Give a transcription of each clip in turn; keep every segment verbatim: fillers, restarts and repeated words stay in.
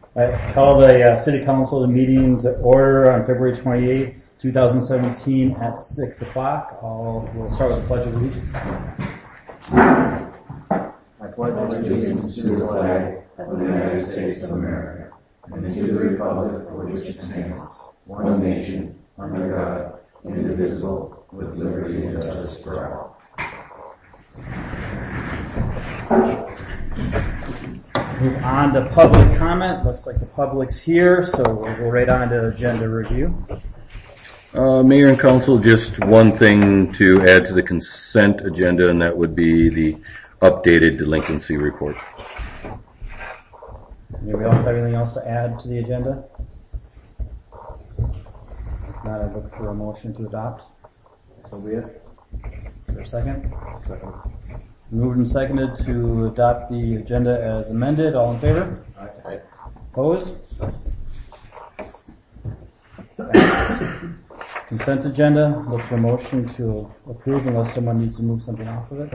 I call the uh, City Council meeting to order on February twenty-eighth, twenty seventeen at six o'clock. I'll, we'll start with the Pledge of Allegiance. I pledge allegiance to the flag of the United States of America and to the republic for which it stands, one nation, under God, indivisible, with liberty and justice for all. Move on to public comment. Looks like the public's here, so we'll go right on to agenda review. Uh, Mayor and Council, just one thing to add to the consent agenda, and that would be the updated delinquency report. Anybody else have anything else to add to the agenda? If not, I'd look for a motion to adopt. So be it. Is there a second? Second. Moved and seconded to adopt the agenda as amended. All in favor? Aye. Opposed? Passes. Consent agenda. Look for a motion to approve unless someone needs to move something off of it.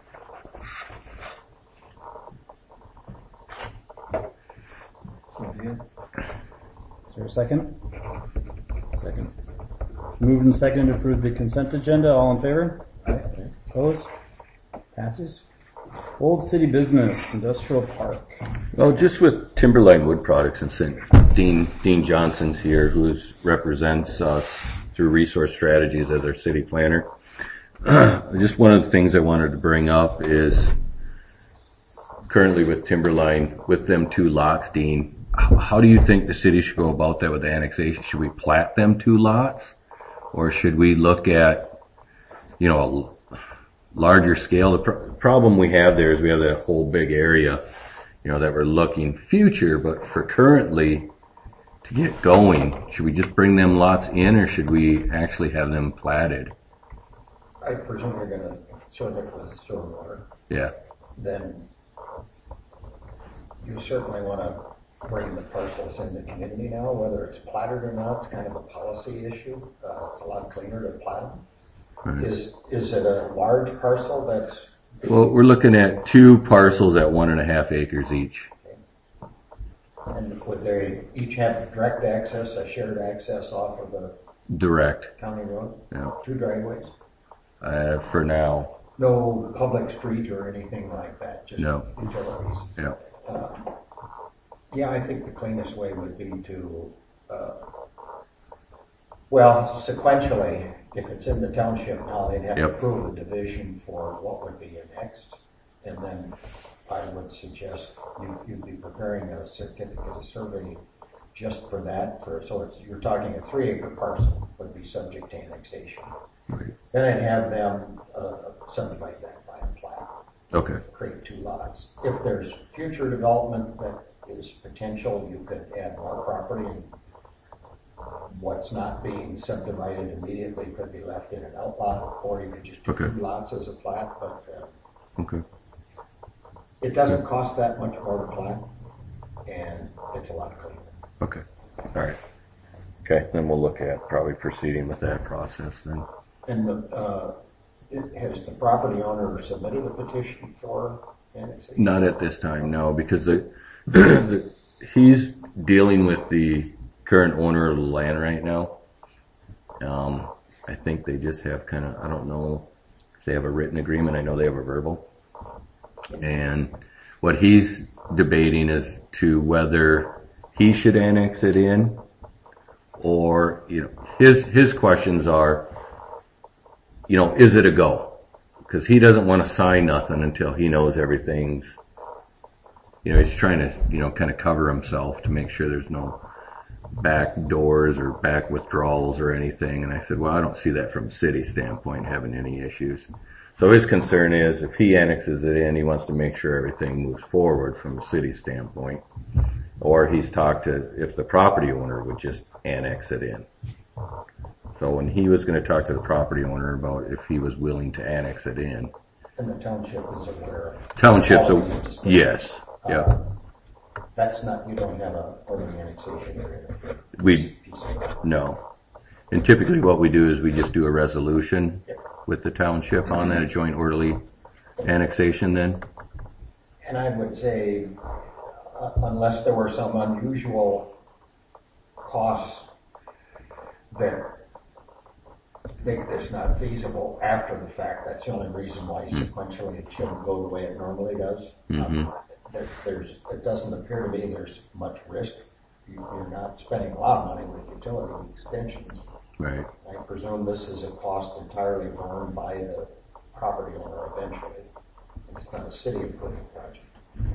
Is there a second? Second. Moved and seconded to approve the consent agenda. All in favor? Aye. Opposed? Passes. Old City Business, Industrial Park. Well, just with Timberline Wood Products, and since Dean, Dean Johnson's here, who represents us through Resource Strategies as our city planner. Just one of the things I wanted to bring up is currently with Timberline, with them two lots, Dean, how do you think the city should go about that with the annexation? Should we plat them two lots? Or should we look at, you know, a larger scale? The pr- problem we have there is we have that whole big area, you know, that we're looking future, but for currently, to get going, should we just bring them lots in or should we actually have them platted? I presume you're going to serve it with stormwater. Yeah. Then you certainly want to bring the parcels in the community now, whether it's platted or not. It's kind of a policy issue. Uh, it's a lot cleaner to plat them. Right. Is is it a large parcel that's... Well, we're looking at two parcels at one and a half acres each. Okay. And would they each have direct access, a shared access off of the... Direct. County road? Yeah. Two driveways? Uh, for now. No public street or anything like that? Just no. Utilities? Yeah. Uh, yeah, I think the cleanest way would be to, uh, well, sequentially, if it's in the township now, they'd have yep. to approve a division for what would be annexed. And then I would suggest you, you'd be preparing a certificate of survey just for that. For So it's, you're talking a three acre parcel would be subject to annexation. Right. Then I'd have them uh, subdivide that by a plat. Okay. Create two lots. If there's future development that is potential, you could add more property, and what's not being subdivided immediately could be left in an outlot, or you could just do okay. two lots as a plat. But uh, okay. it doesn't cost that much more to plat, and it's a lot cleaner. Okay. All right. Okay. Then we'll look at probably proceeding with that process then. And the, uh, it, has the property owner submitted a petition for annexation? Not at this time, no, because the, the he's dealing with the current owner of the land right now. Um, I think they just have kind of, I don't know if they have a written agreement. I know they have a verbal. And what he's debating is to whether he should annex it in, or, you know, his, his questions are, you know, is it a go? Because he doesn't want to sign nothing until he knows everything's, you know, he's trying to, you know, kind of cover himself to make sure there's no back doors or back withdrawals or anything. And I said, well, I don't see that from a city standpoint having any issues. So his concern is if he annexes it in, he wants to make sure everything moves forward from a city standpoint. Or he's talked to if the property owner would just annex it in. So when he was going to talk to the property owner about if he was willing to annex it in. And the township is aware. Township's a, yes, uh, yeah. That's not, you don't have a orderly annexation area. We, no. And typically what we do is we just do a resolution yep. with the township on that, a joint orderly annexation then. And I would say uh, unless there were some unusual costs that make this not feasible after the fact. That's the only reason why sequentially it shouldn't go the way it normally does. Mm-hmm. Um, there, there's, it doesn't appear to me there's much risk. You, you're not spending a lot of money with utility extensions. Right. I presume this is a cost entirely borne by the property owner eventually. It's not a city improvement project.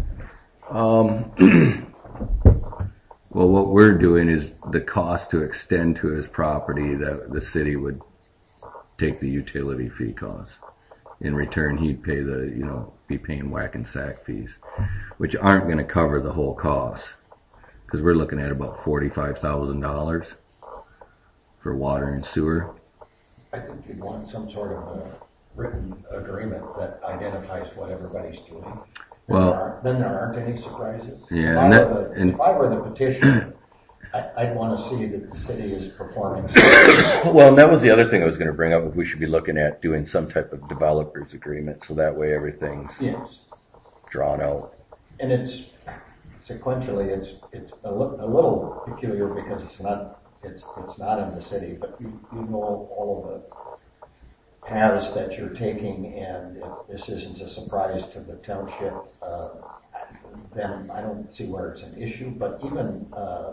Um, well, what we're doing is the cost to extend to his property, that the city would take the utility fee cost. In return, he'd pay the, you know, be paying whack and sack fees, which aren't going to cover the whole cost. Because we're looking at about forty-five thousand dollars for water and sewer. I think you'd want some sort of a written agreement that identifies what everybody's doing. Then Well, there aren't, then there aren't any surprises. Yeah, If I and that- were the, and- if I were the petitioner, I, I'd want to see that the city is performing something. Well, and that was the other thing I was going to bring up. If we should be looking at doing some type of developers agreement, so that way everything's Yes. drawn out. And it's, sequentially, it's, it's a, li- a little peculiar because it's not, it's, it's not in the city, but you, you know all of the paths that you're taking, and if this isn't a surprise to the township, uh, then I don't see where it's an issue, but even, uh,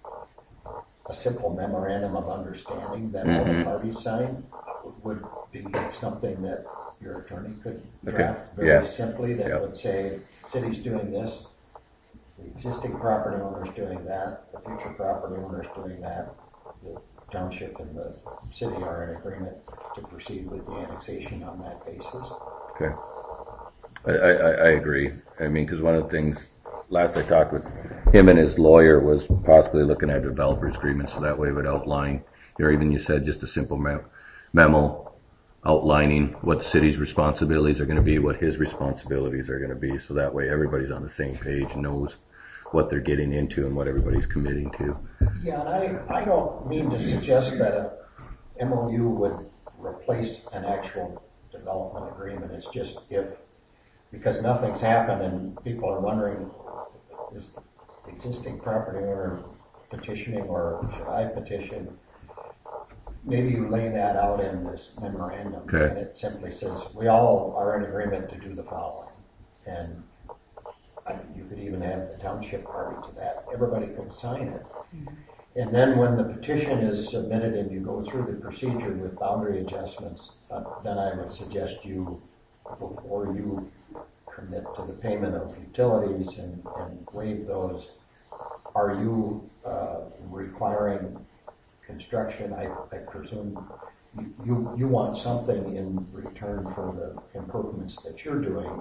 a simple memorandum of understanding that all the Mhm. parties sign would be something that your attorney could Okay. draft very Yeah. simply that Yeah. would say, city's doing this, the existing property owner's doing that, the future property owner's doing that, the township and the city are in agreement to proceed with the annexation on that basis. Okay. I, I, I agree. I mean, because one of the things, last I talked with him and his lawyer was possibly looking at a developers agreement, so that way it would outline, or even you said just a simple me- memo outlining what the city's responsibilities are going to be, what his responsibilities are going to be, so that way everybody's on the same page and knows what they're getting into and what everybody's committing to. Yeah, and I, I don't mean to suggest that a M O U would replace an actual development agreement. It's just if, because nothing's happened and people are wondering, is the existing property owner petitioning or should I petition? Maybe you lay that out in this memorandum. Okay. And it simply says, we all are in agreement to do the following. And I, you could even have the township party to that. Everybody could sign it. And then when the petition is submitted and you go through the procedure with boundary adjustments, uh, then I would suggest you, before you commit to the payment of utilities and, and waive those, are you uh, requiring construction? I, I presume you, you, you want something in return for the improvements that you're doing,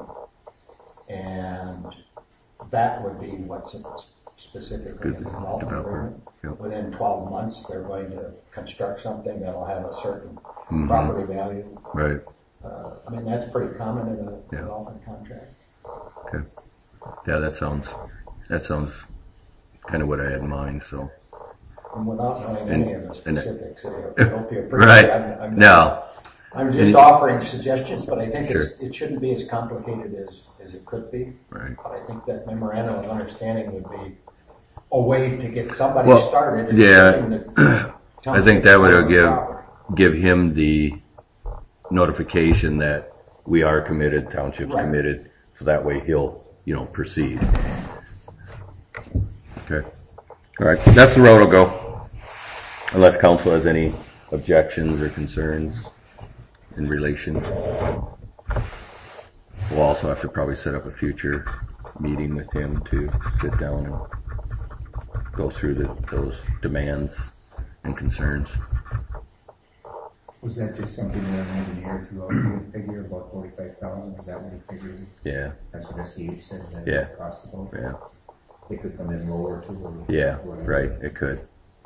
and that would be what's specifically in the development Developer. agreement. Yep. Within twelve months, they're going to construct something that'll have a certain Mhm. property value. Right. Uh, I mean, that's pretty common in a Yeah. development contract. Okay. Yeah, that sounds, that sounds kind of what I had in mind, so. And without knowing And- any of the and- specifics, it'll it'll be a pretty. Right. I'm, I'm No. I'm just And- offering suggestions, but I think it's, Sure. it shouldn't be as complicated as, as it could be. Right. But I think that memorandum of understanding would be a way to get somebody Well, started. in yeah. getting the I think that would township give, property. give him the notification that we are committed, township's Right. committed, so that way he'll, you know, proceed. Okay. All right. That's the road I'll go. Unless council has any objections or concerns in relation. We'll also have to probably set up a future meeting with him to sit down and go through the, those demands and concerns. Was that just something that an engineer threw out a figure about forty-five thousand? Is that what he figured? Yeah. That's what S E H said that Yeah. it cost about? Yeah. It could come in lower too. Or Yeah, whatever. right, it could.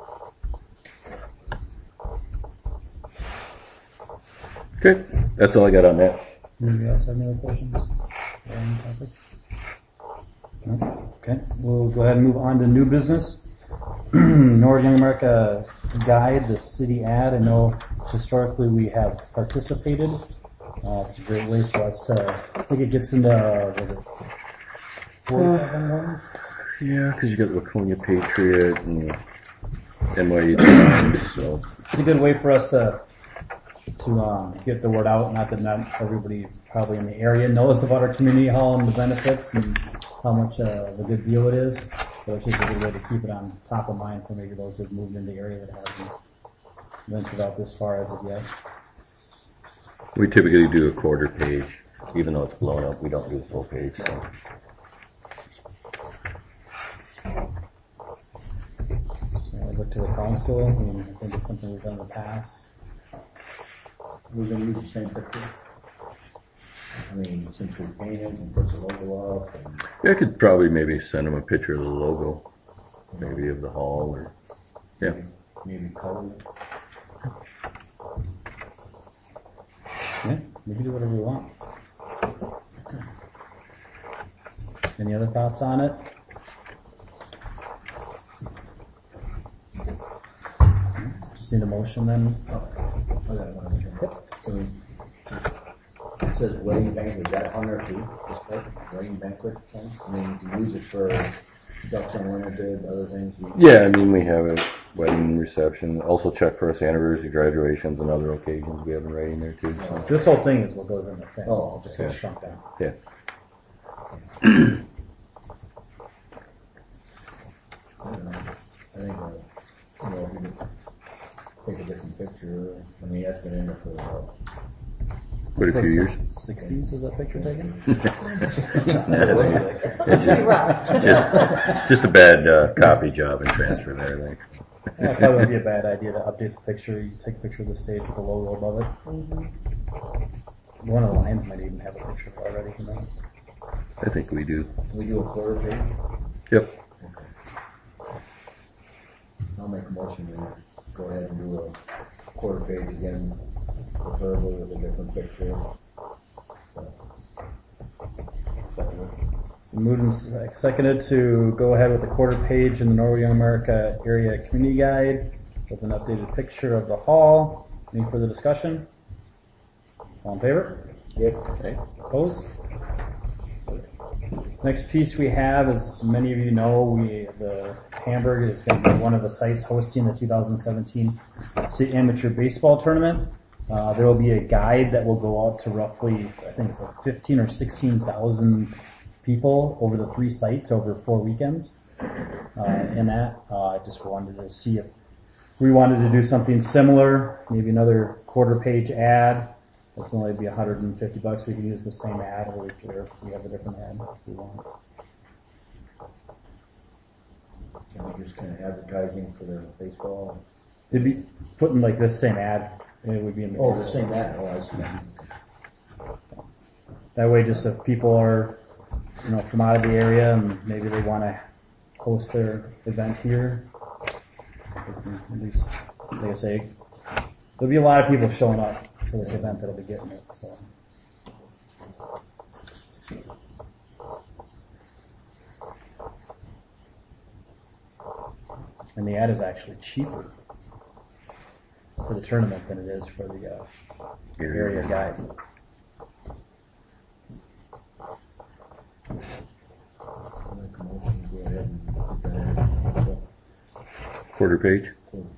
Good, that's all I got on that. Anybody else have any other questions on the topic? No? Okay, we'll go ahead and move on to new business. Northern America Guide, the city ad. I know historically we have participated. Uh, it's a great way for us to, I think it gets into, was it forty-five hundred homes? Yeah, because you got Laconia Patriot and N Y U Times, so. It's a good way for us to to um, get the word out. Not that not everybody probably in the area knows about our community hall and the benefits and how much uh, of a good deal it is, but it's just a good way to keep it on top of mind for maybe those who've moved into the area that haven't ventured out this far as of yet. We typically do a quarter page, even though it's blown up. We don't do the full page. So. So I look to the council. I mean, I think it's something we've done in the past. We're gonna use the same picture. I mean, since we painted and put the logo up and. Yeah, I could probably maybe send them a picture of the logo, maybe of the hall, or yeah. Maybe colored. Yeah, we can do whatever we want. Any other thoughts on it? Just need a motion then. Oh, I got one. So we, it says wedding banquet, is that on there too? This part, wedding banquet thing? I mean, you can use it for Ducks Unlimited, other things. You- Yeah, I mean, we have a wedding reception. Also check for us anniversary, graduations, and other occasions we have in writing there too. So. This whole thing is what goes in the thing. Oh, It just okay. gets shrunk down. Yeah. I don't know. I think, uh, you know, if you could take a different picture, I mean, that's been in there for a while. Quite a few years. sixties was that picture taken? It's just, just, just a bad uh, copy job and transfer there, I think. Yeah, it probably would be a bad idea to update the picture. You take a picture of the stage with the logo above it. Mm-hmm. One of the lines might even have a picture of it already, who knows? I think we do. We do a quarter page? Yep. I'll make a motion to go ahead and do a quarter page again, preferably with a different picture. So, It's been moved and se- seconded to go ahead with the quarter page in the Norway Young America Area Community Guide with an updated picture of the hall. Any further discussion? All in favor? Yep. Okay. Opposed? Next piece we have, as many of you know, we the Hamburg is going to be one of the sites hosting the two thousand seventeen City Amateur Baseball Tournament. Uh, there will be a guide that will go out to roughly, I think it's like fifteen or sixteen thousand people over the three sites over four weekends. Uh, in that, uh, I just wanted to see if we wanted to do something similar, maybe another quarter page ad. It's only be one hundred fifty bucks. We can use the same ad, or we, or we have a different ad if we want. Can we just kind of advertising for the baseball? It'd be putting like this same ad. It would be in the Oh, the same ad, oh, I see. That way, just if people are, you know, from out of the area and maybe they want to host their event here, they can at least, like I say, there'll be a lot of people showing up for this event that'll be getting it. So. And the ad is actually cheaper for the tournament than it is for the uh, area guide. I'll make a motion to go ahead and put that in also. Quarter page.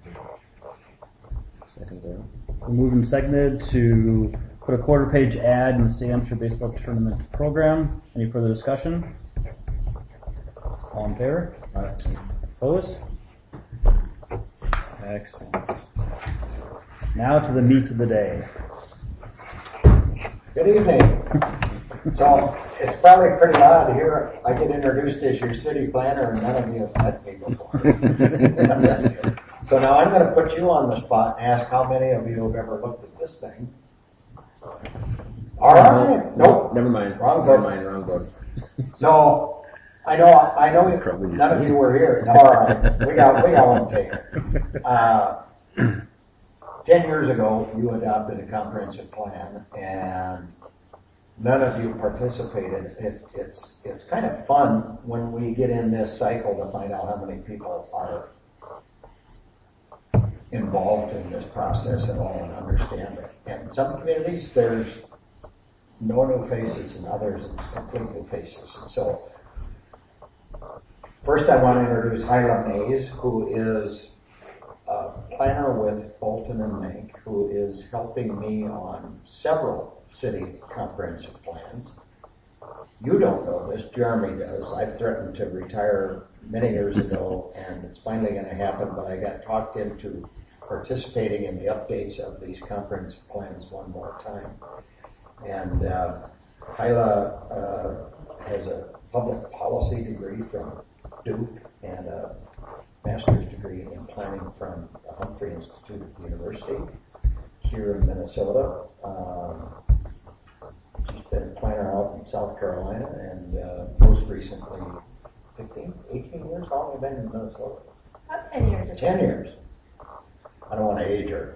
Second there. We're moving seconded to put a quarter page ad in the State Amateur Baseball Tournament program. Any further discussion? All in favor? Aye. Opposed? Excellent. Now to the meat of the day. Good evening. So, it's probably pretty odd to hear I get introduced as your city planner and none of you have met me before. So now I'm gonna put you on the spot and ask how many of you have ever looked at this thing. Alright, nope. Never mind. Wrong Never book. mind, wrong book. So, I know, I know Probably you, just none of me. you were here. Alright, we got, we got one taken. Uh, ten years ago, you adopted a comprehensive plan and none of you participated. It, it's, it's kind of fun when we get in this cycle to find out how many people are involved in this process at all and understand it. And in some communities, there's no new faces, and others it's complete new faces. And so, First, I want to introduce Hyla Mays, who is a planner with Bolton and Mink, who is helping me on several city comprehensive plans. You don't know this, Jeremy does. I threatened to retire many years ago, and it's finally going to happen, but I got talked into participating in the updates of these comprehensive plans one more time. And uh, Hyla uh, has a public policy degree from Duke and a master's degree in planning from the Humphrey Institute of the University here in Minnesota. Um, she's been a planner out in South Carolina, and uh, most recently, fifteen, eighteen years, how long have you been in Minnesota? About ten years. ten years. I don't want to age her.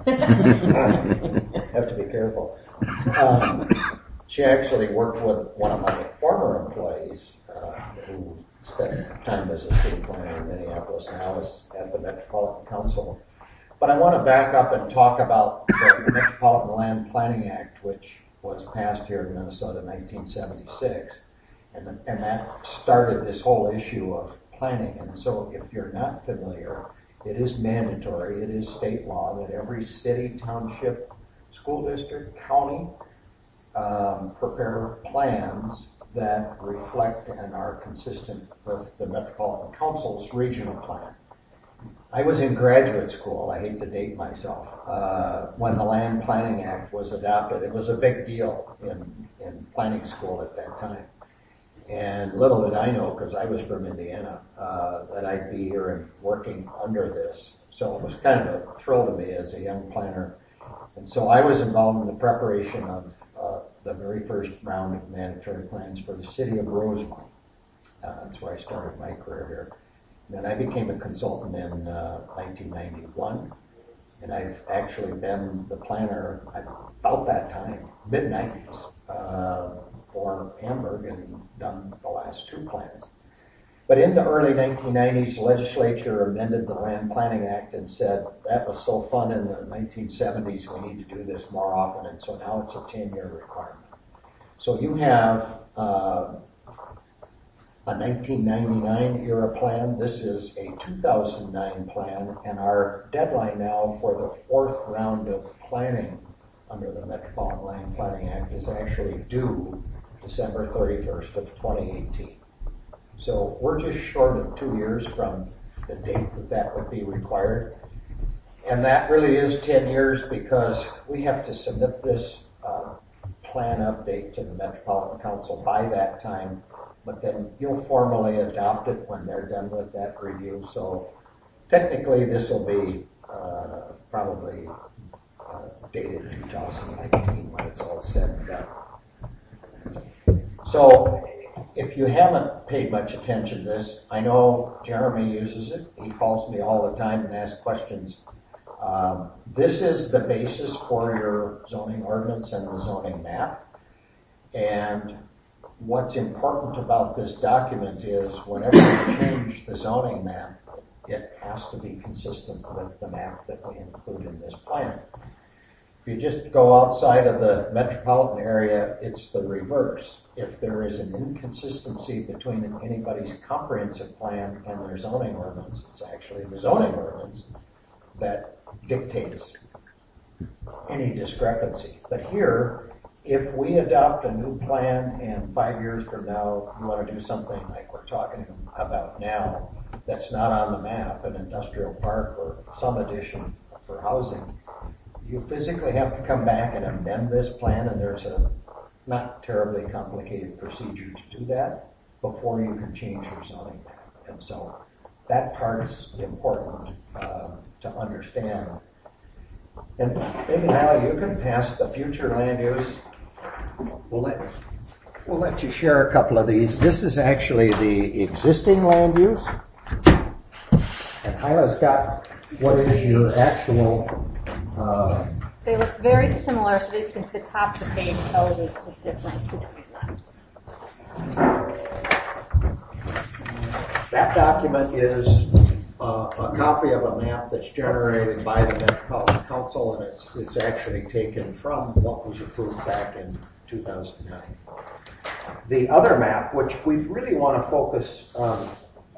Have to be careful. Um, she actually worked with one of my former employees uh, who spent time as a city planner in Minneapolis, now is at the Metropolitan Council. But I want to back up and talk about the Metropolitan Land Planning Act, which was passed here in Minnesota in nineteen seventy-six. And, and that started this whole issue of planning. And so if you're not familiar, it is mandatory, it is state law that every city, township, school district, county um, prepare plans that reflect and are consistent with the Metropolitan Council's regional plan. I was in graduate school, I hate to date myself, uh, when the Land Planning Act was adopted. It was a big deal in, in planning school at that time. And little did I know, because I was from Indiana, uh, that I'd be here and working under this. So it was kind of a thrill to me as a young planner. And so I was involved in the preparation of uh, the very first round of mandatory plans for the city of Rosemont. Uh, that's where I started my career here. And then I became a consultant in uh, nineteen ninety-one. And I've actually been the planner about that time, mid nineties, uh, for Hamburg, and done the last two plans. But in the early nineteen nineties, the legislature amended the Land Planning Act and said that was so fun in the nineteen seventies, we need to do this more often, and so now it's a ten-year requirement. So you have uh, a nineteen ninety-nine era plan. This is a two thousand nine plan, and our deadline now for the fourth round of planning under the Metropolitan Land Planning Act is actually due December thirty-first of twenty eighteen. So we're just short of two years from the date that that would be required. And that really is ten years because we have to submit this uh, plan update to the Metropolitan Council by that time, but then you'll formally adopt it when they're done with that review. So technically this will be uh, probably uh, dated two thousand nineteen when it's all said and done. So if you haven't paid much attention to this, I know Jeremy uses it. He calls me all the time and asks questions. Um, this is the basis for your zoning ordinance and the zoning map. And what's important about this document is whenever you change the zoning map, it has to be consistent with the map that we include in this plan. If you just go outside of the metropolitan area, it's the reverse. If there is an inconsistency between anybody's comprehensive plan and their zoning ordinance, it's actually the zoning ordinance that dictates any discrepancy. But here, if we adopt a new plan and five years from now you want to do something like we're talking about now that's not on the map, an industrial park or some addition for housing, you physically have to come back and amend this plan, and there's a not terribly complicated procedure to do that before you can change your zoning map. And so that part's important uh, to understand. And maybe now you can pass the future land use. We'll let, we'll let you share a couple of these. This is actually the existing land use. And Hyla's got what is your actual Uh, they look very similar, so you can see the top of the page tells you the difference between them. That document is uh, a copy of a map that's generated by the Metropolitan Council, and it's it's actually taken from what was approved back in two thousand nine. The other map, which we really want to focus um, a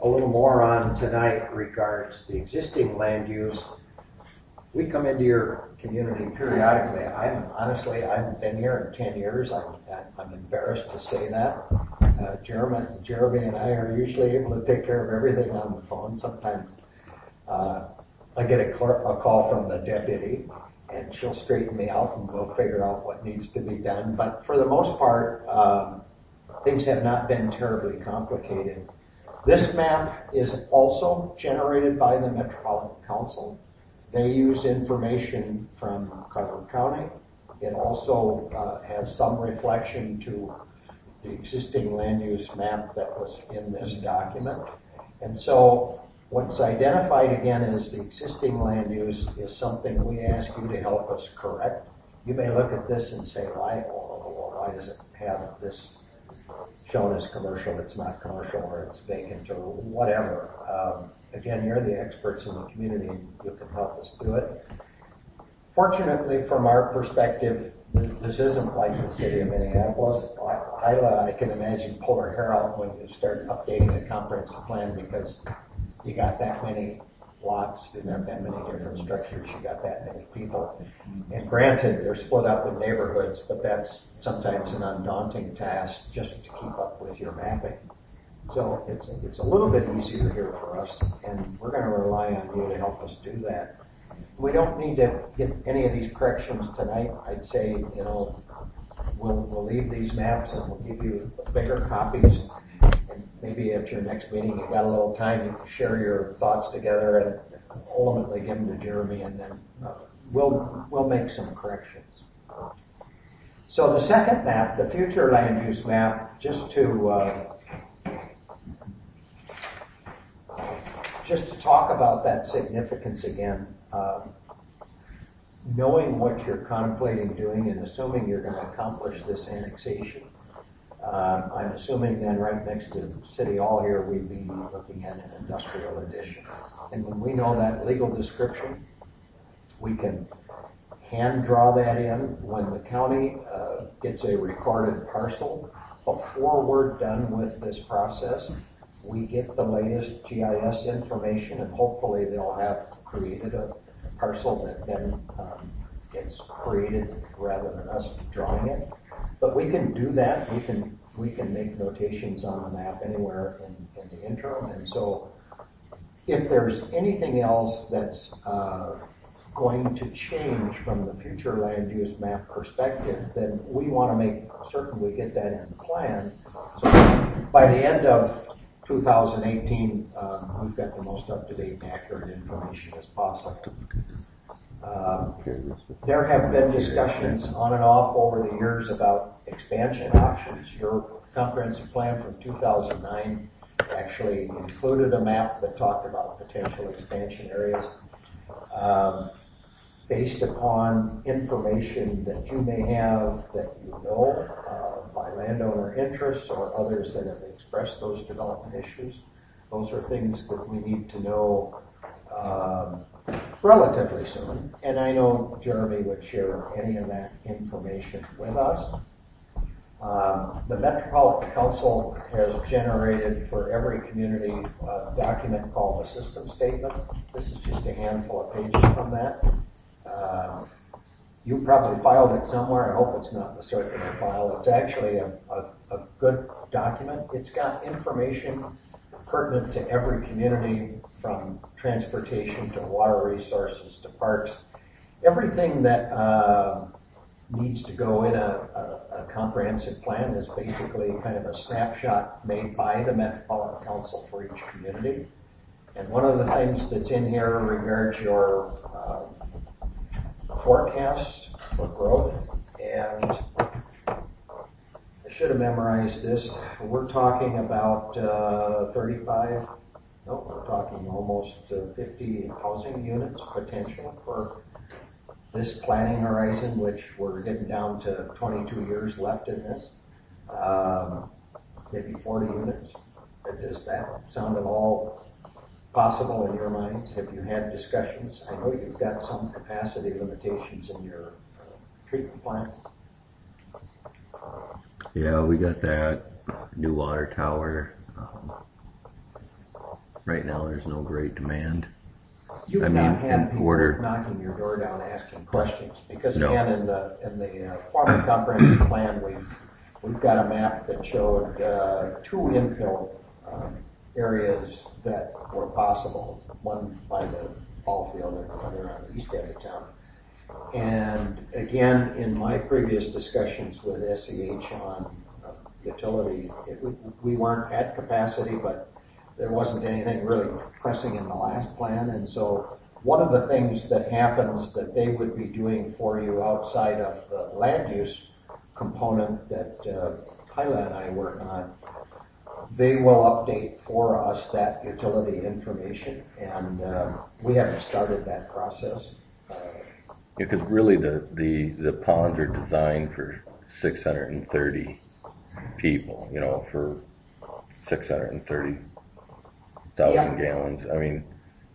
a little more on tonight regards the existing land use. We come into your community periodically. I'm honestly, I haven't been here in ten years. I'm, I'm embarrassed to say that. Uh, Jeremy, Jeremy and I are usually able to take care of everything on the phone. Sometimes uh, I get a, cl- a call from the deputy, and she'll straighten me out, and we'll figure out what needs to be done. But for the most part, um, things have not been terribly complicated. This map is also generated by the Metropolitan Council. They use information from Carver County. It also uh, has some reflection to the existing land use map that was in this document. And so what's identified again as the existing land use is something we ask you to help us correct. You may look at this and say, why, oh, why does it have this shown as commercial? It's not commercial, or it's vacant, or whatever. Um, again, you're the experts in the community, and you can help us do it. Fortunately, from our perspective, this isn't like the city of Minneapolis. I, I, I can imagine pull her hair out when you start updating a comprehensive plan, because you got that many lots, you got that many different structures, you got that many people. And granted, they're split up in neighborhoods, but that's sometimes an undaunting task just to keep up with your mapping. So it's it's a little bit easier here for us, and we're going to rely on you to help us do that. We don't need to get any of these corrections tonight. I'd say, you know, we'll we'll leave these maps and we'll give you bigger copies. And maybe at your next meeting, you've got a little time, you can share your thoughts together and ultimately give them to Jeremy, and then uh, we'll we'll make some corrections. So the second map, the future land use map, just to uh, just to talk about that significance again. Uh, knowing what you're contemplating doing and assuming you're going to accomplish this annexation. Um, I'm assuming then right next to City Hall here, we'd be looking at an industrial addition. And when we know that legal description, we can hand draw that in. When the county uh, gets a recorded parcel, before we're done with this process, we get the latest G I S information, and hopefully they'll have created a parcel that then um, gets created rather than us drawing it. But we can do that. We can we can make notations on the map anywhere in, in the interim. And so if there's anything else that's uh, going to change from the future land use map perspective, then we want to make certain we get that in the plan. So by the end of two thousand eighteen, um, we've got the most up-to-date and accurate information as possible. Um, there have been discussions on and off over the years about expansion options. Your comprehensive plan from two thousand nine actually included a map that talked about potential expansion areas. Um, based upon information that you may have that you know uh, by landowner interests or others that have expressed those development issues. Those are things that we need to know um, relatively soon. And I know Jeremy would share any of that information with us. Um, the Metropolitan Council has generated for every community a document called a system statement. This is just a handful of pages from that. Um, you probably filed it somewhere. I hope it's not the circular file. It's actually a, a, a good document. It's got information pertinent to every community, from transportation to water resources to parks. Everything that uh, needs to go in a, a, a comprehensive plan is basically kind of a snapshot made by the Metropolitan Council for each community. And one of the things that's in here regards your uh, forecasts for growth, and I should have memorized this. We're talking about uh, thirty-five, no, we're talking almost uh, fifty housing units potential for this planning horizon, which we're getting down to twenty-two years left in this. Um, maybe forty units. Does that sound at all possible in your minds? Have you had discussions? I know you've got some capacity limitations in your uh, treatment plant. Yeah, we got that new water tower. Um, right now there's no great demand. You've I mean, not had in people order- knocking your door down asking questions, because No. again, in the, in the uh, farm comprehensive plan, we've, we've got a map that showed, uh, two infill, um, areas that were possible, one by the ball field and another on the east end of town. And again, in my previous discussions with S E H on uh, utility, it, we, we weren't at capacity, but there wasn't anything really pressing in the last plan. And so one of the things that happens that they would be doing for you outside of the land use component that uh, Kyla and I work on, they will update for us that utility information, and uh, we haven't started that process. Uh, Because really the, the, the ponds are designed for six hundred thirty people, you know, for six hundred thirty thousand Yeah. gallons. I mean,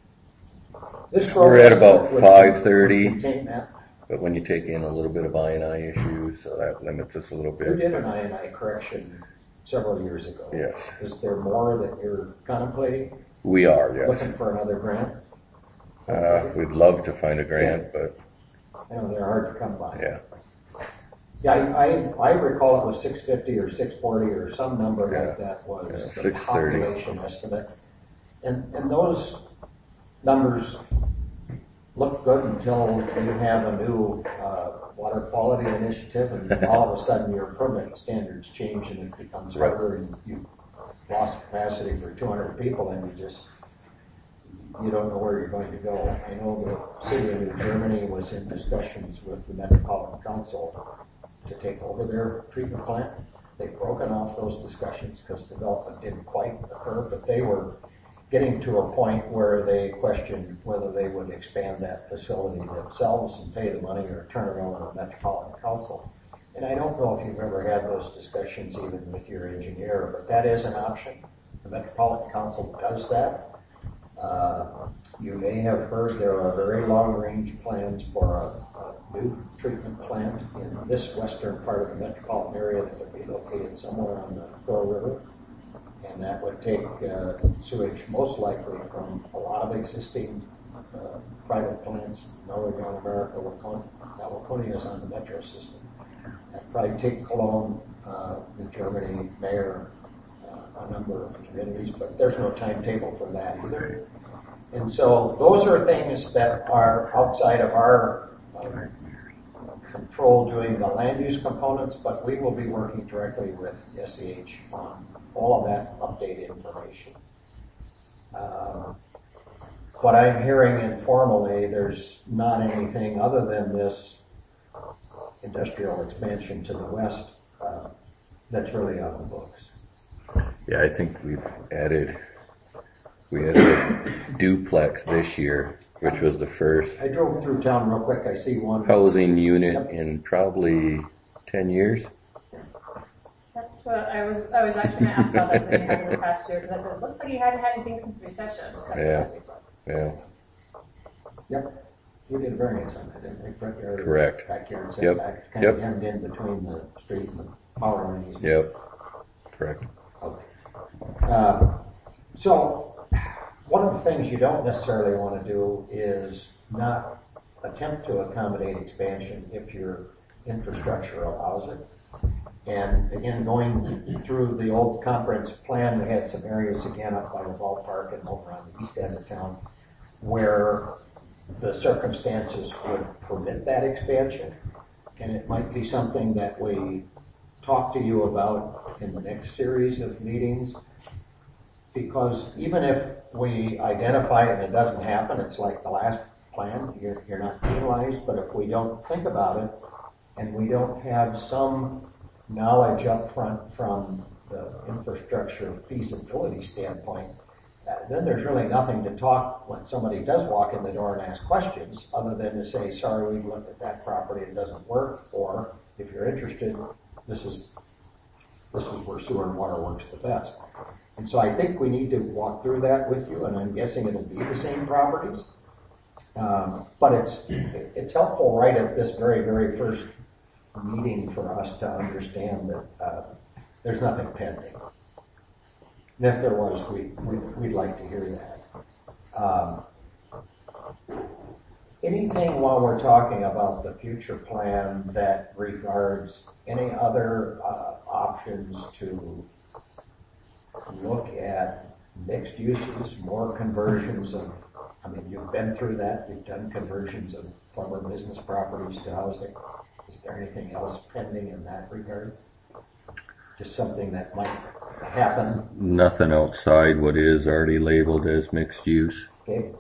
this we're at about growth would five thirty, contain that. but when you take in a little bit of I and I issues, so that limits us a little We bit. did an I and I correction several years ago. Yes. Is there more that you're contemplating? We are, yes. Looking for another grant? Uh, we'd love to find a grant, but I know they're hard to come by. yeah, Yeah, I, I, I recall it was six fifty or six forty or some number like Yeah. that was Yeah, the six thirty. population estimate. And, and those numbers look good until you have a new, uh, water quality initiative, and all of a sudden your permit standards change and it becomes Right. harder, and you've lost capacity for two hundred people, and you just, you don't know where you're going to go. I know the city of New Germany was in discussions with the Metropolitan Council to take over their treatment plant. They've broken off those discussions because development didn't quite occur, but they were getting to a point where they questioned whether they would expand that facility themselves and pay the money or turn it over to the Metropolitan Council. And I don't know if you've ever had those discussions even with your engineer, but that is an option. The Metropolitan Council does that. Uh, you may have heard there are very long-range plans for a, a new treatment plant in this western part of the metropolitan area that would be located somewhere on the Pearl River. And that would take uh, sewage most likely from a lot of existing uh, private plants, Northern America, Waconia. Now, Waconia is on the metro system. That'd probably take Cologne, uh, New Germany, Mayor, uh, a number of communities, but there's no timetable for that either. And so those are things that are outside of our uh, control doing the land use components, but we will be working directly with S E H on all of that updated information. Uh, what I'm hearing informally, there's not anything other than this industrial expansion to the west uh, that's really on the books. yeah, I think we've added, we added a duplex this year, which was the first I drove through town real quick. I see one. housing unit in probably ten years. That's what I was, I was actually gonna ask about that when you had this past year, because I said, it looks like you hadn't had anything since the recession. Yeah. Yeah, Yep. We did a variance on that, didn't we? Front yard, Correct. Backyard Yep. setback. It's kind of Yep. hemmed in between the street and the power lines. yep, correct. Okay. Uh, so, one of the things you don't necessarily want to do is not attempt to accommodate expansion if your infrastructure allows it. And again, going through the old comprehensive plan, we had some areas again up by the ballpark and over on the east end of town where the circumstances would permit that expansion. And it might be something that we talk to you about in the next series of meetings. Because even if we identify it and it doesn't happen, it's like the last plan, you're, you're not penalized. But if we don't think about it and we don't have some knowledge up front from the infrastructure feasibility standpoint, uh, then there's really nothing to talk when somebody does walk in the door and ask questions, other than to say, sorry, we've looked at that property, it doesn't work, or if you're interested, this is this is where sewer and water works the best. And so I think we need to walk through that with you, and I'm guessing it'll be the same properties. Um, but it's it's helpful right at this very, very first meeting for us to understand that uh, there's nothing pending. And if there was, we, we, we'd like to hear that. Um, anything while we're talking about the future plan that regards any other uh, options to look at mixed uses, more conversions of, I mean, you've been through that, you've done conversions of former business properties to housing. Is there anything else pending in that regard? Just something that might happen? Nothing outside what is already labeled as mixed use. Okay.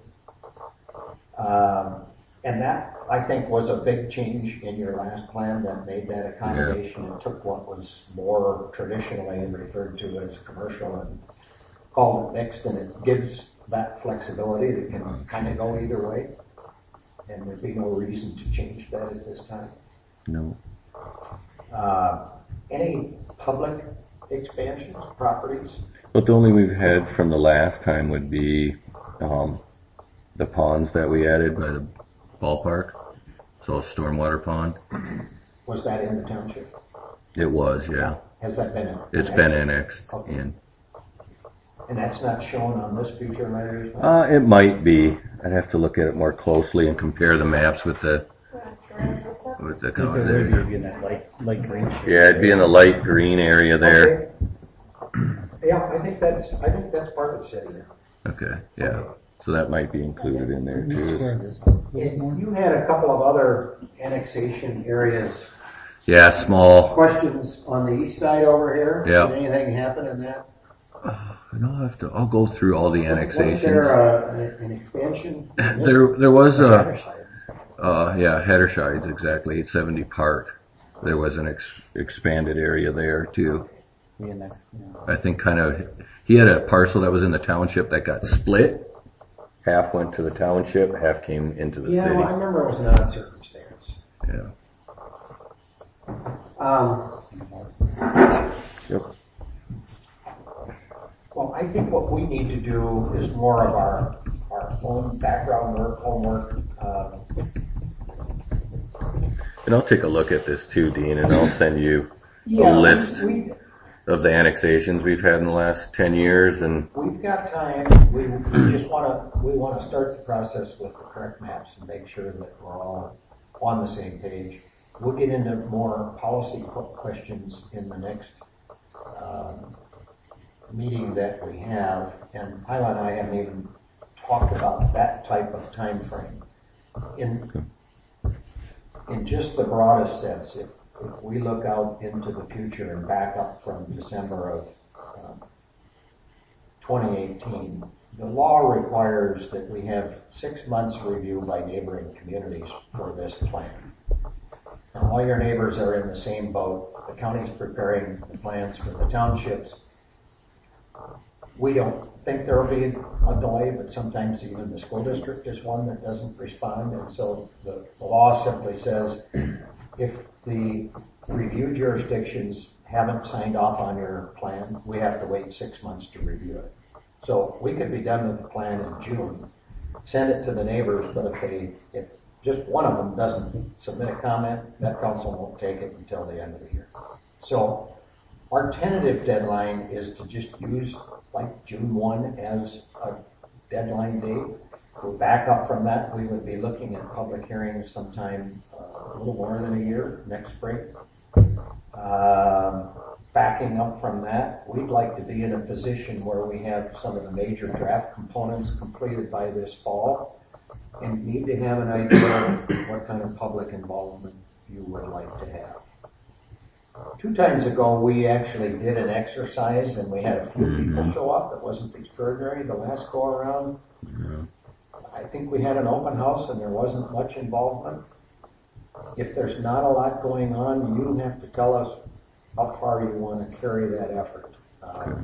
Um, and that, I think, was a big change in your last plan that made that accommodation and took what was more traditionally referred to as commercial and called it mixed, and it gives that flexibility that can kind of go either way. And there'd be no reason to change that at this time. No. Uh, any public expansions, properties? But the only we've had from the last time would be um, the ponds that we added by the ballpark. So a stormwater pond. Was that in the township? It was, yeah. Has that been? It's been annexed Okay. in. And that's not shown on this future letters? Uh, it might be. I'd have to look at it more closely and compare the maps with the with the If it color would there. be in that light, light green shade. Yeah, it'd be in the light green area there. Okay. Yeah, I think that's, I think that's part of the city. Okay, yeah. So that might be included in there Can we too. square this up a little more? You had a couple of other annexation areas. Yeah, small. Questions on the east side over here? Yeah. Did anything happen in that? And I'll have to. I'll go through all the Was annexations. there uh, an, an expansion? in this? There, there was a. Waterside. Uh, yeah, Heddershides, exactly. eight seventy Park. There was an ex- expanded area there too. We annexed, yeah. I think kind of, he had a parcel that was in the township that got split. Half went to the township, half came into the Yeah, city. well, I remember it was an odd circumstance. Yeah. Um, Yep. well, I think what we need to do is more of our, our own background work, homework. Uh, And I'll take a look at this too, Dean, and I'll send you yeah, a list we, of the annexations we've had in the last ten years and we've got time. We, we just want to, we want to start the process with the correct maps and make sure that we're all on the same page. We'll get into more policy questions in the next um, meeting that we have, and Isla and I haven't even talked about that type of time frame. In in just the broadest sense, if, if we look out into the future and back up from December of um, twenty eighteen, the law requires that we have six months review by neighboring communities for this plan. And all your neighbors are in the same boat. The county's preparing the plans for the townships. We don't think there will be a delay, but sometimes even the school district is one that doesn't respond. And so the, the law simply says if the review jurisdictions haven't signed off on your plan, we have to wait six months to review it. So we could be done with the plan in June, send it to the neighbors, but if they, if just one of them doesn't submit a comment, that council won't take it until the end of the year. So our tentative deadline is to just use like June first as a deadline date. Go back up from that, we would be looking at public hearings sometime uh, a little more than a year, next spring. Um, backing up from that, we'd like to be in a position where we have some of the major draft components completed by this fall and need to have an idea of what kind of public involvement you would like to have. Two times ago, we actually did an exercise and we had a few people show up. It wasn't extraordinary. The last go around, I think we had an open house and there wasn't much involvement. If there's not a lot going on, you have to tell us how far you want to carry that effort. Um,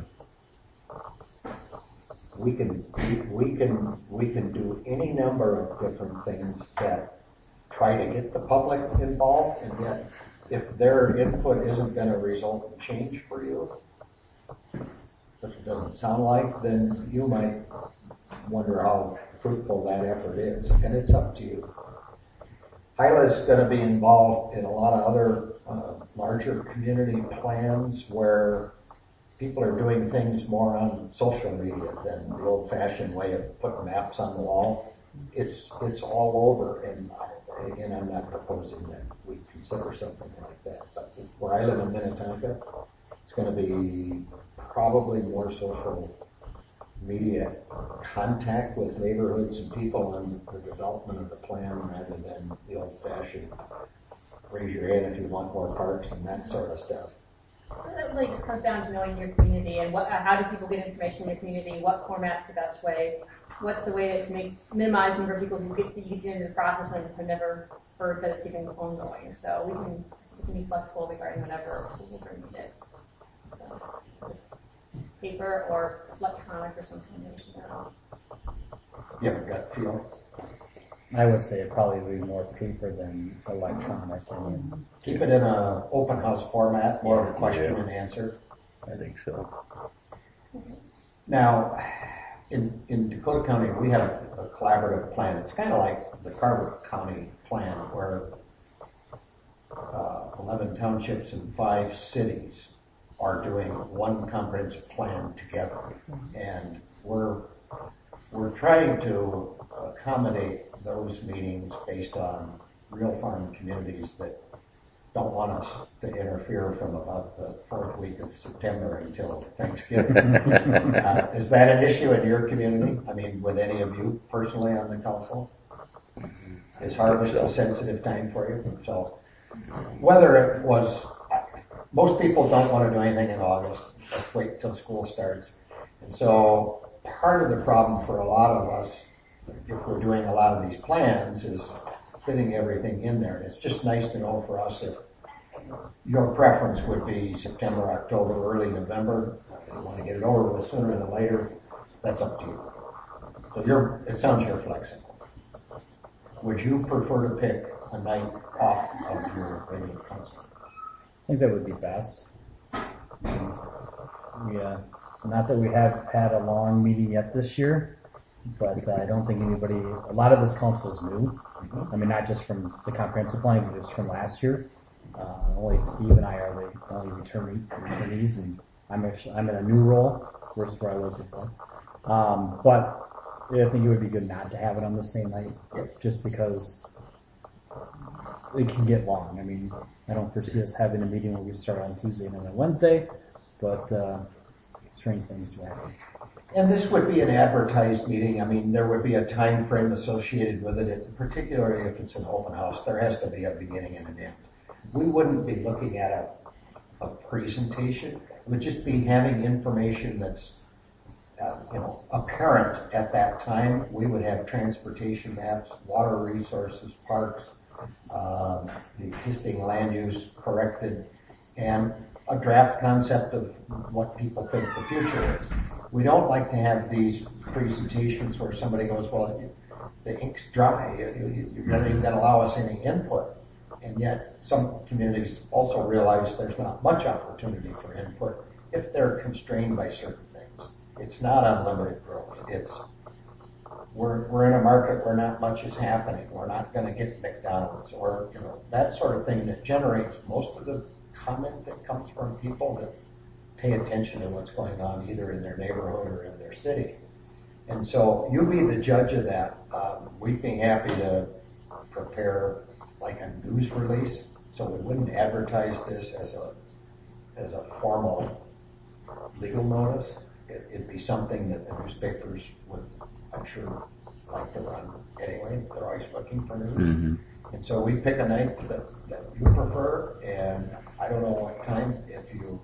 we can, we, we can, we can do any number of different things that try to get the public involved, and yet if their input isn't going to result in change for you, which it doesn't sound like, then you might wonder how fruitful that effort is, and it's up to you. Hyla's going to be involved in a lot of other uh, larger community plans where people are doing things more on social media than the old fashioned way of putting maps on the wall. It's, it's all over, and, and I'm not proposing that we consider something like that. But where I live in Minnetonka, it's gonna be probably more social media contact with neighborhoods and people on the development of the plan rather than the old fashioned raise your hand if you want more parks and that sort of stuff. It really just comes down to knowing your community and what, how do people get information in your community, what format's the best way, what's the way to make, minimize the number of people who get to use into the process and have never heard that it's even ongoing. So we can, we can be flexible regarding whatever people are needed. So, just paper or electronic or some combination thereof. You have a gut feel? I would say it probably would be more paper than electronic. I mean, Keep it in a open house format, more of a question Yeah. and answer. I think so. Now, in, in Dakota County, we have a collaborative plan. It's kind of like the Carver County plan where uh, eleven townships and five cities are doing one comprehensive plan together. And we're, we're trying to accommodate those meetings based on real farm communities that don't want us to interfere from about the fourth week of September until Thanksgiving. uh, is that an issue in your community? I mean, with any of you personally on the council? Is harvest a sensitive time for you? So whether it was, most people don't want to do anything in August. Let's wait till school starts. And so part of the problem for a lot of us, if we're doing a lot of these plans, is fitting everything in there. It's just nice to know for us if your preference would be September, October, early November. If you want to get it over with sooner than later, that's up to you. So you're, it sounds you're flexible. Would you prefer to pick a night off of your regular council? I think that would be best. We, uh, not that we have had a long meeting yet this year, but uh, I don't think anybody, a lot of this council is new. I mean, not just from the comprehensive plan, but just from last year. Uh, only Steve and I are the only return, returnees, and I'm actually, I'm in a new role versus where I was before. Um, but I think it would be good not to have it on the same night, just because it can get long. I mean, I don't foresee us having a meeting where we start on Tuesday and then on Wednesday, but uh, strange things do happen. And this would be an advertised meeting. I mean, there would be a time frame associated with it, particularly if it's an open house. There has to be a beginning and an end. We wouldn't be looking at a, a presentation. It would just be having information that's, uh, you know, apparent at that time. We would have transportation maps, water resources, parks, um, the existing land use corrected, and a draft concept of what people think the future is. We don't like to have these presentations where somebody goes, well, the ink's dry. You, you really didn't allow us any input. And yet some communities also realize there's not much opportunity for input if they're constrained by certain things. It's not unlimited growth. It's, we're, we're in a market where not much is happening. We're not going to get McDonald's or, you know, that sort of thing that generates most of the comment that comes from people that pay attention to what's going on either in their neighborhood or in their city. And so you be the judge of that. Um, we'd be happy to prepare like a news release, so we wouldn't advertise this as a as a formal legal notice. It, it'd be something that the newspapers would, I'm sure, like to run anyway. They're always looking for news. Mm-hmm. And so we pick a night that, that you prefer, and I don't know what time. If you,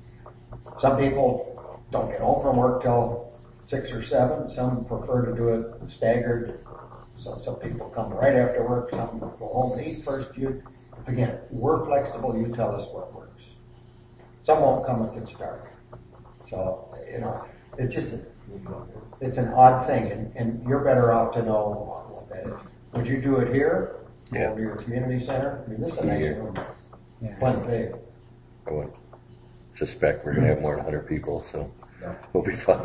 some people don't get home from work till six or seven. Some prefer to do it staggered. So some people come right after work, some go home and eat first. You, again, we're flexible, you tell us what works. Some won't come if it's dark. So, you know, it's just, it's an odd thing, and, and you're better off to know what that is. Would you do it here? Yeah. Over your community center? I mean, this is a nice Here. room. Yeah. Plenty big. I would suspect we're gonna have more than one hundred people, so Yeah. we'll be fine.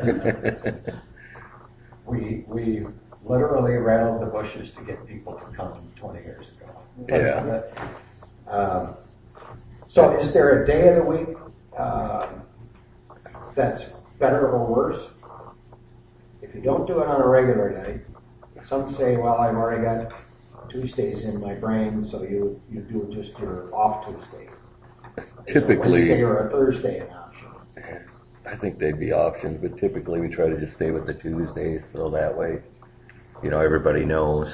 We, we literally rattled the bushes to get people to come twenty years ago. Yeah. Um, so is there a day of the week, um, that's better or worse. If you don't do it on a regular night, some say, well, I've already got Tuesdays in my brain, so you, you do just your off Tuesday. Typically, Is a Wednesday or a Thursday an option? I think they'd be options, but typically we try to just stay with the Tuesdays, so that way, you know, everybody knows.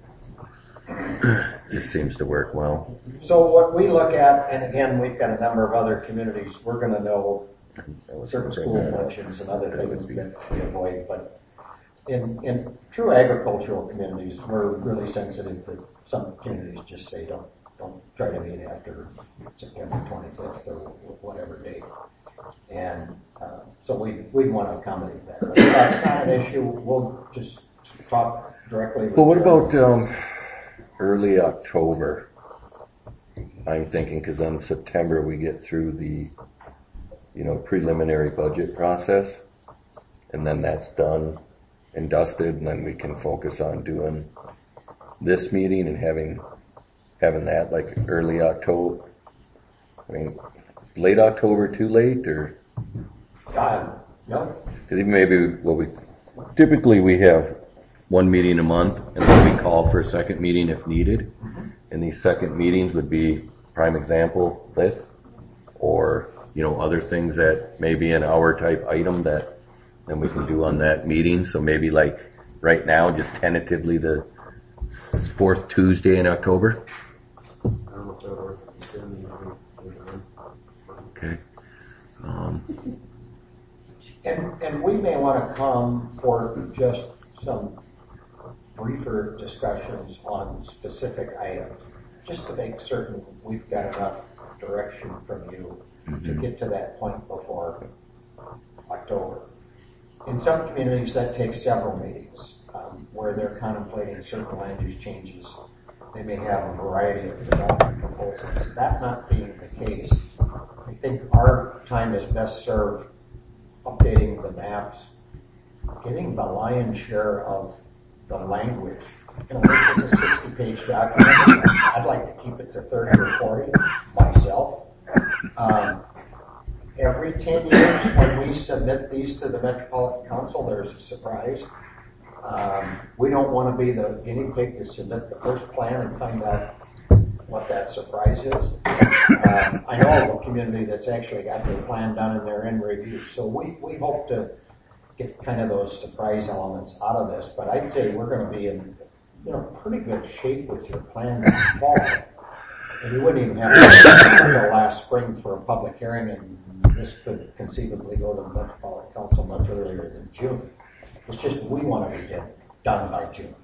Just seems to work well. So what we look at, and again, we've got a number of other communities, we're gonna know certain school functions and other things that we avoid, but in, in true agricultural communities, we're really sensitive that some communities just say don't, don't try to meet after September twenty-fifth or whatever date. And, uh, so we, we'd want to accommodate that. But if that's not an issue, we'll just talk directly with Well, what Jeremy. about, um, early October? I'm thinking, cause then September we get through the, you know, preliminary budget process, and then that's done and dusted, and then we can focus on doing this meeting and having, having that like early October. I mean, late October too late, or? Uh, no, Cause even maybe what we, typically we have one meeting a month, and then we call for a second meeting if needed. And these second meetings would be, prime example, this, or, you know, other things that may be an hour type item that then we can do on that meeting. So maybe like right now, just tentatively the fourth Tuesday in October. Okay. Um, and, and we may want to come for just some briefer discussions on specific items, just to make certain we've got enough direction from you mm-hmm. to get to that point before October. In some communities, that takes several meetings, um, where they're contemplating certain land use changes. They may have a variety of development proposals. That not being the case, I think our time is best served updating the maps, getting the lion's share of the language. You know, this is a sixty page document. I'd like to keep it to thirty or forty myself. Um, every ten years when we submit these to the Metropolitan Council, there's a surprise. Um, we don't want to be the guinea pig to submit the first plan and find out what that surprise is. Um, I know of a community that's actually got their plan done and they're in review. So we, we hope to get kind of those surprise elements out of this, but I'd say we're going to be in, you know, pretty good shape with your plan this fall. And you wouldn't even have to wait until last spring for a public hearing, and this could conceivably go to the Metropolitan Council much earlier than June. It's just we want to be done by June.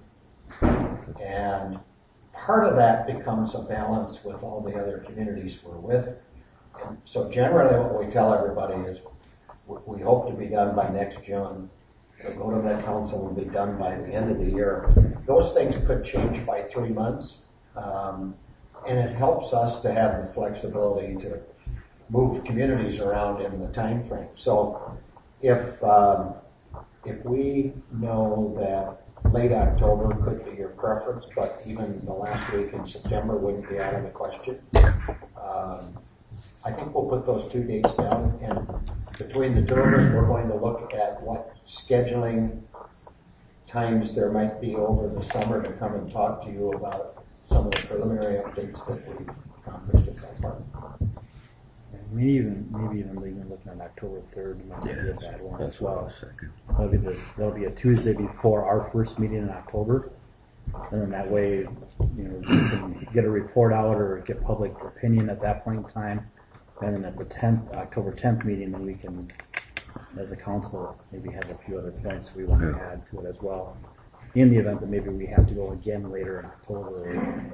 And part of that becomes a balance with all the other communities we're with. And so generally what we tell everybody is we hope to be done by next June. We'll go to that council and be done by the end of the year. Those things could change by three months. Um, and it helps us to have the flexibility to move communities around in the time frame. So if, um, if we know that late October could be your preference, but even the last week in September wouldn't be out of the question. Um, I think we'll put those two dates down, and between the two of us, we're going to look at what scheduling times there might be over the summer to come and talk to you about some of the preliminary updates that we've accomplished at that part. Maybe even, maybe even even looking at October third might be a bad one as well. Second. That'll be the, that'll be a Tuesday before our first meeting in October. And then that way, you know, we can get a report out or get public opinion at that point in time. And then at the tenth, October tenth meeting, then we can, as a council, maybe have a few other points we want to add to it as well. In the event that maybe we have to go again later in October.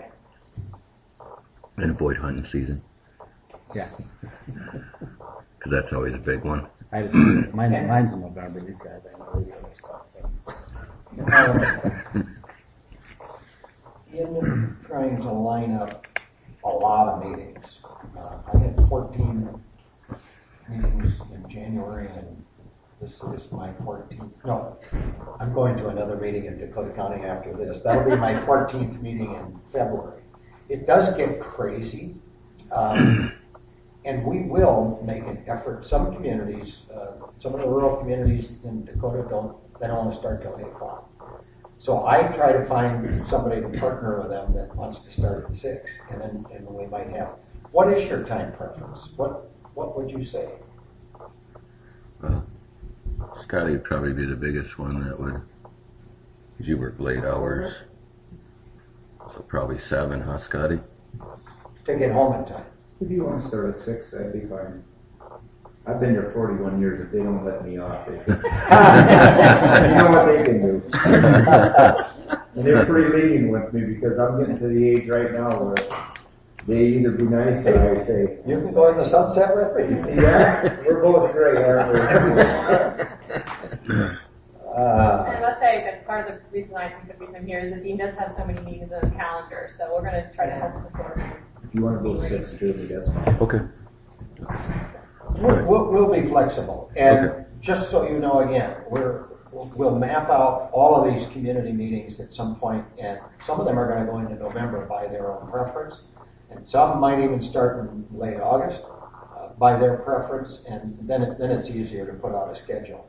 And avoid hunting season. Yeah. Cause that's always a big one. I just, mine's, mine's in November, these guys, I know the other stuff. But. Um, in trying to line up a lot of meetings, uh, I had fourteen meetings in January, and this is my fourteenth. No, I'm going to another meeting in Dakota County after this. That'll be my fourteenth meeting in February. It does get crazy. Um, and we will make an effort. Some communities, uh, some of the rural communities in Dakota don't, they don't want to start till eight o'clock. So I try to find somebody to partner with them that wants to start at six, and then, and we might have. What is your time preference? What, what would you say? Well, Scotty would probably be the biggest one that would, because you work late hours. So probably seven, huh, Scotty? To get home in time. If you want to start at six, that'd be fine. I've been here forty-one years. If they don't let me off, they can. You know what they can do. And they're pretty lenient with me because I'm getting to the age right now where they either be nice or I say, You can go in the sunset with me. you see that? We're both great, aren't we? Uh, And I must say that part of the reason I think the reason I'm here is that Dean does have so many meetings on his calendar, so we're going to try to help support him. If you want to go six, too, that's fine. Okay. We'll, we'll, we'll be flexible. And Okay. just so you know, again, we're, we'll map out all of these community meetings at some point, and some of them are going to go into November by their own preference, and some might even start in late August uh, by their preference, and then it, then it's easier to put out a schedule.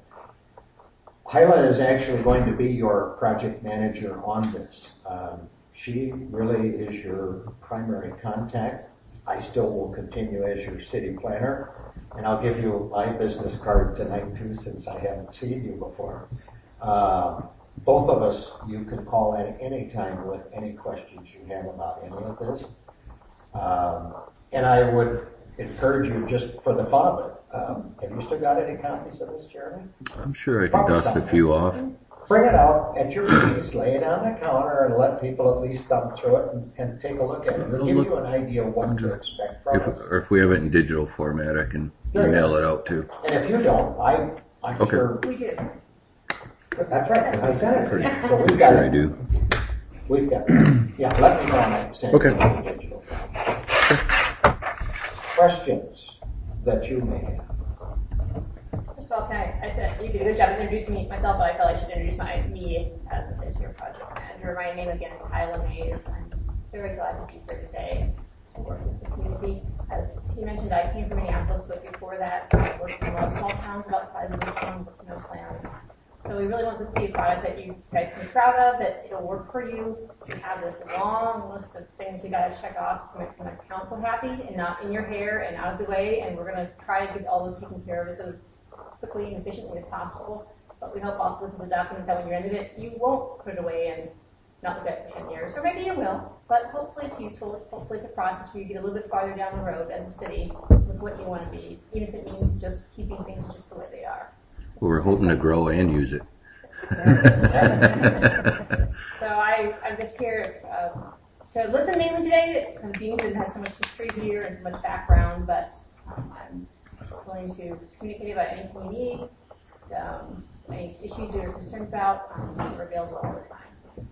Hyla is actually going to be your project manager on this. Um, she really is your primary contact. I still will continue as your city planner, and I'll give you my business card tonight too, since I haven't seen you before. Uh, both of us, you can call at any time with any questions you have about any of this. Um, and I would encourage you, just for the fun of it, um, have you still got any copies of this, Jeremy? I'm sure I can dust a few off. Bring it out at your meetings, lay it on the counter, and let people at least thumb through it and, and take a look at it. It'll give you an idea of what to expect from If, it. or if we have it in digital format, I can email it out too. And if you don't, I, I'm Okay. sure. We do. That's right, I sent Pretty it. So we've got sure I it. do. We've got it. Yeah, let me know and I can send Okay. you the digital file. Questions that you may have? First of all, can I, I said you did a good job of introducing me, myself, but I felt I should introduce my, me as, as your project manager. My name again is Hyla Mays. I'm very glad to be here today to work with the community. As he mentioned, I came from Minneapolis, but before that, I worked in a lot of small towns about the size of this one with no plans. So we really want this to be a product that you guys can be proud of, that it'll work for you. You have this long list of things you gotta check off to make the council happy and not in your hair and out of the way, and we're gonna try to get all those taken care of as quickly and efficiently as possible. But we hope also this is a document that when you're ended it, you won't put it away and not look at it for ten years. Or maybe you will, but hopefully it's useful. It's, hopefully it's a process where you get a little bit farther down the road as a city with what you want to be, even if it means just keeping things just the way they are. Well, we're hoping to grow and use it. So I, I'm just here um, to listen mainly today, because Dean has so much history here and so much background, but um, I'm willing to communicate about anything you need, um, any issues you're concerned about. Um, we're available all the time.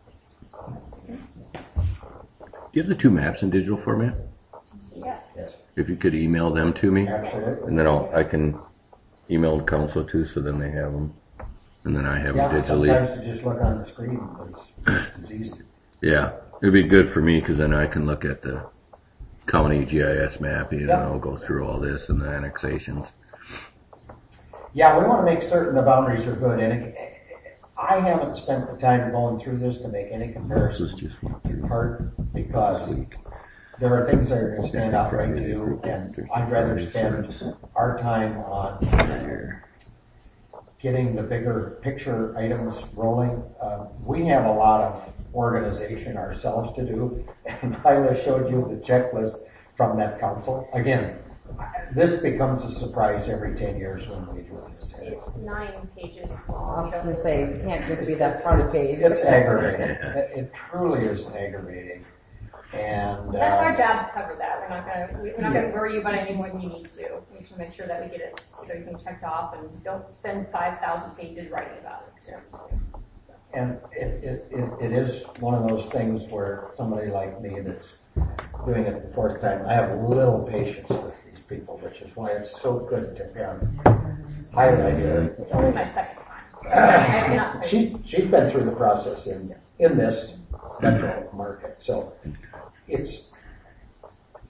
So. Do you have the two maps in digital format? Yes. If you could email them to me, Absolutely. and then I'll, I can email the council too, so then they have them, and then I have Yeah, them digitally. sometimes you just look on the screen, but it's, it's easy. Yeah, it'd be good for me because then I can look at the county G I S mapping and Yeah. I'll go through all this and the annexations. Yeah, we want to make certain the boundaries are good, and it, I haven't spent the time going through this to make any This is comparisons, just one in through part because this week. there are things that are going to stand out right to you, and I'd rather spend our time on getting the bigger picture items rolling. Uh, we have a lot of organization ourselves to do, and Hyla showed you the checklist from that council. Again, this becomes a surprise every ten years when we do this. It's nine pages I long. was going to say, it can't just be that front page. It's aggravating. It, it truly is aggravating. And That's our uh, job to cover that. We're not gonna, we're not gonna worry you about it any more than you need to. We just wanna make sure that we get it, get everything checked off and don't spend five thousand pages writing about it. and it, it, it, it is one of those things where somebody like me that's doing it the fourth time, I have little patience with these people, which is why it's so good to have highlight here. It's only my second time, so I'm not. She's, she's been through the process in, in this metro market, so it's,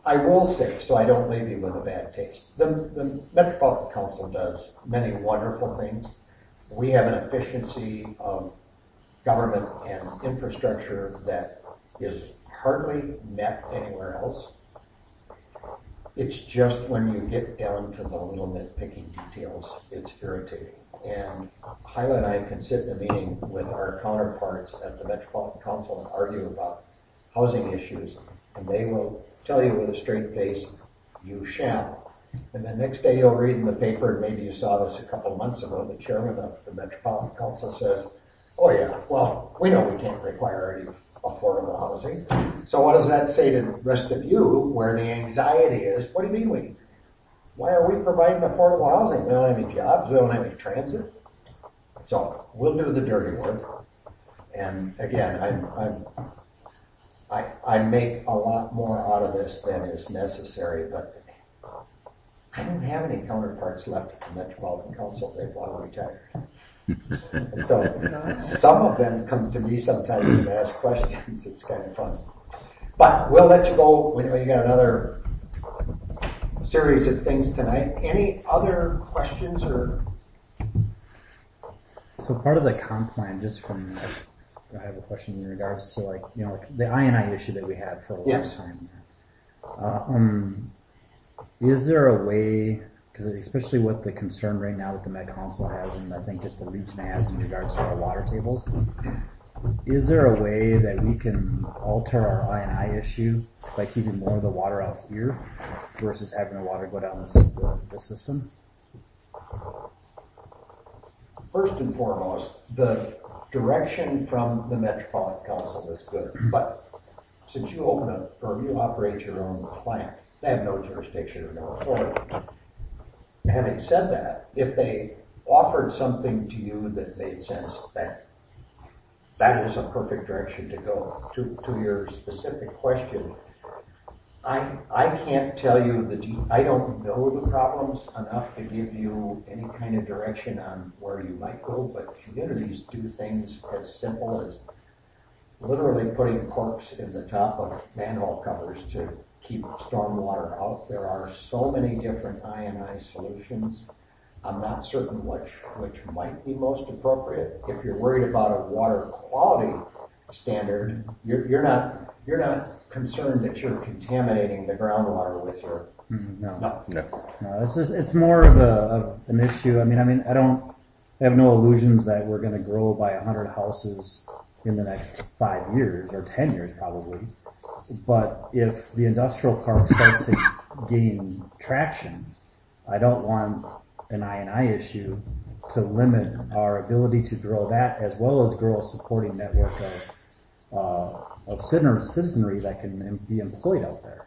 I will say, so I don't leave you with a bad taste, the, the Metropolitan Council does many wonderful things. We have an efficiency of government and infrastructure that is hardly met anywhere else. It's just when you get down to the little nitpicky details, it's irritating. And Hyla and I can sit in a meeting with our counterparts at the Metropolitan Council and argue about housing issues, and they will tell you with a straight face, you shall. And the next day you'll read in the paper, and maybe you saw this a couple of months ago, the chairman of the Metropolitan Council says, oh yeah, well, we know we can't require any affordable housing. So what does that say to the rest of you, where the anxiety is? What do you mean we, why are we providing affordable housing? We don't have any jobs, we don't have any transit. So we'll do the dirty work. And again, I'm, I'm, I, I make a lot more out of this than is necessary, but I don't have any counterparts left at the Metropolitan Council. They've all retired. And so some of them come to me sometimes and ask questions. It's kind of fun. But we'll let you go. We know you got another series of things tonight. Any other questions or? So part of the comp plan, just from, I have a question in regards to like, you know, like the I and I issue that we had for a long Yes. time. Uh, um, is there a way, because especially with the concern right now that the Met Council has, and I think just the region has in regards to our water tables, is there a way that we can alter our I and I issue by keeping more of the water out here versus having the water go down the, the, the system? First and foremost, the direction from the Metropolitan Council is good, but since you open up or you operate your own plant, they have no jurisdiction or no authority. Having said that, if they offered something to you that made sense, that that is a perfect direction to go. To, to your specific question, I I can't tell you the de- I don't know the problems enough to give you any kind of direction on where you might go, but communities do things as simple as literally putting corks in the top of manhole covers to keep stormwater out. There are so many different I and I solutions. I'm not certain which which might be most appropriate. If you're worried about a water quality standard, you're you're not you're not concerned that you're contaminating the groundwater with your Mm, no. no. No. No, it's just, it's more of a, of an issue. I mean, I mean, I don't I have no illusions that we're going to grow by a hundred houses in the next five years or ten years probably. But if the industrial park starts to gain traction, I don't want an I and I issue to limit our ability to grow that as well as grow a supporting network of, uh, of citizenry that can be employed out there.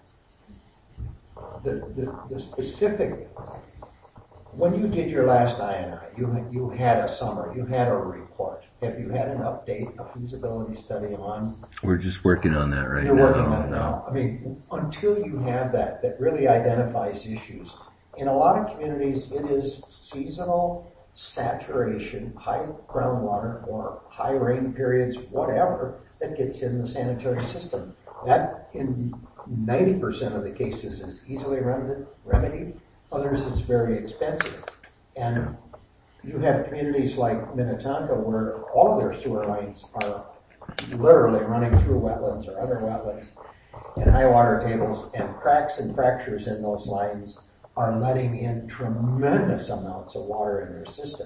The, the, the specific, when you did your last I and I, you, you had a summary, you had a report. Have you had an update, a feasibility study on? We're just working on that right You're now. working on it now. I mean, until you have that, that really identifies issues. In a lot of communities, it is seasonal saturation, high groundwater or high rain periods, whatever, that gets in the sanitary system. That, in ninety percent of the cases, is easily remedied. remedied. Others, it's very expensive. And you have communities like Minnetonka where all of their sewer lines are literally running through wetlands or other wetlands and high water tables, and cracks and fractures in those lines are letting in tremendous amounts of water in their system.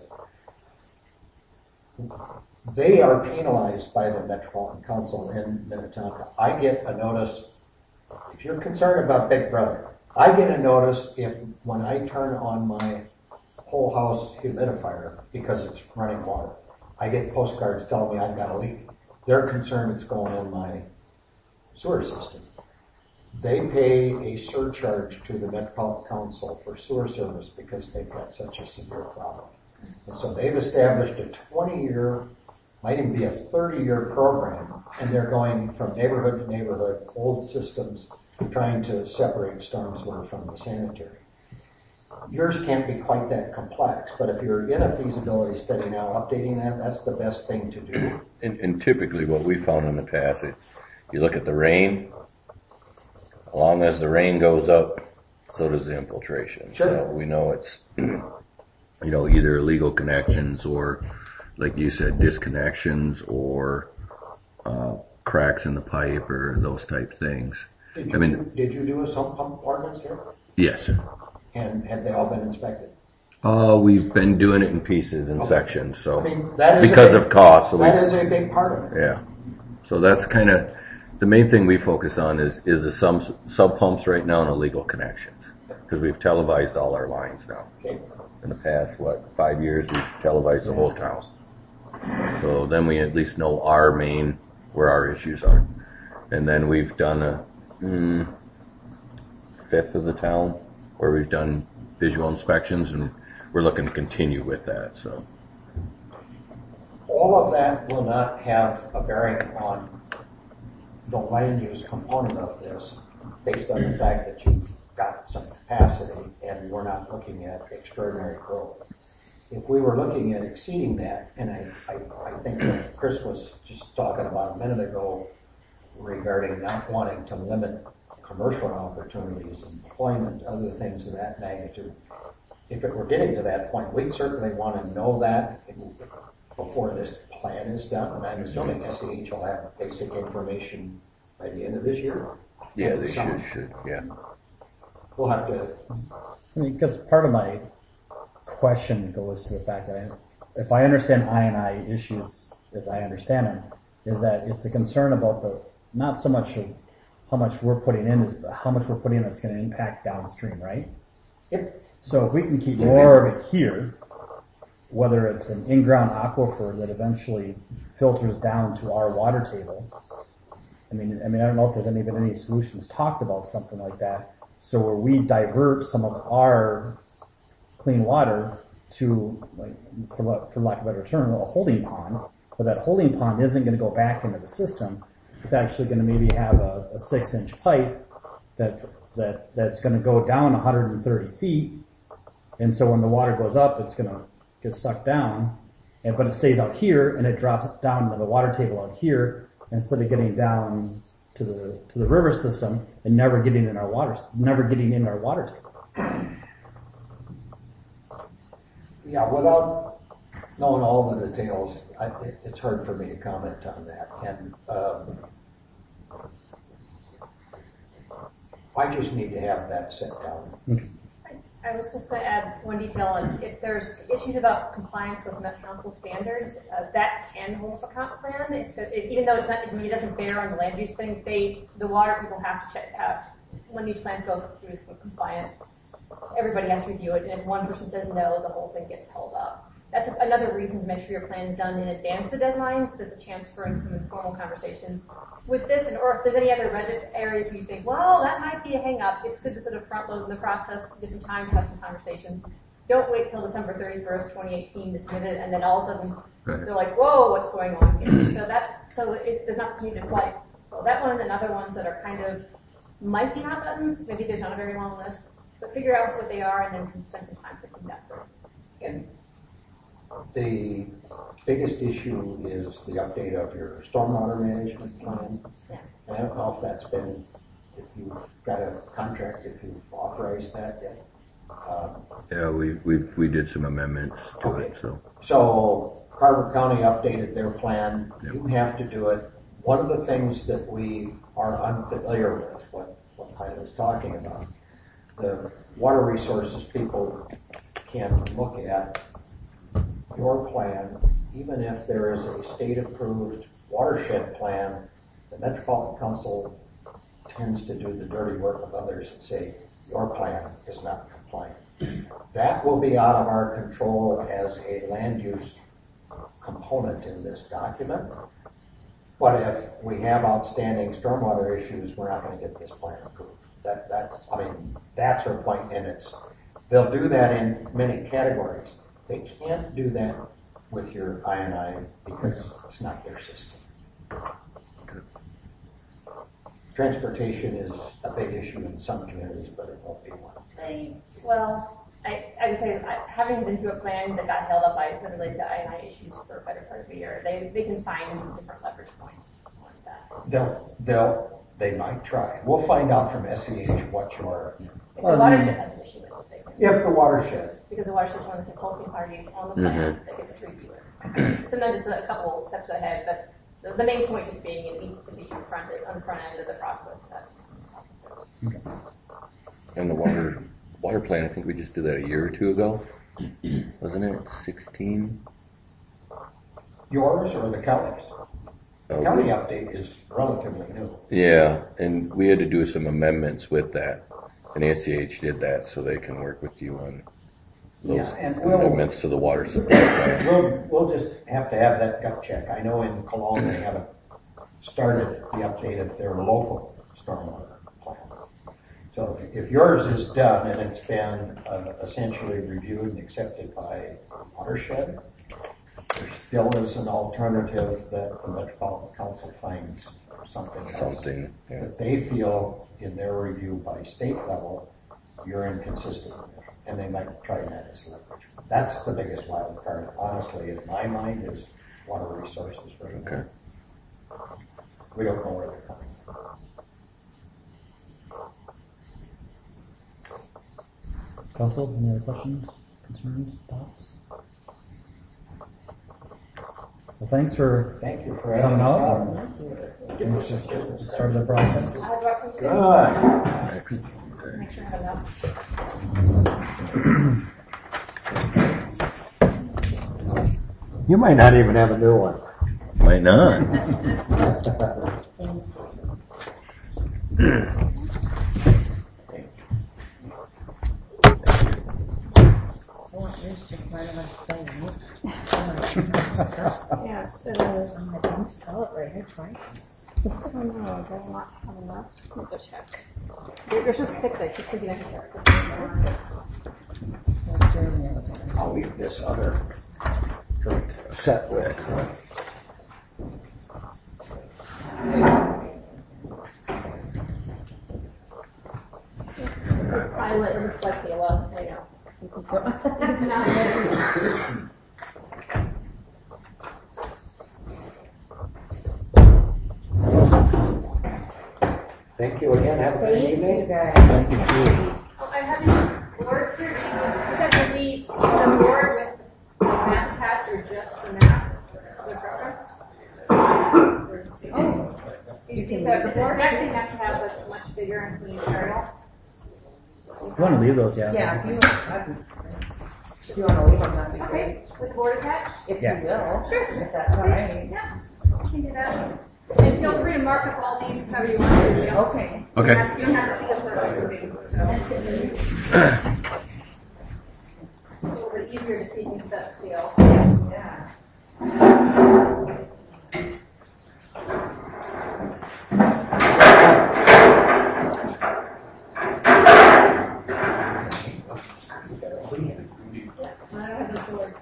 They are penalized by the Metropolitan Council in Minnetonka. I get a notice, if you're concerned about Big Brother, I get a notice if when I turn on my whole house humidifier because it's running water, I get postcards telling me I've got a leak. They're concerned it's going in my sewer system. They pay a surcharge to the Metropolitan Council for sewer service because they've got such a severe problem. And so they've established a twenty-year, might even be a thirty-year program, and they're going from neighborhood to neighborhood, old systems, trying to separate storm sewer from the sanitary. Yours can't be quite that complex, but if you're in a feasibility study now, updating that, that's the best thing to do. And, and typically what we found in the past, it, you look at the rain, as long as the rain goes up, so does the infiltration. Sure. So we know it's, you know, either illegal connections or, like you said, disconnections or uh, cracks in the pipe or those type things. Did you, I mean, did you do a sump pump ordinance here? yes. And have they all been inspected? Uh, we've been doing it in pieces and Okay. sections, so I mean, that is a because big- of cost. So we, That is a big part of it. yeah. So that's kind of the main thing we focus on is is the sub sub pumps right now and illegal connections because we've televised all our lines now. Okay. In the past, what, five years, we've televised the whole town. So then we at least know our main, where our issues are. And then we've done a mm, fifth of the town where we've done visual inspections, and we're looking to continue with that, so. All of that will not have a bearing on the land use component of this based on the fact that you've got some capacity and we're not looking at extraordinary growth. If we were looking at exceeding that, and I, I, I think what Chris was just talking about a minute ago regarding not wanting to limit commercial opportunities, employment, other things of that magnitude, if it were getting to that point, we'd certainly want to know that before this plan is done. And I'm assuming S E H will have basic information by the end of this year. Yeah, they Some- should, should, yeah. We'll have to, I mean, because part of my question goes to the fact that I, if I understand I and I issues as I understand them, is that it's a concern about the, not so much of how much we're putting in, is how much we're putting in that's going to impact downstream, right? Yep. So if we can keep more of it here, whether it's an in-ground aquifer that eventually filters down to our water table, I mean, I mean, I don't know if there's any, been any solutions talked about something like that. So where we divert some of our clean water to, like, for, la- for lack of a better term, a holding pond, but that holding pond isn't going to go back into the system. It's actually going to maybe have a, a six-inch pipe that that that's going to go down one hundred thirty feet, and so when the water goes up, it's going to get sucked down, and but it stays out here and it drops down to the water table out here instead of getting down to the to the river system and never getting in our water, never getting in our water table. yeah, without knowing all the details, I, it, it's hard for me to comment on that. And um, I just need to have that set down. Okay. I was just going to add one detail on if there's issues about compliance with Met Council standards, uh, that can hold up a comp plan. If, if, even though it's not, I mean, it doesn't bear on the land use thing, they, the water people have to check out when these plans go through for compliance. Everybody has to review it, and if one person says no, the whole thing gets held up. That's another reason to make sure your plan is done in advance of the deadlines. There's a chance for some informal conversations with this, and or if there's any other red areas where you think, well, that might be a hang up, it's good to sort of front load the process, give some time to have some conversations. Don't wait till December thirty-first, twenty eighteen to submit it, and then all of a sudden Right. they're like, whoa, what's going on here? So that's, so it, there's an opportunity to play. So that one and other ones that are kind of, might be hot buttons, maybe there's not a very long list, but figure out what they are and then can spend some time thinking that through. And the biggest issue is the update of your stormwater management plan. Yeah. I don't know if that's been, if you've got a contract, if you've authorized that yet. Um, Yeah, we, we, we did some amendments to Okay. it, so. So Carver County updated their plan. Yep. You have to do it. One of the things that we are unfamiliar with, what, what Pilot is talking about, the water resources people can look at your plan, even if there is a state-approved watershed plan, the Metropolitan Council tends to do the dirty work of others and say, your plan is not compliant. That will be out of our control as a land use component in this document. But if we have outstanding stormwater issues, we're not going to get this plan approved. That, that's, I mean, that's our point, and it's, they'll do that in many categories. They can't do that with your I and I because it's not their system. Transportation is a big issue in some communities, but it won't be one. I, well, I, I would say I, having been through a plan that got held up by related to I and I issues for a better part of a year, they they can find different leverage points like that. They'll, they'll, they might try. We'll find out from S E H what your, If the watershed has an issue with it, they can- if the watershed, because the watershed is one of the consulting parties on the plan that gets to review it. Sometimes it's a couple steps ahead, but the, the main point is being it needs to be confronted on the front end of the process. That's And the water, water plan, I think we just did that a year or two ago. Wasn't it? sixteen? yours or the county's. The Oh, county we- update is relatively new. Yeah, and we had to do some amendments with that. And S E H did that so they can work with you on those Yeah, and we'll- amendments to the water supply plan. We'll, we'll just have to have that gut check. I know in Cologne they haven't started the update of their local stormwater plan. So if- if yours is done and it's been uh, essentially reviewed and accepted by watershed, there still is an alternative that the Metropolitan Council finds something else Something, yeah. that they feel in their review by state level you're inconsistent with, and they might try that as leverage. That's the biggest wild card, honestly, in my mind, is water resources right now. Okay. We don't know where they're coming from. Council, any other questions, concerns, thoughts? Well, thanks for Thank you for having coming us out. out. Thanks for starting the process. I brought some food. Good. Make sure I have enough. You might not even have a new one. Might not. I want yours just right on spelling. Yes, it is. I didn't spell it right, I tried. Oh no, do I not have enough? Let me go check. They're, they're so thick that I keep thinking I can get it. I'll leave this other set with. Excellent. It's violet, it looks like yellow. I know. Thank you again. Have a good Thank evening. you guys. Thank you, too. Oh, I have these boards here. Do you guys have the, the board with the map attached or just the map of the preference? Oh, You can set the board. It's actually have to have a much bigger and clean aerial. You want to leave those, yeah? yeah, if you, I'd- if you want to leave them, that'd be great. Okay, with the board attached? If Yeah. you will. Sure. If that's all right. Yeah, you can do that. And feel free to mark up all these however you want to. You know? Okay. You Okay. don't have- You don't have to keep them sort of isolated, so. It's a little bit easier to see things at that scale. Yeah. I don't have the boards.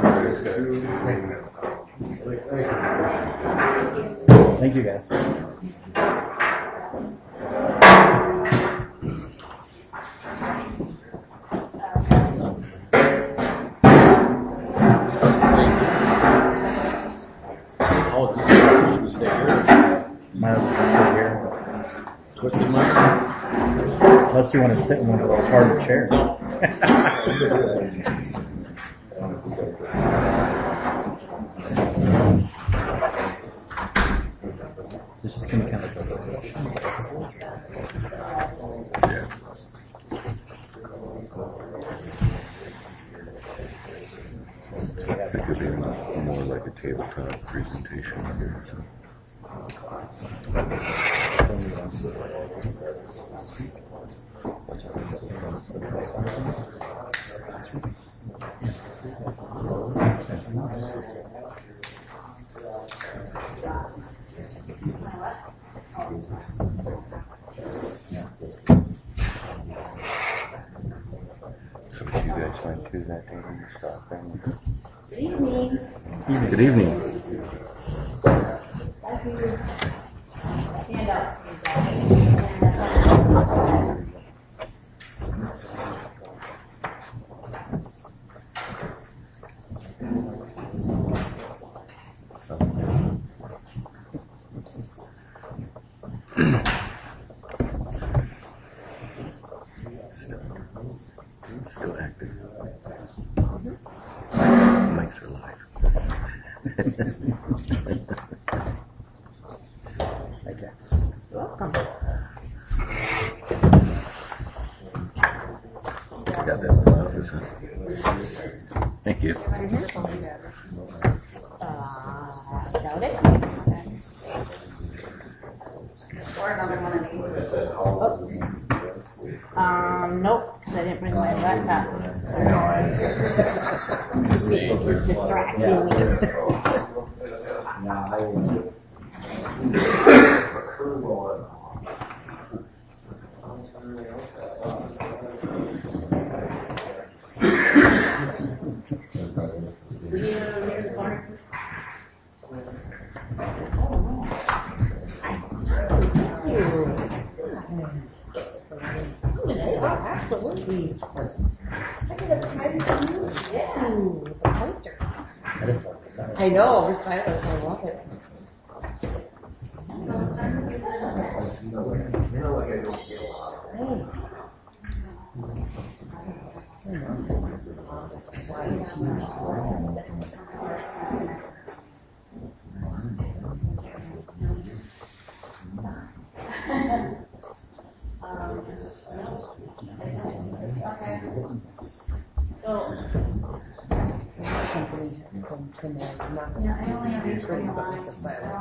Thank you, guys. Oh, should we stay here? Might as well stay here. Twisted mic? Unless you want to sit in one of those hard chairs. So it's just going to kind of go Yeah. I think it'd be more like a tabletop presentation here, so. So would you guys like to do that day when you're stopping? Good evening. Good evening. Stand up. Still active. Mics are live. Okay. Welcome. Got that in the office, huh? Thank you. Uh, doubt it. Or another one of these. Um, nope, because I didn't bring my laptop. It's distracting me. Absolutely. Ooh, the pointer. I just like this. I know, this kind of, I love it. Company has been similar, not Yeah, I only have these three lines.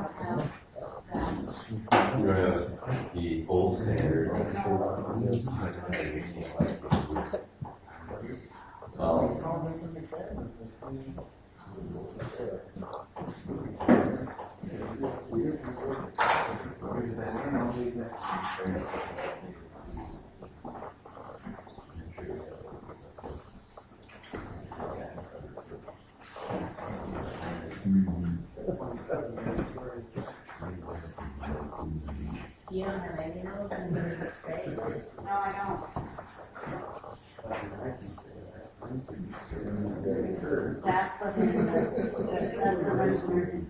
You have the old standards. Um, You don't have any of those? No, I don't. That's what it is. That's the version.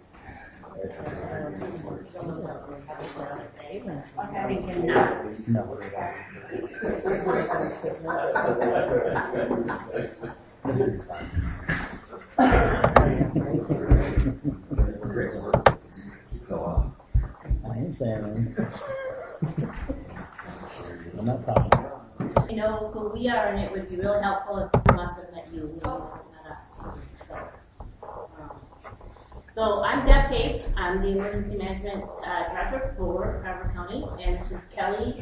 Okay, we can not. No. I ain't saying anything. I'm not talking. You know who we are, and it would be really helpful if you must have met you, not us. So, um, so I'm Deb Page. I'm the Emergency Management uh, Director for Carver County, and this is Kelly.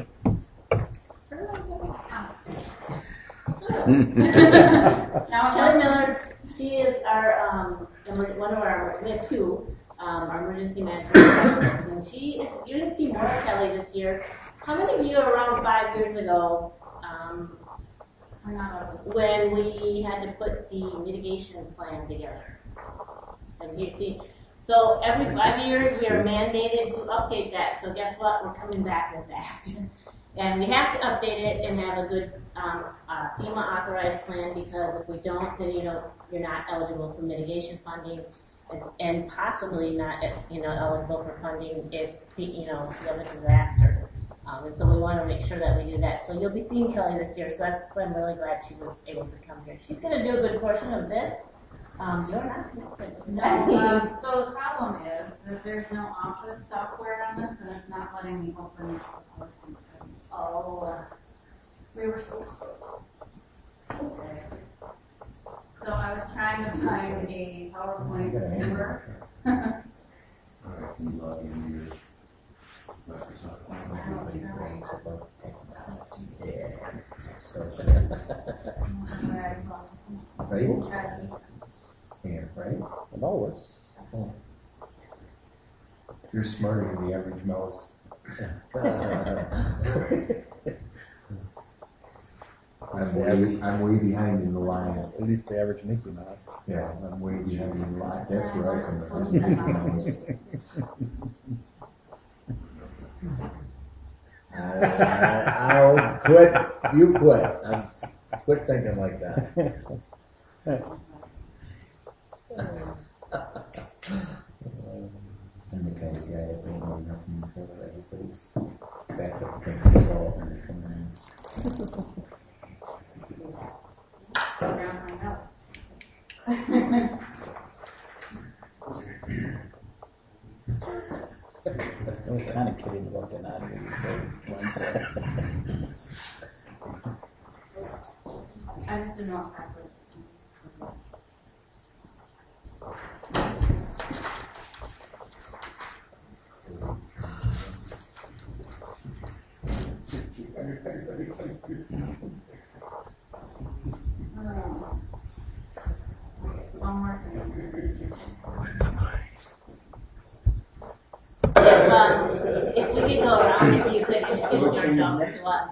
Kelly Miller. She is our um, one of our. We have two. Um, our emergency management specialist, and she is. You're going to see more of Kelly this year. How many of you are around five years ago um, when we had to put the mitigation plan together? Have you seen? So every five years we are mandated to update that. So guess what? We're coming back with that, and we have to update it and have a good um, uh, FEMA authorized plan, because if we don't, then you don't. You're not eligible for mitigation funding. And possibly not, you know, eligible for funding if, you know, you have a disaster. Um, and so we want to make sure that we do that. So you'll be seeing Kelly this year, so that's why I'm really glad she was able to come here. She's going to do a good portion of this. Um, you're not connected. No, um, so the problem is that there's no office software on this, and it's not letting me open it. Oh, uh, We were so close. Okay. So I was trying to find a PowerPoint viewer. Right? Yeah, right? It all works. Oh. You're smarter than the average mouse. I'm way, I'm way behind in the line. At least the average Mickey Mouse. Yeah, I'm way behind in the line. That's where I come from. Mickey Mouse. I, I'll quit. You quit. I'm quit thinking like that. And the kind of guy that don't know nothing until everybody's back up against the wall and they come in. I was kind of kidding about getting out of here before Wednesday. I just didn't know exactly. One more thing. If, um, if we could go around, if you could introduce yourselves to us.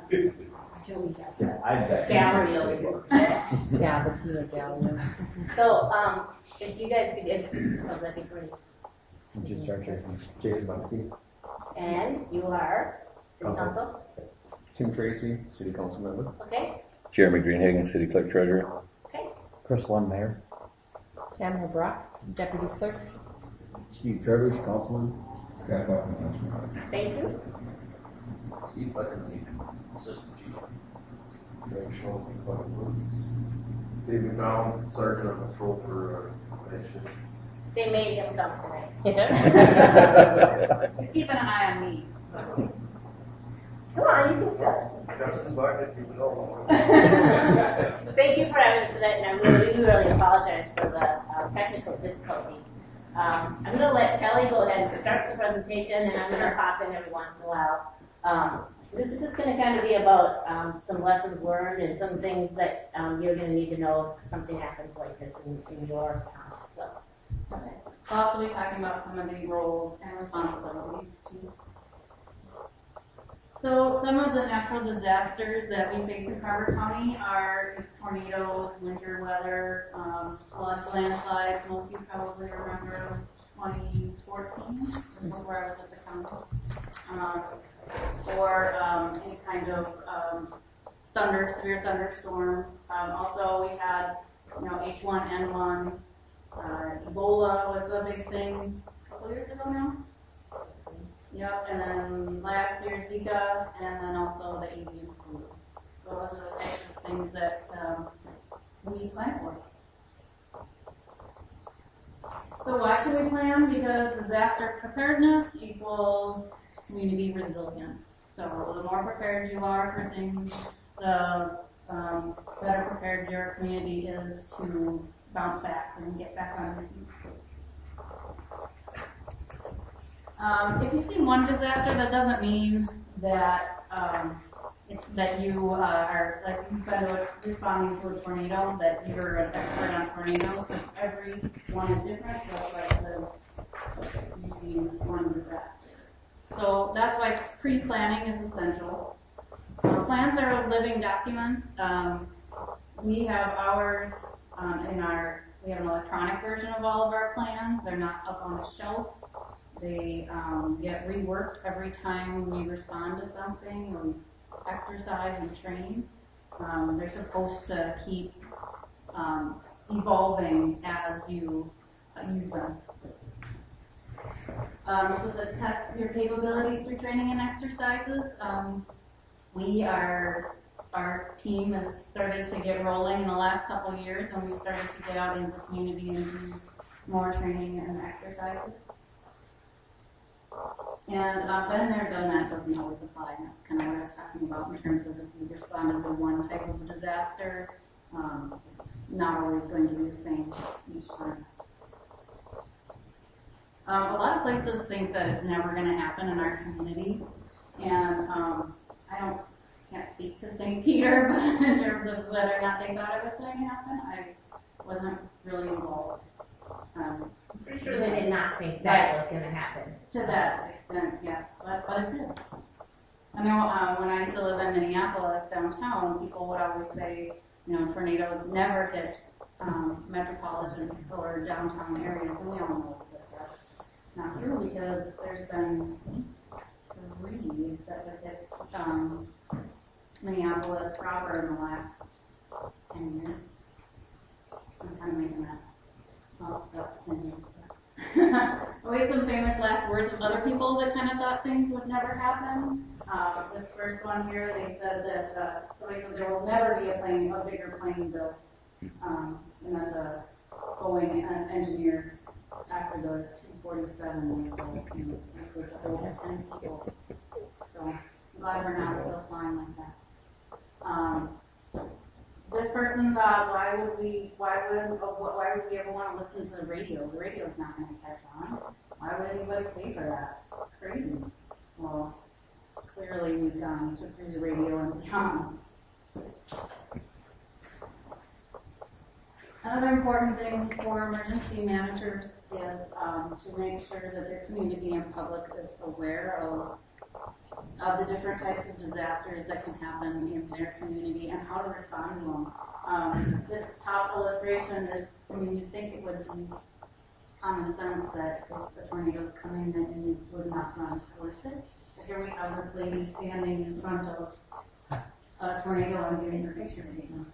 Gallery over here. Yeah, the peanut gallery. So, um, if you guys could introduce yourselves, that'd be great. Just start Jason. Jason Buckey. And you are city council, Tim Tracy, City Council member. okay? Jeremy Greenhagen, City Clerk Treasurer. Okay. Chris Lund, Mayor. Tamara Brock, deputy clerk. Steve Trevors, councilman. Scott Buckman, councilman. Thank you. Steve Buckingham, assistant chief. Greg Schultz, public works. Steve McDonald, sergeant of patrol for uh, Nation. They made him come tonight. He's keeping an eye on me. Come on, you can sit. Justin Bucket, you know. Thank you for having us tonight, and I really, really apologize for the uh, technical difficulties. Um, I'm going to let Kelly go ahead and start the presentation, and I'm going to hop in every once in a while. Um, this is just going to kind of be about um, some lessons learned and some things that um, you're going to need to know if something happens like this in, in your town. So, okay. We'll also be talking about some of the roles and responsibilities too. So some of the natural disasters that we face in Carver County are tornadoes, winter weather, um, floods, landslides. Most of you probably remember twenty fourteen, where I was at the county, um, or um, any kind of um, thunder, severe thunderstorms. Um, also, we had you know H one N one, uh, Ebola was a big thing a couple years ago now. Yep, and then last year Zika, and then also the avian flu. So those are the types of things that um, we plan for. So why should we plan? Because disaster preparedness equals community resilience. So the more prepared you are for things, the um, better prepared your community is to bounce back and get back on their feet. Um, if you've seen one disaster, that doesn't mean that um, it's, that you uh, are like you've been responding to a tornado, that you're an expert on tornadoes. Because every one is different. Just like the you've seen one disaster. So that's why pre-planning is essential. Uh, plans are living documents. Um, we have ours um, in our we have an electronic version of all of our plans. They're not up on a shelf. They um, get reworked every time we respond to something or exercise and train. Um, they're supposed to keep um, evolving as you uh, use them. Um, so to test your capabilities through training and exercises, um, we are, our team has started to get rolling in the last couple of years, and we've started to get out into the community and do more training and exercises. And uh, been there, done that doesn't always apply. And that's kind of what I was talking about in terms of if you responded to one type of disaster, um, it's not always going to be the same each time. Um, a lot of places think that it's never going to happen in our community, and um, I don't can't speak to Saint Peter, but in terms of whether or not they thought it was going to happen, I wasn't really involved. Um, I'm pretty sure they did not think that was going to happen. To that extent, yes, but, but it did. I know um, when I used to live in Minneapolis downtown, people would always say, you know, tornadoes never hit um, metropolitan or downtown areas, and we all know that that's not true because there's been three that have hit um, Minneapolis proper in the last ten years. I'm kind of making that. Well, that's ten years. always some famous last words of other people that kind of thought things would never happen. Uh, this first one here, they said that uh, somebody said there will never be a plane, a bigger plane built. Um, and that's a Boeing uh, engineer after the two forty-seven was built, and it was over ten people. So I'm glad we're not still flying like that. Um, this person thought, why would we, why would, uh, why would we ever want to listen to the radio? The radio's not going to catch on. Why would anybody pay for that? It's crazy. Well, clearly we've gone to through the radio and beyond. Another important thing for emergency managers is um, to make sure that their community and public is aware of of the different types of disasters that can happen in their community and how to respond to them. Um, this top illustration is, I mean, you'd think it would be common sense that if a tornado come in, then you would not run towards it. But here we have this lady standing in front of a tornado and getting her picture taken.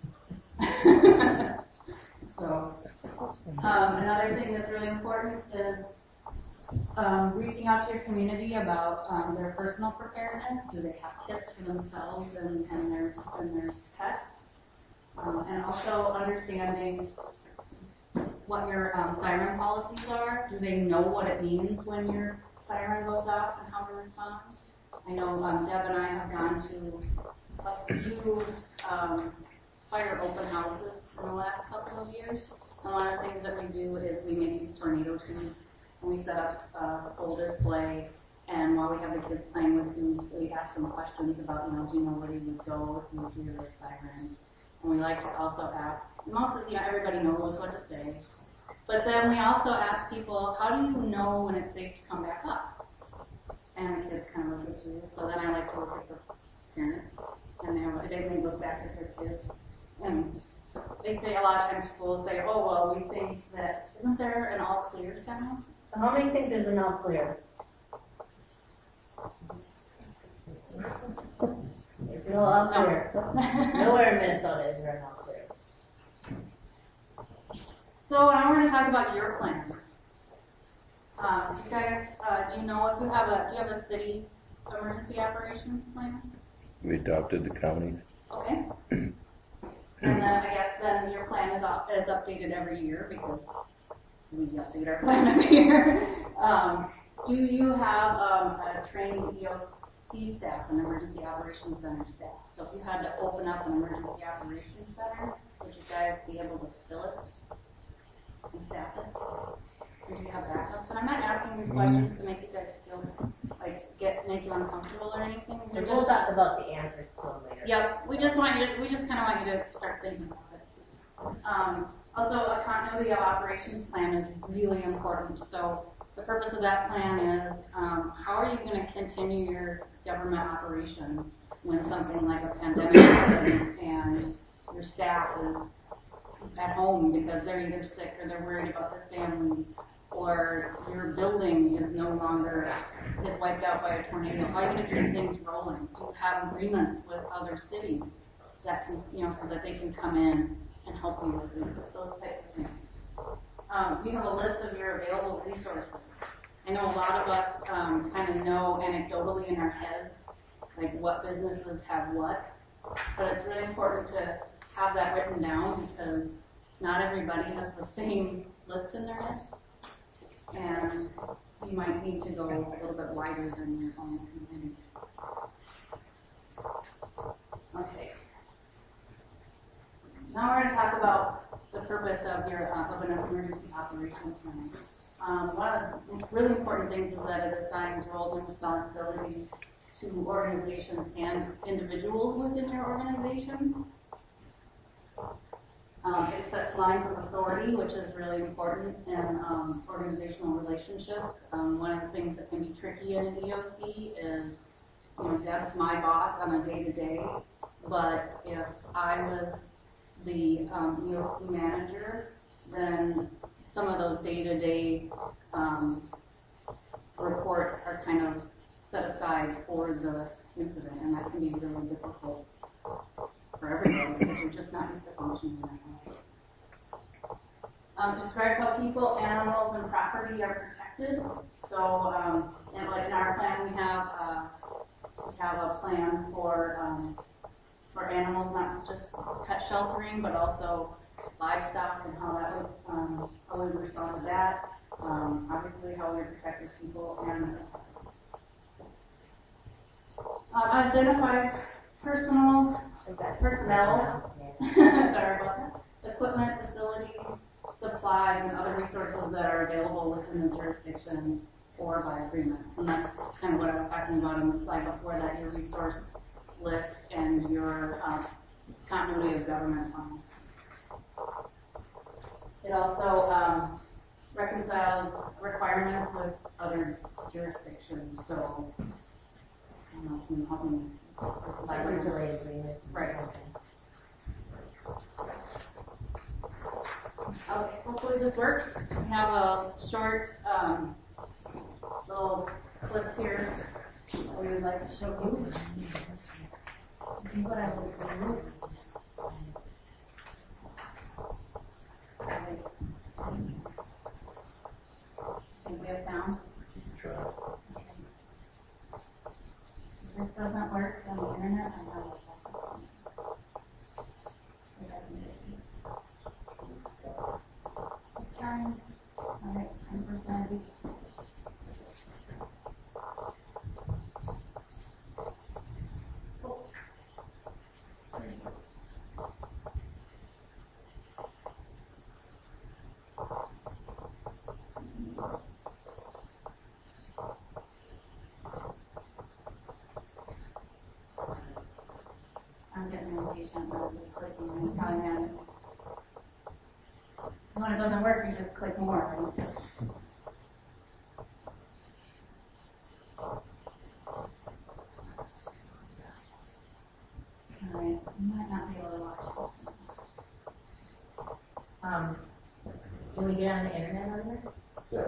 So, um, another thing that's really important is um, reaching out to your community about um, their personal preparedness. Do they have kits for themselves and, and their and their pets? Um, and also understanding what your um, siren policies are. Do they know what it means when your siren goes off and how to respond? I know um, Deb and I have gone to a few um, fire open houses in the last couple of years. And one of the things that we do is we make these tornado tunes, and we set up a full display, and while we have the kids playing with tunes, we ask them questions about, you know, do you know where you would go if you hear the siren? And we like to also ask, most of, you know, everybody knows what to say, but then we also ask people, how do you know when it's safe to come back up? And the kids kind of look at you, so then I like to look at the parents, and they, they look back at their kids, and they say a lot of times people will say, oh, well, we think that, isn't there an all clear sound? So how many think there's an all clear? There's no all clear. Nowhere in Minnesota is there an all clear. So now we're going to talk about your plans. Um, do you guys, uh, do you know if you have a, do you have a city emergency operations plan? We adopted the counties. Okay. And then I guess then your plan is up, is updated every year because we update our plan every year. Um, do you have um, a trained E O C staff, an emergency operations center staff? So if you had to open up an emergency operations center, would you guys be able to fill it and staff it? Or do you have backups? And I'm not asking these questions to make you guys feel like get make you uncomfortable or anything. We'll talk about the answers to them later. Yep, we just want you to, we just kind of want you to start thinking about it. Um, also, a continuity of operations plan is really important. So the purpose of that plan is um, how are you going to continue your government operations when something like a pandemic happens and your staff is at home because they're either sick or they're worried about their families, or your building is no longer is wiped out by a tornado. How are you going to keep things rolling? Do you have agreements with other cities that can, you know, so that they can come in and help you with those types of things? Um, you have a list of your available resources. I know a lot of us um, kind of know anecdotally in our heads, like what businesses have what, but it's really important to have that written down because not everybody has the same list in their head. And you might need to go a little bit wider than your own community. Okay. Now we're going to talk about the purpose of your uh, of an emergency operations plan. Um, one of the really important things is that it assigns roles and responsibilities to organizations and individuals within your organization. Um, it sets lines of authority, which is really important in um, organizational relationships. Um, one of the things that can be tricky in an E O C is, you know, Deb's my boss on a day-to-day, but if I was the um, E O C manager, then some of those day-to-day um, reports are kind of set aside for the incident, and that can be really difficult for everybody because we're just not used to functioning that way. Um, describes how people, animals, and property are affected. So, um, and like in our plan, we have, uh, we have a plan for, um, for animals, not just pet sheltering, but also livestock and how that would, um, how we would respond to that. Um, obviously how we protect the people and, uh, identify personal, personnel, sorry about that, equipment, facilities, supplies, and other resources that are available within the jurisdiction or by agreement. And that's kind of what I was talking about on the slide before that, your resource list and your um, continuity of government. Um, it also um, reconciles requirements with other jurisdictions. So, I don't know, can you help me? Like related agreement. Right. Okay, hopefully this works. We have a short um, little clip here that we would like to show you. What I would do. Think we have sound? If this doesn't work on the internet, I know. Trying. Alright, ten percent. I'm getting impatient now, just clicking and telling me. When it doesn't work, you just click more, right? Alright, you might not be able to watch. Um, can we get on the internet on this? Yeah.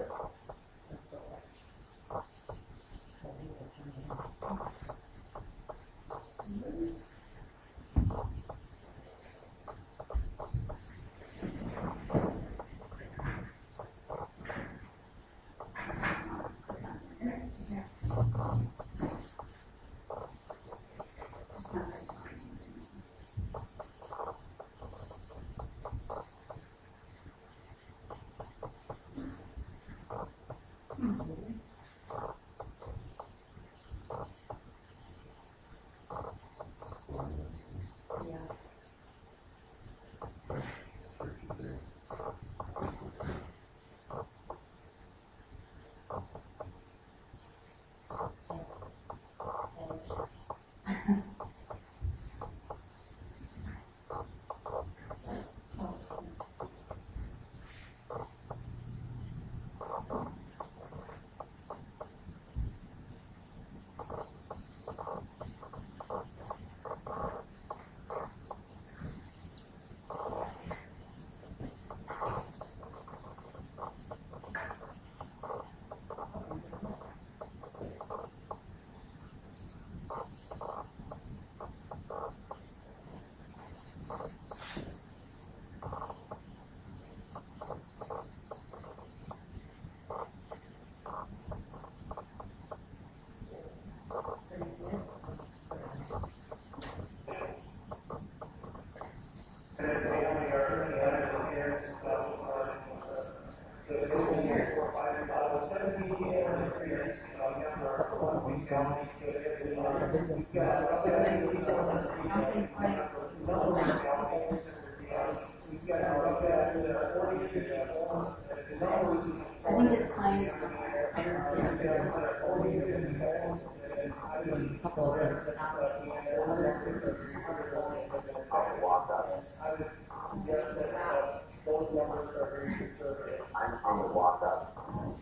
I think it's playing. A couple of them. I'm on the walk up.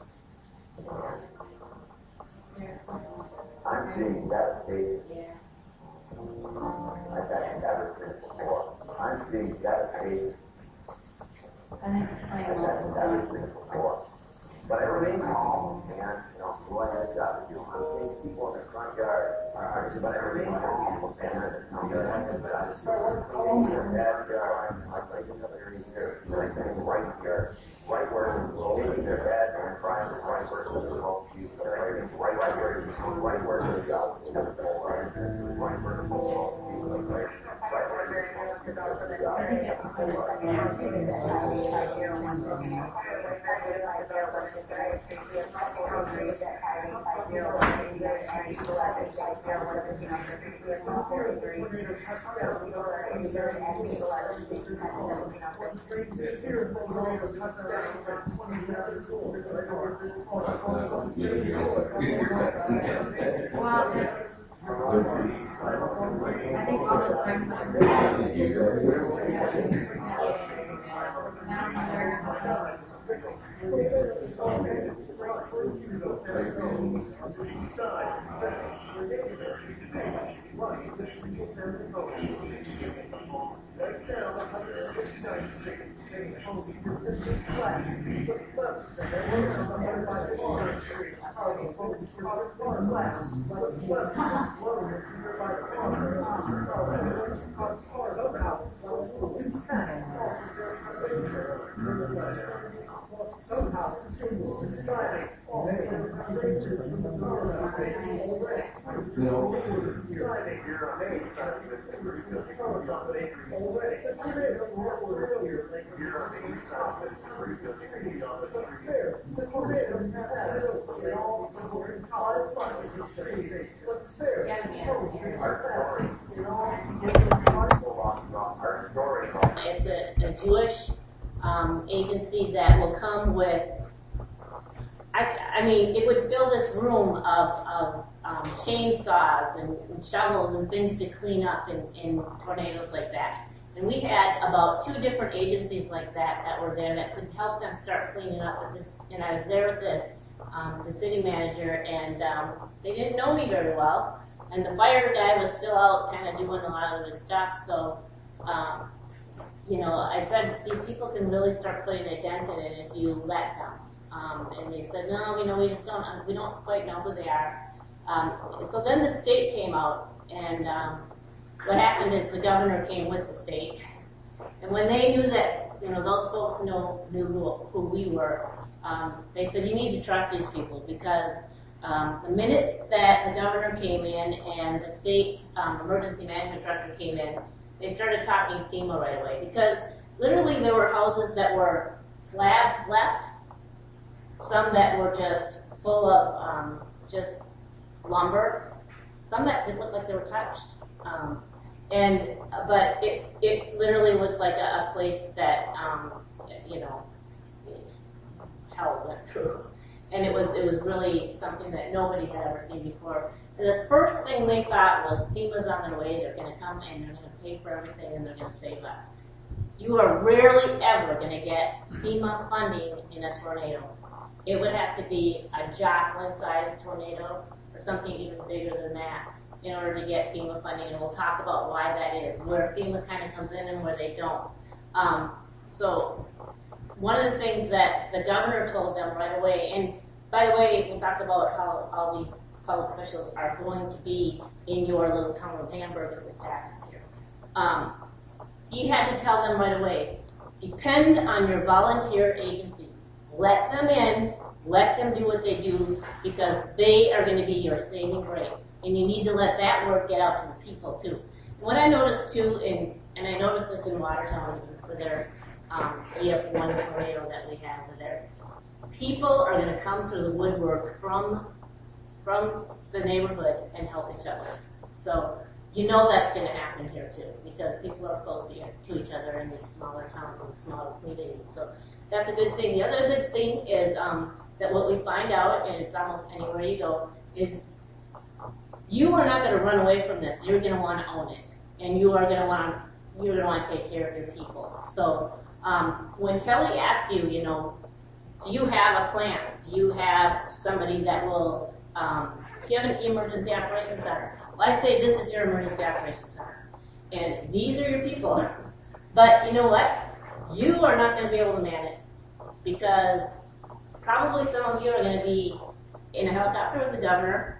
I'm seeing devastation. I've actually never seen it before. I'm seeing devastation. I think it's playing I've multiple never times. seen it before. But I remain calm and, you know, go ahead, job to do. I'm seeing people in the front yard. But I remain calm and, you know, I'm seeing their backyard. I'm like another area here. Right there, right here. Right where it's low, their bed and private, right where right where the job is going to go, right? Right where the ball is, right? Right where the I think all the time. It's a, a Jewish um, agency that will come with, I, I mean, it would fill this room of, of um, chainsaws and, and shovels and things to clean up in, in tornadoes like that. And we had about two different agencies like that that were there that could help them start cleaning up with this. And I was there with the, um, the city manager, and um, they didn't know me very well. And the fire guy was still out kind of doing a lot of his stuff. So, um, you know, I said, these people can really start putting a dent in it if you let them. Um, and they said, no, you know, we just don't, we don't quite know who they are. Um, so then the state came out, and um, what happened is the governor came with the state. And when they knew that, you know, those folks knew, knew who, who we were, um, they said, you need to trust these people, because um, the minute that the governor came in and the state um, emergency management director came in, they started talking FEMA right away, because literally there were houses that were slabs left, some that were just full of um, just lumber, some that didn't look like they were touched. Um, and but it it literally looked like a, a place that um, you know hell went through, and it was it was really something that nobody had ever seen before. And the first thing they thought was, FEMA's on their way, they're going to come and they're going to pay for everything and they're going to save us. You are rarely ever going to get FEMA funding in a tornado. It would have to be a Joplin-sized tornado or something even bigger than that in order to get FEMA funding, and we'll talk about why that is, where FEMA kind of comes in and where they don't. Um, so one of the things that the governor told them right away, and by the way, we talked about how all these public officials are going to be in your little town of Hamburg if this happens here. Um, he had to tell them right away, depend on your volunteer agencies. Let them in, let them do what they do, because they are going to be your saving grace. And you need to let that word get out to the people too. And what I noticed too, in, and I noticed this in Watertown for their um, E F one tornado that we had over there, people are going to come through the woodwork from from the neighborhood and help each other. So you know that's going to happen here too, because people are close to, to each other in these smaller towns and smaller communities. So that's a good thing. The other good thing is um, that what we find out, and it's almost anywhere you go, is you are not going to run away from this. You're going to want to own it, and you are going to want you're going to want to take care of your people. So um, when Kelly asked you, you know, do you have a plan? Do you have somebody that will Um, do you have an emergency operations center? Well, I'd say this is your emergency operations center. And these are your people. But you know what? You are not going to be able to man it, because probably some of you are going to be in a helicopter with the governor.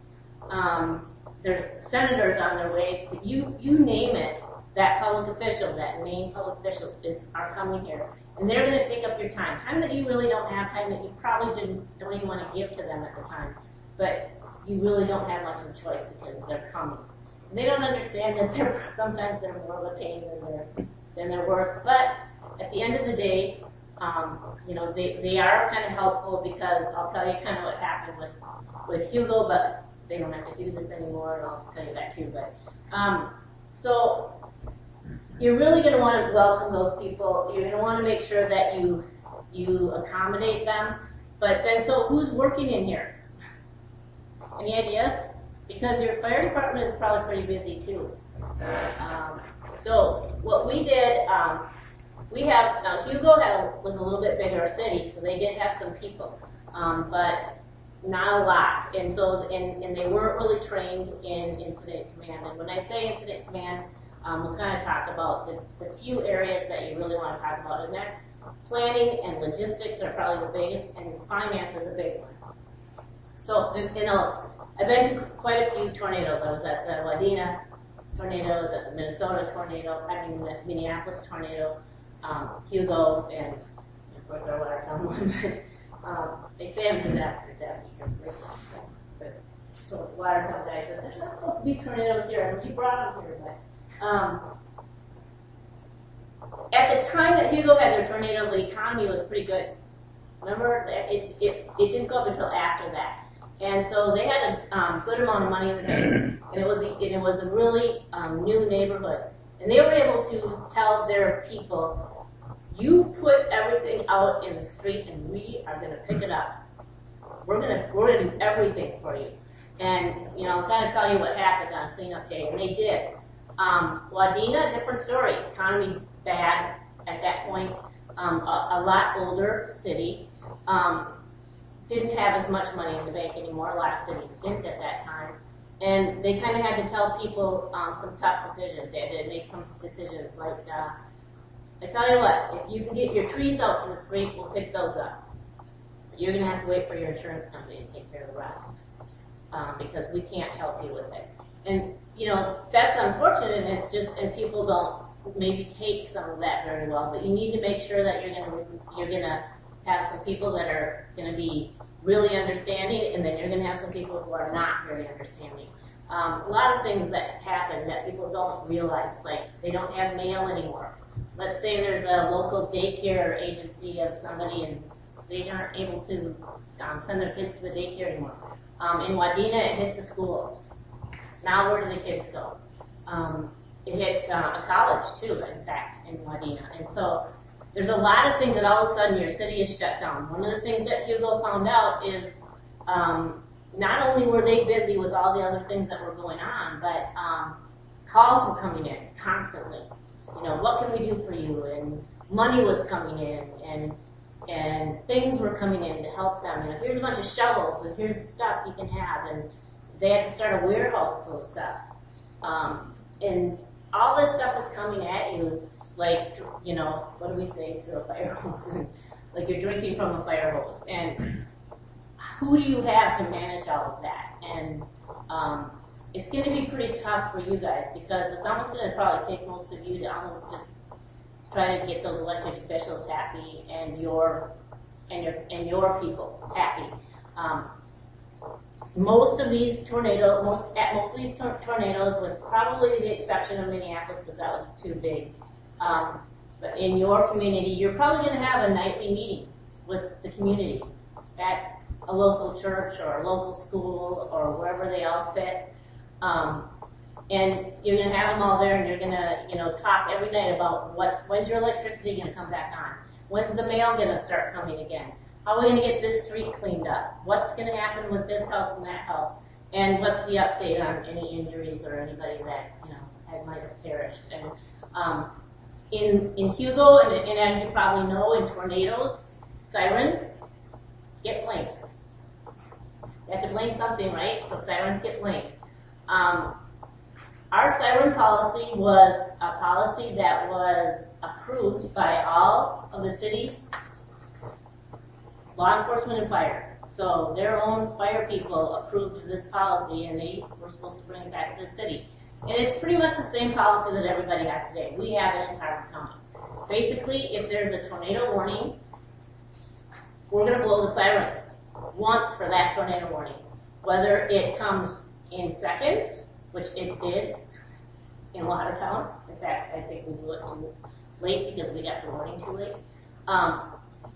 Um, there's senators on their way. You, you name it, that public official, that main public officials is, are coming here. And they're going to take up your time. Time that you really don't have, time that you probably didn't, don't even want to give to them at the time. But you really don't have much of a choice because they're coming. And they don't understand that they're sometimes they're more of a pain than they're than they're worth. But at the end of the day, um, you know, they, they are kind of helpful because I'll tell you kind of what happened with with Hugo, but they don't have to do this anymore. And I'll tell you that too. But um, so you're really going to want to welcome those people. You're going to want to make sure that you you accommodate them. But then, so who's working in here? Any ideas? Because your fire department is probably pretty busy too. Um, so what we did, um, we have, now Hugo had, was a little bit bigger city, so they did have some people, um, but not a lot. And so, and, and they weren't really trained in incident command. And when I say incident command, um, we'll kind of talk about the, the few areas that you really want to talk about. And that's planning and logistics are probably the biggest, and finance is a big one. So, you know, I've been to quite a few tornadoes. I was at the Wadena tornado, I was at the Minnesota tornado, I mean the Minneapolis tornado, um, Hugo, and of course our Watertown one. But um, they say I'm disaster deaf because they, the Watertown guy said there's not supposed to be tornadoes here, and we brought them here. But um, at the time that Hugo had their tornado, the economy was pretty good. Remember, it it it didn't go up until after that. And so they had a um, good amount of money in the bank, and it was a, and it was a really um, new neighborhood. And they were able to tell their people, "You put everything out in the street, and we are going to pick it up. We're going to we're going to do everything for you." And you know, I'll kind of tell you what happened on cleanup day, and they did. Um, Wadena, different story. Economy bad at that point. Um, a, a lot older city. Um, didn't have as much money in the bank anymore. A lot of cities didn't at that time. And they kind of had to tell people um, some tough decisions. They had to make some decisions like, uh, I tell you what, if you can get your trees out to the street, we'll pick those up. But you're going to have to wait for your insurance company to take care of the rest. Um, because we can't help you with it. And, you know, that's unfortunate, and it's just, and people don't maybe take some of that very well, but you need to make sure that you're going to, you're going to have some people that are going to be really understanding, and then you're going to have some people who are not very understanding. Um, a lot of things that happen that people don't realize, like they don't have mail anymore. Let's say there's a local daycare agency of somebody, and they aren't able to um, send their kids to the daycare anymore. Um, in Wadena, it hit the school. Now where do the kids go? Um, it hit uh, a college too, in fact, in Wadena. And so there's a lot of things that all of a sudden your city is shut down. One of the things that Hugo found out is um, not only were they busy with all the other things that were going on, but um, calls were coming in constantly. You know, what can we do for you? And money was coming in, and and things were coming in to help them. You know, here's a bunch of shovels, and here's the stuff you can have. And they had to start a warehouse full of stuff. Um, and all this stuff is coming at you like, you know, what do we say, through a fire hose? And, like you're drinking from a fire hose. And who do you have to manage all of that? And um, it's going to be pretty tough for you guys because it's almost going to probably take most of you to almost just try to get those elected officials happy and your and your and your people happy. Um, most of these tornadoes, most at most of these tor- tornadoes, with probably the exception of Minneapolis because that was too big. Um, but in your community, you're probably going to have a nightly meeting with the community at a local church or a local school or wherever they all fit. Um, and you're going to have them all there, and you're going to, you know, talk every night about what's when's your electricity going to come back on? When's the mail going to start coming again? How are we going to get this street cleaned up? What's going to happen with this house and that house? And what's the update on any injuries or anybody that, you know, had, might have perished? And um, in in Hugo, and, and as you probably know, in tornadoes, sirens get blinked. You have to blink something, right? So sirens get blinked. Um, our siren policy was a policy that was approved by all of the city's law enforcement and fire. So their own fire people approved this policy, and they were supposed to bring it back to the city. And it's pretty much the same policy that everybody has today. We have it in Tarrant County. Basically, if there's a tornado warning, we're going to blow the sirens once for that tornado warning. whether it comes in seconds, which it did in Watertown. In fact, I think we were too late because we got the warning too late. Um,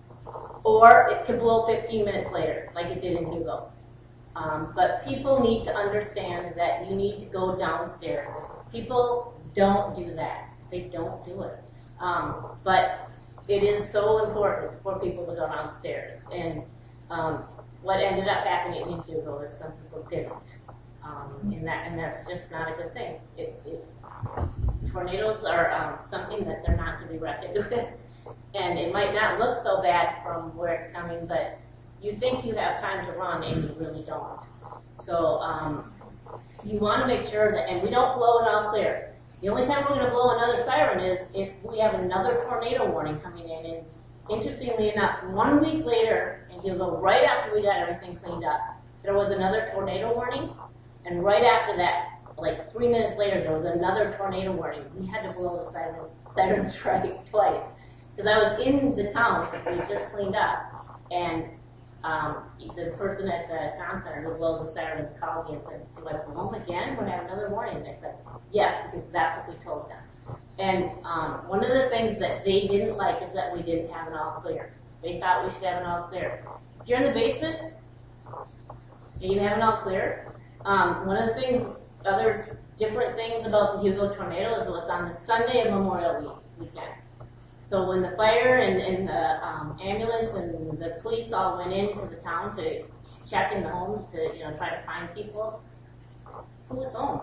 or it could blow fifteen minutes later, like it did in Hugo. Um, but people need to understand that you need to go downstairs. People don't do that. They don't do it. Um, but it is so important for people to go downstairs. And um, what ended up happening in Hugo is some people didn't. Um, and that and that's just not a good thing. It, it, tornadoes are um, something that they're not to be reckoned with. And it might not look so bad from where it's coming, but you think you have time to run and you really don't. So um, you want to make sure that, and we don't blow it all clear. The only time we're going to blow another siren is if we have another tornado warning coming in. And interestingly enough, one week later, and you'll go right after we got everything cleaned up, there was another tornado warning. And right after that, like three minutes later, there was another tornado warning. We had to blow the siren, siren strike twice. Because I was in the town because we just cleaned up. And um, the person at the town center who blows the sirens called me and said, do I blow them again? We're having another warning. And I said, yes, because that's what we told them. And um, one of the things that they didn't like is that we didn't have an all clear. They thought we should have an all clear. If you're in the basement, and you have an all clear, um, one of the things, other different things about the Hugo tornado is what's on the Sunday of Memorial Week, weekend. So when the fire and, and the um, ambulance and the police all went into the town to check in the homes to, you know, try to find people, who was home?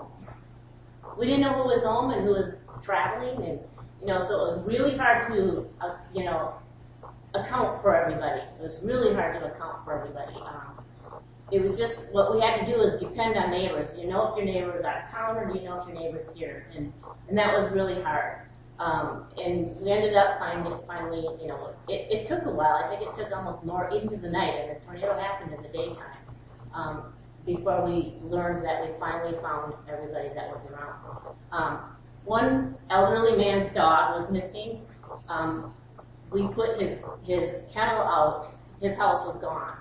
We didn't know who was home and who was traveling, and you know, so it was really hard to, uh, you know, account for everybody. It was really hard to account for everybody. Um, it was just what we had to do is depend on neighbors. Do you know if your neighbor is out of town, or do you know if your neighbor's here? And and that was really hard. Um, and we ended up finding, finally, you know, it, it took a while. I think it took almost more into the night, and the tornado happened in the daytime, um, before we learned that we finally found everybody that was around. Um, one elderly man's dog was missing. Um, we put his, his kennel out. His house was gone.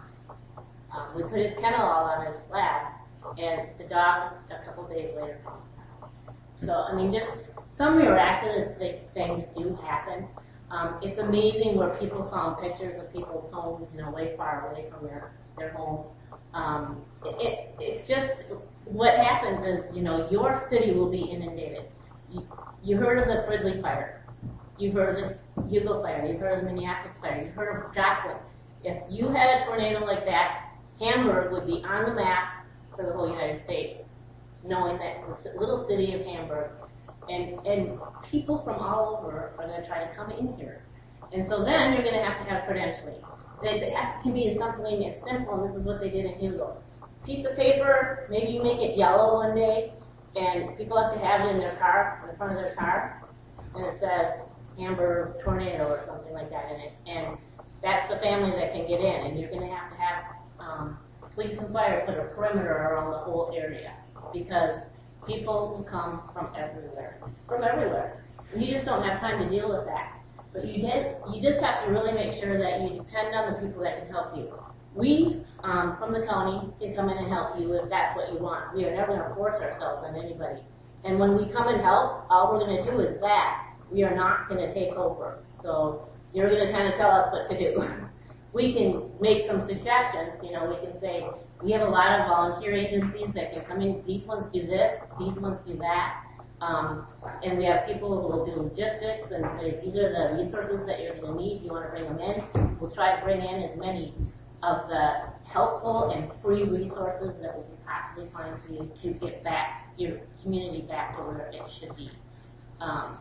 Um, we put his kennel out on his slab, and the dog, a couple days later, found him. So, I mean, just some miraculous th- things do happen. Um, it's amazing where people found pictures of people's homes, you know, way far away from their, their home. Um, it, it's just, what happens is, you know, your city will be inundated. You, you heard of the Fridley fire. You've heard of the Hugo fire. You've heard of the Minneapolis fire. You've heard of Joplin. If you had a tornado like that, Hamburg would be on the map for the whole United States, knowing that the little city of Hamburg, and, and people from all over are going to try to come in here. And so then you're going to have to have credentialing. It can be something as simple, and this is what they did in Hugo. Piece of paper, maybe you make it yellow one day, and people have to have it in their car, in the front of their car, and it says Hamburg tornado or something like that in it. And that's the family that can get in, and you're going to have to have um, police and fire put a perimeter around the whole area, because people will come from everywhere, from everywhere. And you just don't have time to deal with that. But you did, you just have to really make sure that you depend on the people that can help you. We, um, from the county, can come in and help you if that's what you want. We are never going to force ourselves on anybody. And when we come and help, all we're going to do is that. We are not going to take over. So you're going to kind of tell us what to do. We can make some suggestions. You know, we can say, we have a lot of volunteer agencies that can come in. These ones do this. These ones do that. Um, and we have people who will do logistics and say, these are the resources that you're going to need. You want to bring them in. We'll try to bring in as many of the helpful and free resources that we can possibly find for you to get back your community back to where it should be. Um,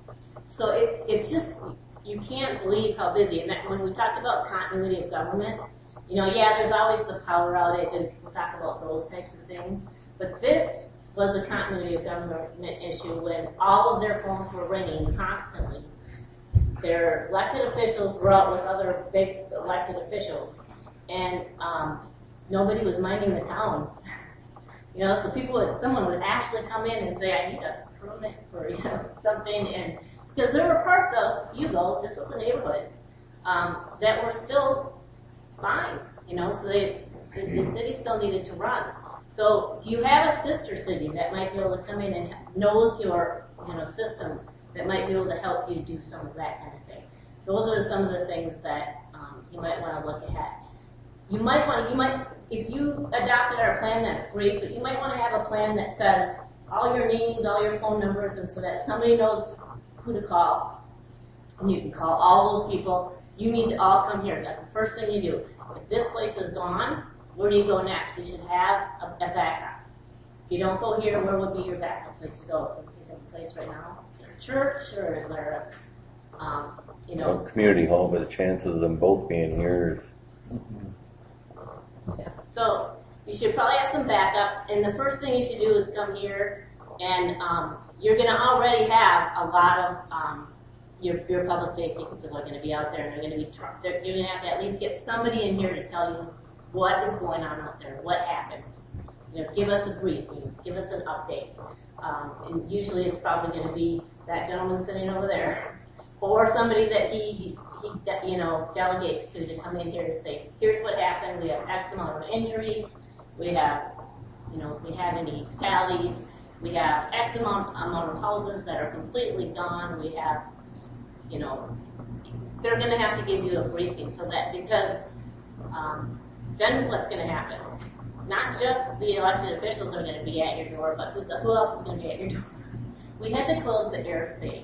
so it, it's just, you can't believe how busy. And that when we talked about continuity of government, you know, yeah, there's always the power outage, and people talk about those types of things. But this was a continuity of government issue when all of their phones were ringing constantly. Their elected officials were out with other big elected officials, and um, nobody was minding the town. You know, so people would, someone would actually come in and say, I need a permit for, you know, something, and because there were parts of Hugo, this was a neighborhood, um, that were still fine, you know, so they, The, the city still needed to run. So do you have a sister city that might be able to come in and knows your, you know, system that might be able to help you do some of that kind of thing? Those are some of the things that um, you might want to look at. You might want, you might, if you adopted our plan, that's great, but you might want to have a plan that says all your names, all your phone numbers, and so that somebody knows who to call. And you can call all those people. You need to all come here. That's the first thing you do. If this place is gone, where do you go next? You should have a, a backup. If you don't go here, where would be your backup place to go? Is there a place right now? Is there a church, or is there a, um, you know, Well, community hall, but the chances of them both being here is. So you should probably have some backups, and the first thing you should do is come here, and um, you're going to already have a lot of um, your your public safety people are going to be out there, and they're going to be they're, you're going to have to at least get somebody in here to tell you what is going on out there, what happened. You know, give us a briefing, give us an update, um, and usually it's probably going to be that gentleman sitting over there, or somebody that he. he, you know, delegates to to come in here to say, here's what happened, we have X amount of injuries, we have, you know, we have any fatalities, we have X amount, amount of houses that are completely gone, we have, you know, they're going to have to give you a briefing so that, because um, then what's going to happen? Not just the elected officials are going to be at your door, but who's, who else is going to be at your door? We had to close the airspace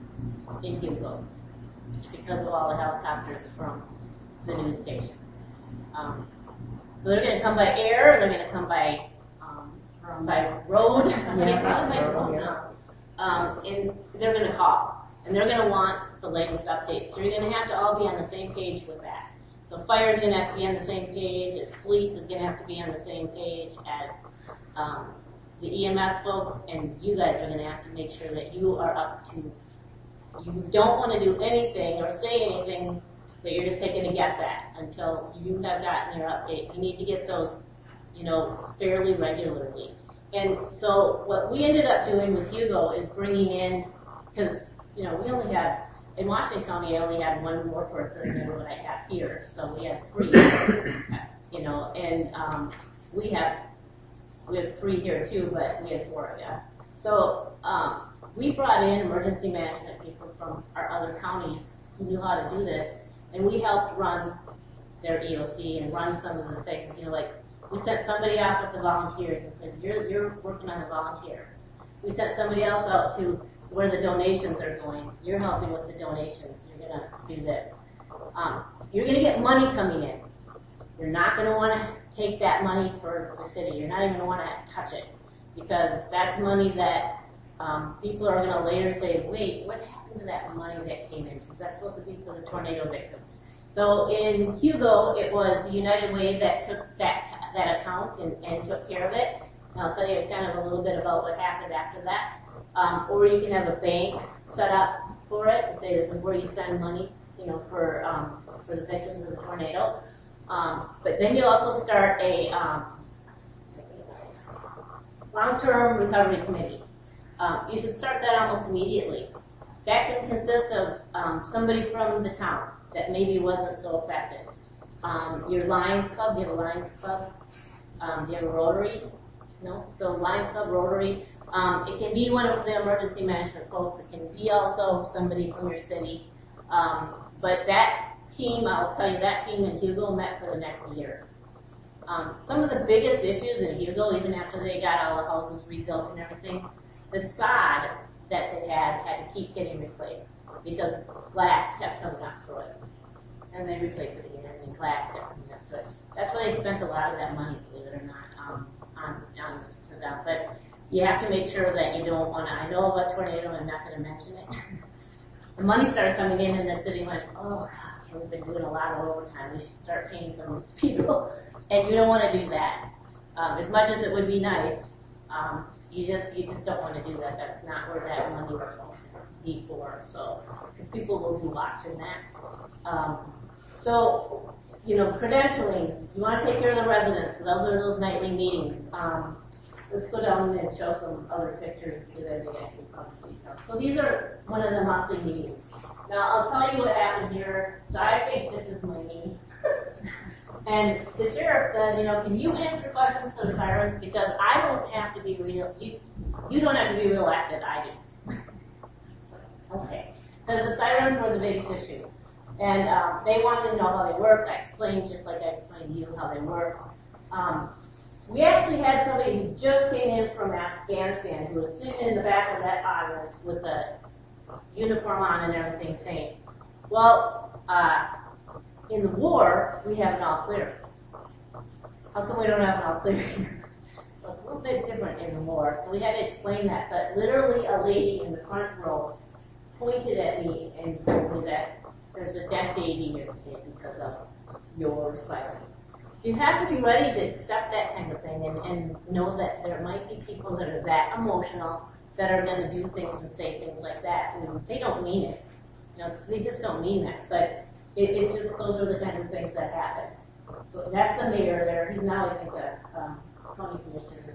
in Hugo because of all the helicopters from the news stations. Um, so they're going to come by air, and they're going to come by um, by road. Yeah, probably by road now. Um, and they're going to call, and they're going to want the latest updates. So you're going to have to all be on the same page with that. So fire is going to have to be on the same page as police is going to have to be on the same page as um, the E M S folks, and you guys are going to have to make sure that you are up to. You don't want to do anything or say anything that you're just taking a guess at until you have gotten your update. You need to get those, you know, fairly regularly. And so what we ended up doing with Hugo is bringing in, because, you know, we only had, in Washington County, I only had one more person than what I have here. So we had three, you know, and um, we have, we have three here too, but we had four, I guess. So, um, we brought in emergency management people from our other counties who knew how to do this, and we helped run their E O C and run some of the things. You know, like we sent somebody out with the volunteers and said, "You're you're working on the volunteers." We sent somebody else out to where the donations are going. You're helping with the donations. You're gonna do this. Um, you're gonna get money coming in. You're not gonna want to take that money for the city. You're not even gonna want to touch it because that's money that. Um, people are going to later say, wait, what happened to that money that came in? Because that's supposed to be for the tornado victims. So in Hugo, it was the United Way that took that that account and, and took care of it. And I'll tell you kind of a little bit about what happened after that. Um, or you can have a bank set up for it and say this is where you send money, you know, for um, for the victims of the tornado. Um, but then you also start a um, long-term recovery committee. Um, you should start that almost immediately. That can consist of um, somebody from the town that maybe wasn't so affected. Um, your Lions Club, do you have a Lions Club? Um, do you have a Rotary? No? So Lions Club, Rotary. Um, it can be one of the emergency management folks. It can be also somebody from your city. Um, but that team, I'll tell you, that team in Hugo met for the next year. Um, some of the biggest issues in Hugo, even after they got all the houses rebuilt and everything, the sod that they had had to keep getting replaced because glass kept coming up through it. And they replaced it again, and glass kept coming up through it. That's why they spent a lot of that money, believe it or not, um, on, on that. But you have to make sure that you don't want to, I know about tornado, I'm not going to mention it. The money started coming in, and the city went, oh, God, we've been doing a lot of overtime. We should start paying some of these people. And you don't want to do that. Um, as much as it would be nice, um, You just you just don't want to do that. That's not where that money was supposed to be for. So, because people will be watching that. Um, so, you know, credentialing. You want to take care of the residents. Those are those nightly meetings. Um, let's go down and show some other pictures because I think I can come to details. So these are one of the monthly meetings. Now I'll tell you what happened here. So I think this is my knee. And the sheriff said, you know, can you answer questions for the sirens? Because I don't have to be real, you, you don't have to be reelected, I do. Okay. Because the sirens were the biggest issue. And um, they wanted to know how they work. I explained, just like I explained to you, how they work. Um, we actually had somebody who just came in from Afghanistan who was sitting in the back of that audience with a uniform on and everything saying, well, uh, in the war, we have an all clear. How come we don't have an all clear here? Well, it's a little bit different in the war, so we had to explain that. But literally, a lady in the front row pointed at me and told me that there's a dead baby here today because of your silence. So you have to be ready to accept that kind of thing and, and know that there might be people that are that emotional that are going to do things and say things like that. And they don't mean it. You know, they just don't mean that. But it, it's just, those are the kind of things that happen. So that's the mayor there. He's now, I think, a um, county commissioner.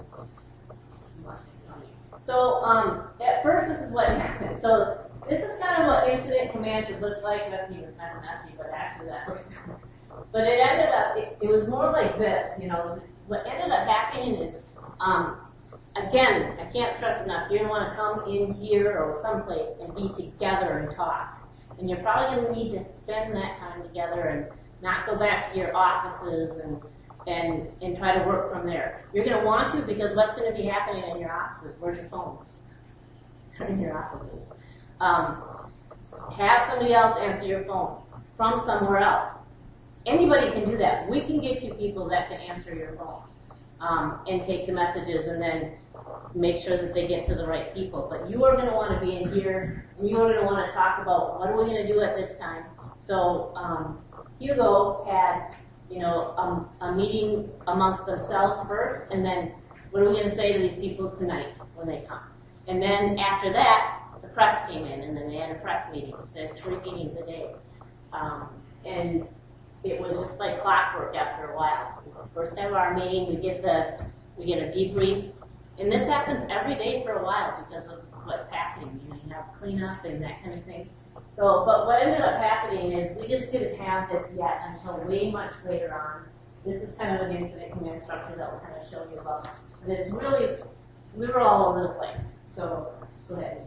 So um, at first, this is what happened. So this is kind of what incident command should look like. That's even kind of messy, but actually that looks good. But it ended up, it, it was more like this, you know. What ended up happening is, um, again, I can't stress enough, you're going to want to come in here or someplace and be together and talk. And you're probably going to need to spend that time together and not go back to your offices and and and try to work from there. You're going to want to, because what's going to be happening in your offices? Where's your phones? In your offices. Um, have somebody else answer your phone from somewhere else. Anybody can do that. We can get you people that can answer your phone um, and take the messages and then make sure that they get to the right people. But you are going to want to be in here, and you are going to want to talk about what are we going to do at this time. So um, Hugo had, you know, um, a meeting amongst themselves first, and then what are we going to say to these people tonight when they come? And then after that, the press came in, and then they had a press meeting. They said three meetings a day. Um, and it was just like clockwork after a while. First time our meeting, we get the, we get a debrief. And this happens every day for a while because of what's happening. You know, you have cleanup and that kind of thing. So, but what ended up happening is we just didn't have this yet until way much later on. This is kind of an incident command structure that we'll kind of show you about. And it's really, we were all over the place. So, go ahead.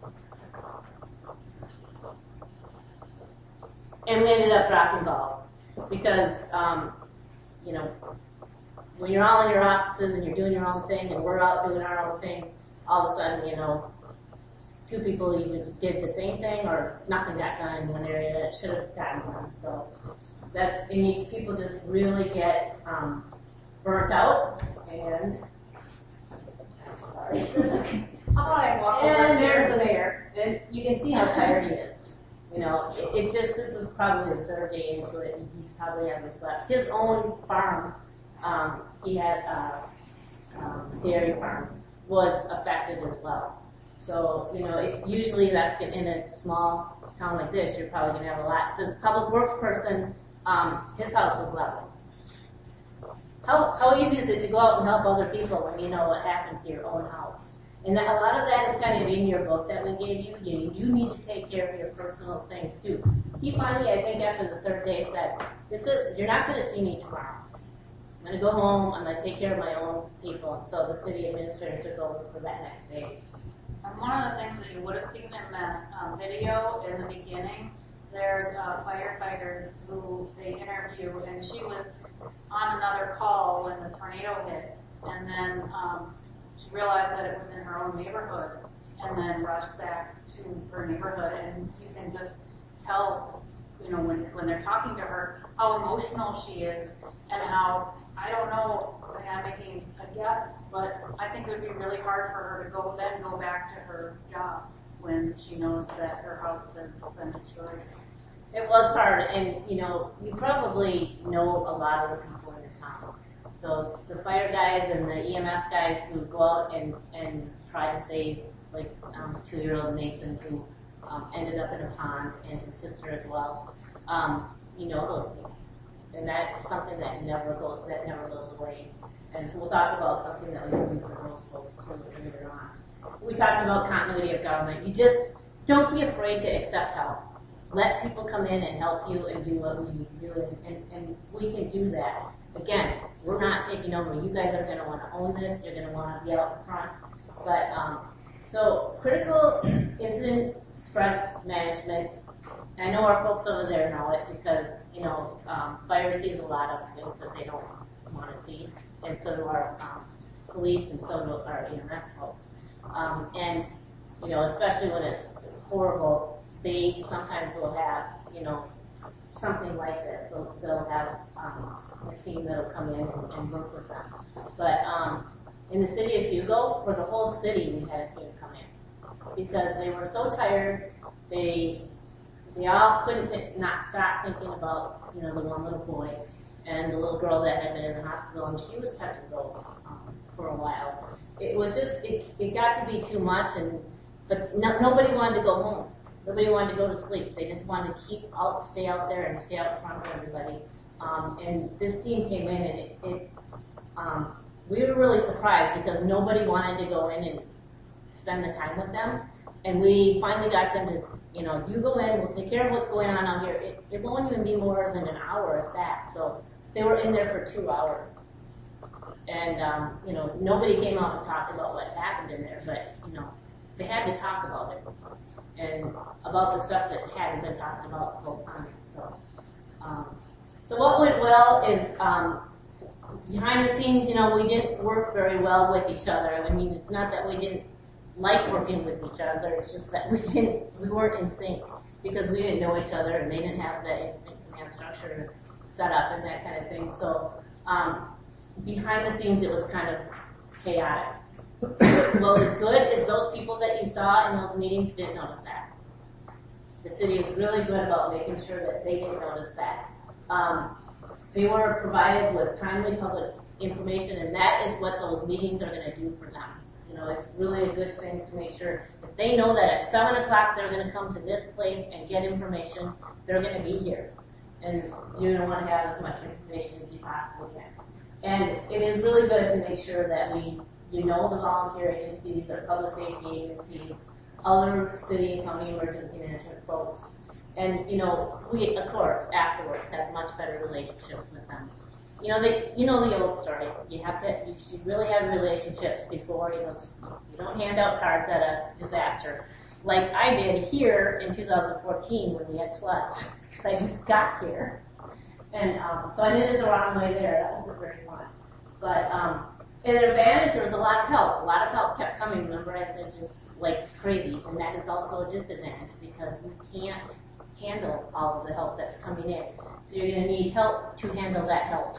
And we ended up dropping balls because, um, you know, when you're all in your offices and you're doing your own thing and we're out doing our own thing, all of a sudden, you know, two people even did the same thing or nothing got done in one area that should have gotten done. So that, and you, people just really get um, burnt out and, sorry. How about I walk over And here? there's the mayor. And you can see how tired he is. You know, it, it just, this is probably the third day into it, and he's probably hasn't slept. His own farm, um, he had a um, dairy farm, was affected as well. So, you know, it, usually that's in a small town like this, you're probably going to have a lot. The public works person, um, his house was leveled. How, how easy is it to go out and help other people when you know what happened to your own house? And that, a lot of that is kind of in your book that we gave you. You, you need to take care of your personal things too. He finally, I think after the third day, said, "This is you're not going to see me tomorrow. I'm going to go home. I'm going to take care of my own people." And so the city administrator took over for that next day. Um, one of the things that you would have seen in the um, video in the beginning, there's a firefighter who they interview, and she was on another call when the tornado hit, and then um, she realized that it was in her own neighborhood, and then rushed back to her neighborhood, and you can just tell, you know, when when they're talking to her, how emotional she is, and how, I don't know, I'm making a guess, but I think it would be really hard for her to go then go back to her job when she knows that her house has been destroyed. It was hard, and you know, you probably know a lot of the people in your town. So the fire guys and the E M S guys who go out and, and try to save, like um, two-year-old Nathan who um, ended up in a pond, and his sister as well. Um, you know those people, and that is something that never goes that never goes away. And so we'll talk about something that we can do for those folks too later on. We talked about continuity of government. You just don't be afraid to accept help. let people come in and help you and do what we need to do, and, and, and we can do that. Again, we're not taking over. You guys are going to want to own this. You're going to want to be out in front. But um, so critical incident stress management. I know our folks over there know it because you know um, fire sees a lot of things that they don't want to see, and so do our um, police, and so do our E M S folks. Um, and you know, especially when it's horrible, they sometimes will have you know something like this. They'll, they'll have um, a team that'll come in and, and work with them. But um, in the city of Hugo, for the whole city, we had a team come in because they were so tired. They they all couldn't think, not stop thinking about you know the one little boy and the little girl that had been in the hospital, and she was touch and go um, for a while. It was just it, it got to be too much, and but no, nobody wanted to go home. Nobody wanted to go to sleep. They just wanted to keep out, stay out there, and stay out in front of everybody. Um, and this team came in, and it, it um, we were really surprised because nobody wanted to go in and spend the time with them. And we finally got them to, you know, you go in, we'll take care of what's going on out here. It, it won't even be more than an hour at that. So they were in there for two hours. And, um, you know, nobody came out and talked about what happened in there, but, you know, they had to talk about it. And about the stuff that hadn't been talked about the whole time. So, um, so what went well is, um, behind the scenes, you know, we didn't work very well with each other. I mean, it's not that we didn't like working with each other. It's just that we didn't, we weren't in sync because we didn't know each other and they didn't have the incident command structure set up and that kind of thing. So, um, behind the scenes, it was kind of chaotic. What was good is those people that you saw in those meetings didn't notice that. The city was really good about making sure that they didn't notice that. Um, they were provided with timely public information, and that is what those meetings are going to do for them. You know, it's really a good thing to make sure if they know that at seven o'clock they're going to come to this place and get information, they're going to be here. And you're going to want to have as much information as you possibly can. And it is really good to make sure that we, you know, the volunteer agencies or public safety agencies, other city and county emergency management folks. And, you know, we, of course, afterwards have much better relationships with them. You know, they, you know the old story. You have to, you should really have relationships before, you know, you don't hand out cards at a disaster. Like I did here in two thousand fourteen when we had floods, because I just got here. And, um, so I did it the wrong way there. That wasn't very fun. But, um, in an advantage, there was a lot of help. A lot of help kept coming. Remember I said just like crazy. And that is also a disadvantage because we can't handle all of the help that's coming in. So you're going to need help to handle that help.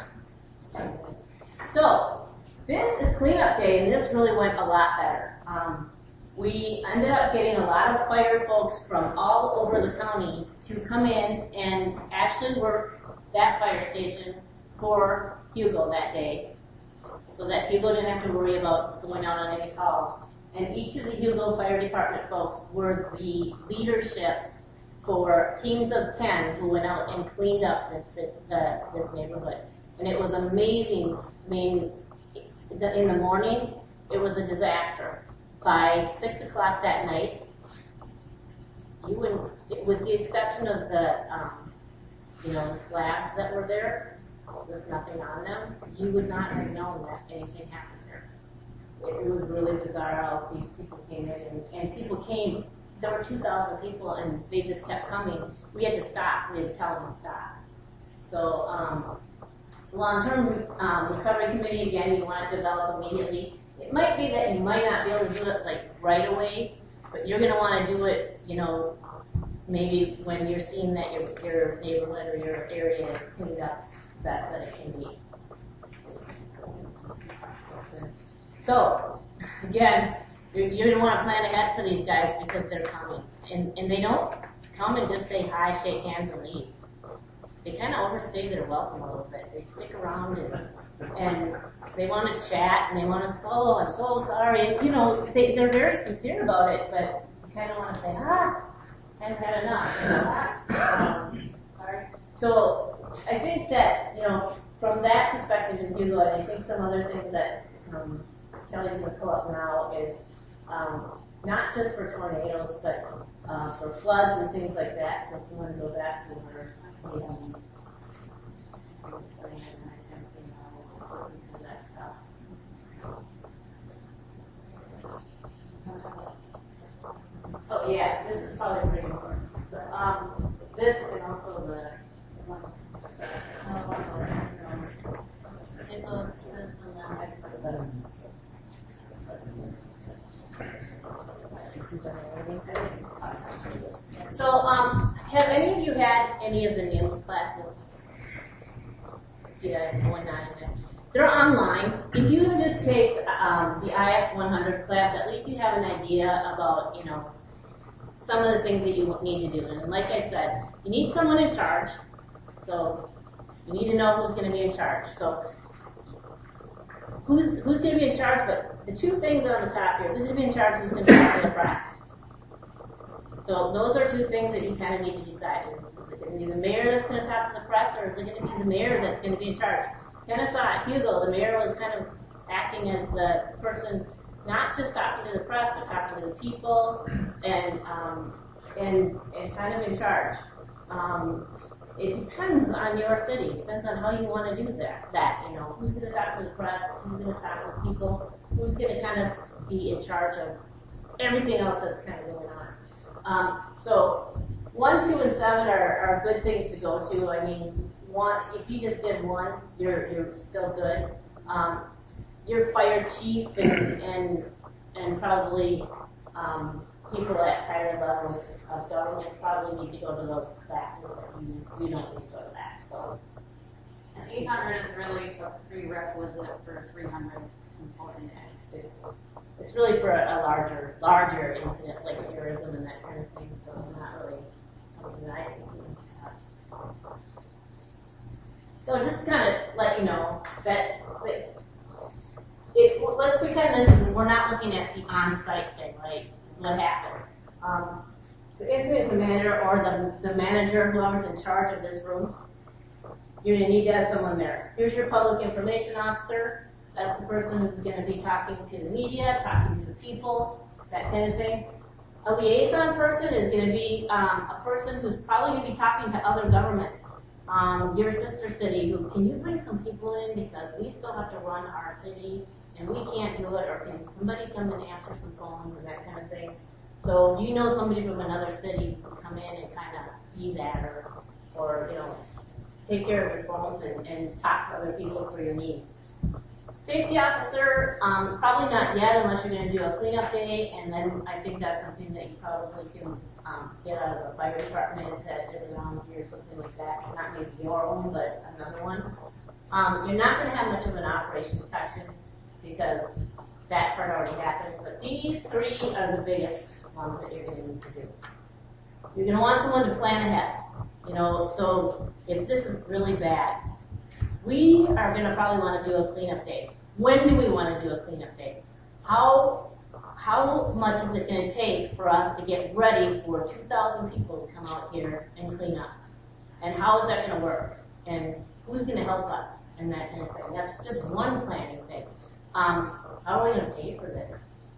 So, this is cleanup day, and this really went a lot better. Um, we ended up getting a lot of fire folks from all over the county to come in and actually work that fire station for Hugo that day, so that Hugo didn't have to worry about going out on any calls. And each of the Hugo Fire Department folks were the leadership for teams of ten who went out and cleaned up this uh, this neighborhood. And it was amazing. I mean, in the morning, it was a disaster. By six o'clock that night, you wouldn't, with the exception of the, um, you know, the slabs that were there, with nothing on them, you would not have known that anything happened there. It, it was really bizarre how these people came in, and, and people came. There were two thousand people, and they just kept coming. We had to stop. We had to tell them to stop. So, um, long-term um, recovery committee, again, you want to develop immediately. It might be that you might not be able to do it like right away, but you're going to want to do it, you know, maybe when you're seeing that your, your neighborhood or your area is cleaned up best that it can be. So, again, you're, you're going to want to plan ahead for these guys because they're coming. And, and they don't come and just say hi, shake hands, and leave. They kind of overstay their welcome a little bit. They stick around and, and they want to chat and they want to, oh, I'm so sorry. And, you know, they, they're very sincere about it, but you kind of want to say, ah, I've had enough. You know? um, sorry. So I think that, you know, from that perspective in Hugo, and I think some other things that um, Kelly's going to pull up now is um, not just for tornadoes, but uh, for floods and things like that. So if you want to go back to where the um, that stuff. Oh yeah, this is probably pretty important. So um, this and also the So, um, have any of you had any of the N I M S classes? See that it's one nine. They're online. If you just take um, the I S one hundred class, at least you have an idea about, you know, some of the things that you need to do. And like I said, you need someone in charge. So you need to know who's going to be in charge. So who's who's going to be in charge? But the two things are on the top here. Who's going to be in charge? Who's going to be talking to the press? So those are two things that you kind of need to decide. Is, is it going to be the mayor that's going to talk to the press, or is it going to be the mayor that's going to be in charge? Kind of saw at Hugo, the mayor was kind of acting as the person, not just talking to the press, but talking to the people, and um, and and kind of in charge. Um, it depends on your city. It depends on how you want to do that. That you know, who's going to talk to the press? Who's going to talk to the people? Who's going to kind of be in charge of everything else that's kind of going on? Um, so one, two, and seven are, are good things to go to. I mean, one, if you just did one, you're you're still good. Um, your fire chief and and, and probably um, people at higher levels of government probably need to go to those classes. But you you don't need to go to that. So, and eight hundred is really a prerequisite for three hundred important. It's it's really for a, a larger larger incident like terrorism and that kind of thing. So it's not really something that I think we have. So just kind of let you know that, that if, let's pretend this is, we're not looking at the on-site thing, right? What happened? Um, the incident commander or the, the manager, whoever's in charge of this room, you're going to need to have someone there. Here's your public information officer. That's the person who's going to be talking to the media, talking to the people, that kind of thing. A liaison person is going to be um, a person who's probably going to be talking to other governments. Um, your sister city, who can you bring some people in because we still have to run our city and we can't do it, or can somebody come and answer some phones and that kind of thing. So do you know somebody from another city who can come in and kind of be that, or, or you know, take care of your phones and, and talk to other people for your needs. Safety officer, um, probably not yet unless you're going to do a cleanup day, and then I think that's something that you probably can um, get out of the fire department that is around here, something like that. Not maybe your own, but another one. Um, you're not going to have much of an operations section because that part already happened, but these three are the biggest ones that you're going to need to do. You're going to want someone to plan ahead. You know, so if this is really bad, we are going to probably want to do a cleanup day. When do we want to do a cleanup day? How how much is it going to take for us to get ready for two thousand people to come out here and clean up? And how is that going to work? And who's going to help us? And that kind of thing. That's just one planning thing. Um, how are we going to pay for this?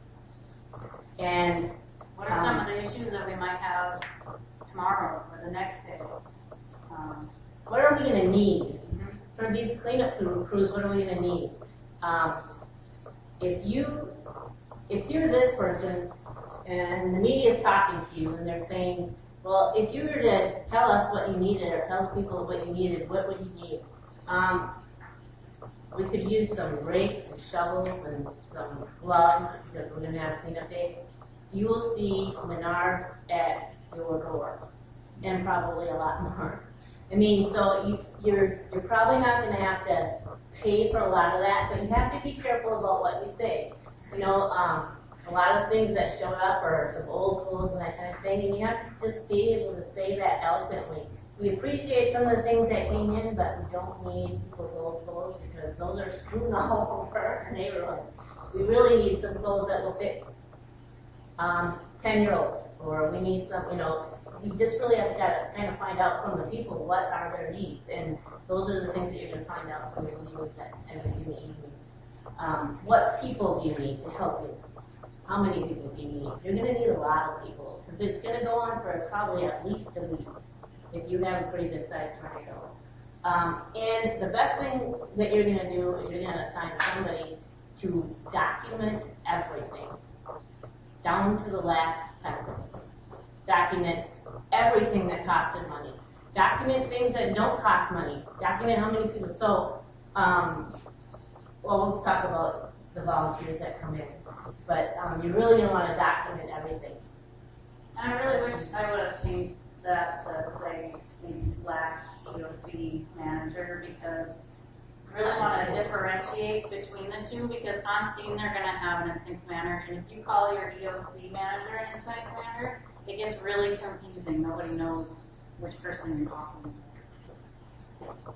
And what are some um, of the issues that we might have tomorrow or the next day? Um, what are we going to need? For these cleanup crews, what are we going to need? Um, if you, if you're this person and the media is talking to you and they're saying, well, if you were to tell us what you needed or tell people what you needed, what would you need? Um, we could use some rakes and shovels and some gloves because we're going to have a cleanup day. You will see Menards at your door and probably a lot more. I mean, so you, you're you're probably not going to have to pay for a lot of that, but you have to be careful about what you say. You know, um, a lot of things that showed up are some old clothes and that kind of thing, and you have to just be able to say that eloquently. We appreciate some of the things that came in, but we don't need people's old clothes because those are strewn all over our neighborhood. We really need some clothes that will fit um, ten-year-olds, or we need some, you know, you just really have to kind of find out from the people what are their needs, and those are the things that you're going to find out from your meetings and in the evenings. Um, what people do you need to help you? how many people do you need? You're gonna need a lot of people, because it's gonna go on for probably at least a week, if you have a pretty good sized tornado. Um, and the best thing that you're gonna do is you're gonna assign somebody to document everything, down to the last pencil. Document everything that costed money. Document things that don't cost money. Document how many people. So, um, well, we'll talk about the volunteers that come in, but um, you really don't want to document everything. And I really wish I would have changed that to say maybe slash E O C manager, because I really want to differentiate between the two, because on scene they're going to have an incident commander, and if you call your E O C manager an incident commander, it gets really confusing. Nobody knows which person you're talking to.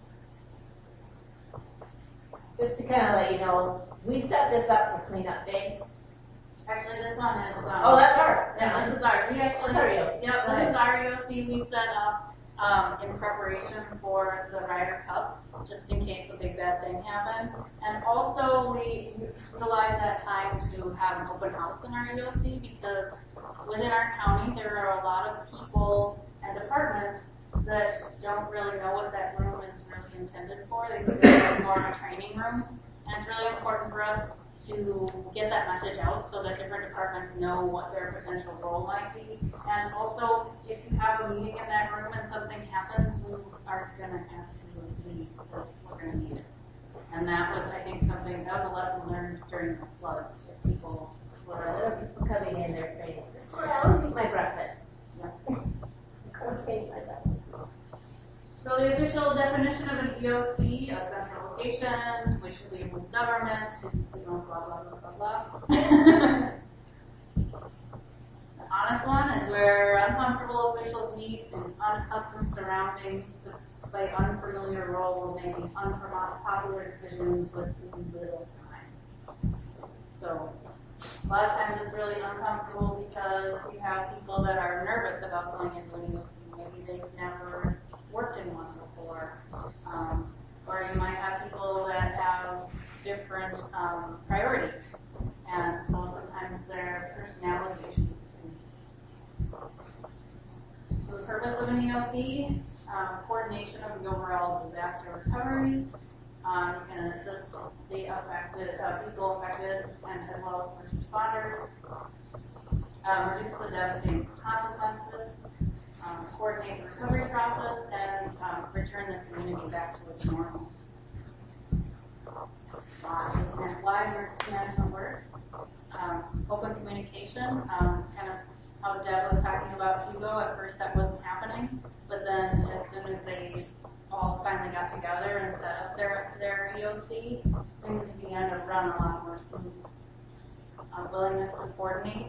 Just to kind of let you know, we set this up for cleanup day. Actually, this one is. Um, Oh, that's ours. Yeah, this is ours. We actually. That's our E O C. Yep, Go this ahead. is our E O C we set up um, in preparation for the Ryder Cup, just in case a big bad thing happened. And also, we utilize that time to have an open house in our E O C, because within our county there are a lot of people and departments that don't really know what that room is really intended for. They think it's more of a training room, and it's really important for us to get that message out so that different departments know what their potential role might be. And also, if you have a meeting in that room and something happens, we are going to ask you to leave, because we're going to need it. And that was, I think, something, that was a lesson learned during the floods. If people There are were, people coming in there saying, this is where I always eat my breakfast. yeah. Okay, my breakfast. So the official definition of an E O C, a central location, which enables government to, you know, blah, blah, blah, blah, blah. The honest one is where uncomfortable officials meet in unaccustomed surroundings to play unfamiliar roles, making unpopular decisions with too little time. So a lot of times it's really uncomfortable because you have people that are nervous about going into an E O C. Maybe they've never worked in one before. Um, or you might have people that have different um, priorities. And so sometimes their personality issues too. So the purpose of an E O C, um, coordination of the overall disaster recovery. Um, you can assist the affected, uh, people affected, and as well as first responders. Um, reduce the devastating consequences. Um, coordinate the recovery process, and um, return the community back to its normal. Uh, and why emergency management works. Um, open communication, um, kind of how Deb was talking about Hugo. At first that wasn't happening, but then as soon as they all finally got together and set up their, their E O C, things began to run a lot more smooth. Uh, willingness to coordinate.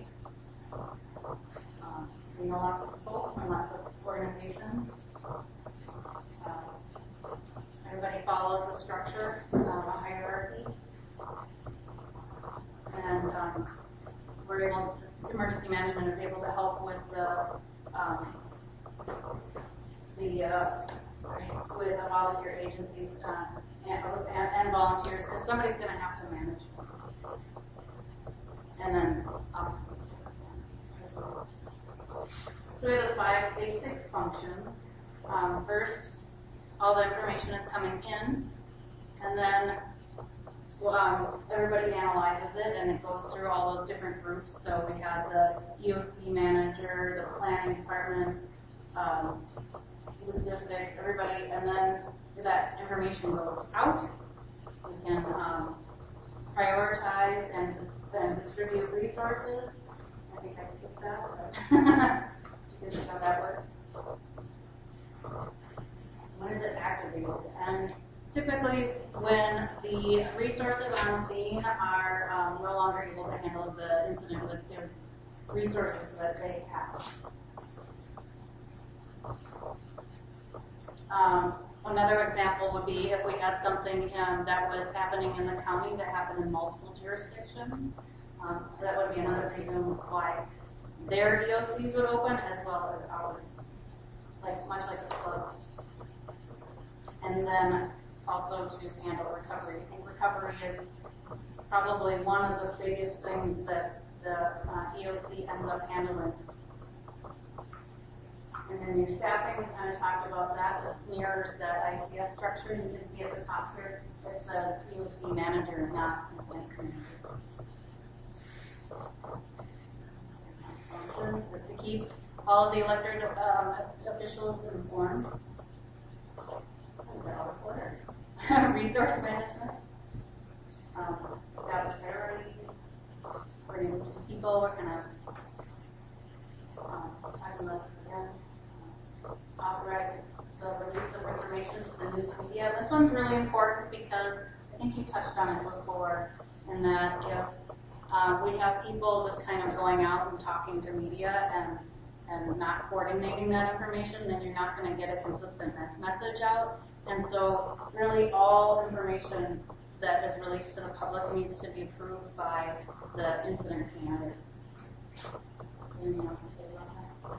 Um, we know lots of people and lots of organizations. Uh, everybody follows the structure, um, a hierarchy. And um, we're able to, emergency management is able to help with the um, the uh, with the volunteer agencies uh, and, and, and volunteers, because somebody's going to have to manage. And then um, so we have the five basic functions. Um, first, all the information is coming in, and then well, um, everybody analyzes it, and it goes through all those different groups. So we have the E O C manager, the planning department, um, logistics, everybody, and then that information goes out. We can um, prioritize and, and distribute resources. I think I skipped that, but you can see how that works. When is it activated? And typically, when the resources on scene are um, no longer able to handle the incident with their resources that they have. Um, another example would be if we had something um, that was happening in the county that happened in multiple jurisdictions. Um, that would be another reason why their E O Cs would open as well as ours, like much like the floods. And then also to handle recovery. I think recovery is probably one of the biggest things that the uh, E O C ends up handling. And then your staffing, we kind of talked about that. This mirrors that I C S structure. You can see at the top here, it's the E O C manager, not incident coordinator. Is to keep all of the elected um, officials informed. Resource management. Um, establish priorities. Bring in people. We're kind of um, talking about this again. Authorize the release of information to the news media. This one's really important because I think you touched on it before, in that if uh, we have people just kind of going out and talking to media and and not coordinating that information, then you're not going to get a consistent message out. And so really all information that is released to the public needs to be approved by the incident commander. Anything else to say about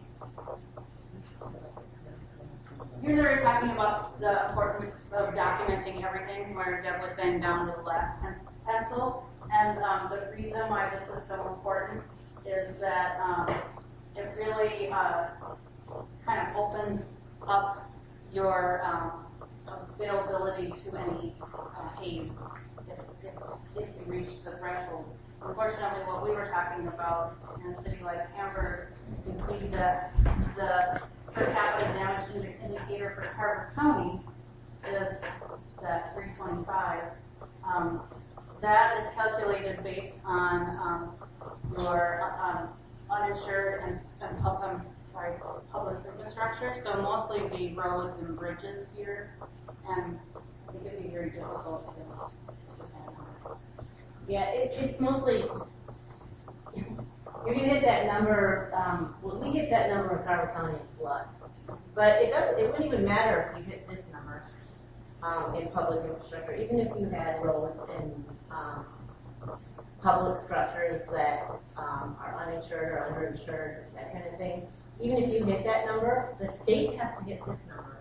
that? Here they're talking about the importance of documenting everything, where Deb was saying down to the last pencil. And um, the reason why this is so important is that um, it really uh, kind of opens up your um, availability to any uh, aid if, if, if you reach the threshold. Unfortunately, what we were talking about in a city like Hamburg, you can see that the per capita damage indicator for Carver County is that three twenty-five. Um, that is calculated based on um, your um, uninsured and, and pub, um, sorry, public infrastructure. So mostly the roads and bridges here, and I think it'd be very difficult to get. Yeah, it, it's mostly, you're gonna hit that number, um, well, we hit that number in Carver County in flood. But it doesn't, it wouldn't even matter if you hit this number, um, in public infrastructure, even if you had roads and, um, public structures that, um, are uninsured or underinsured, that kind of thing. Even if you hit that number, the state has to hit this number.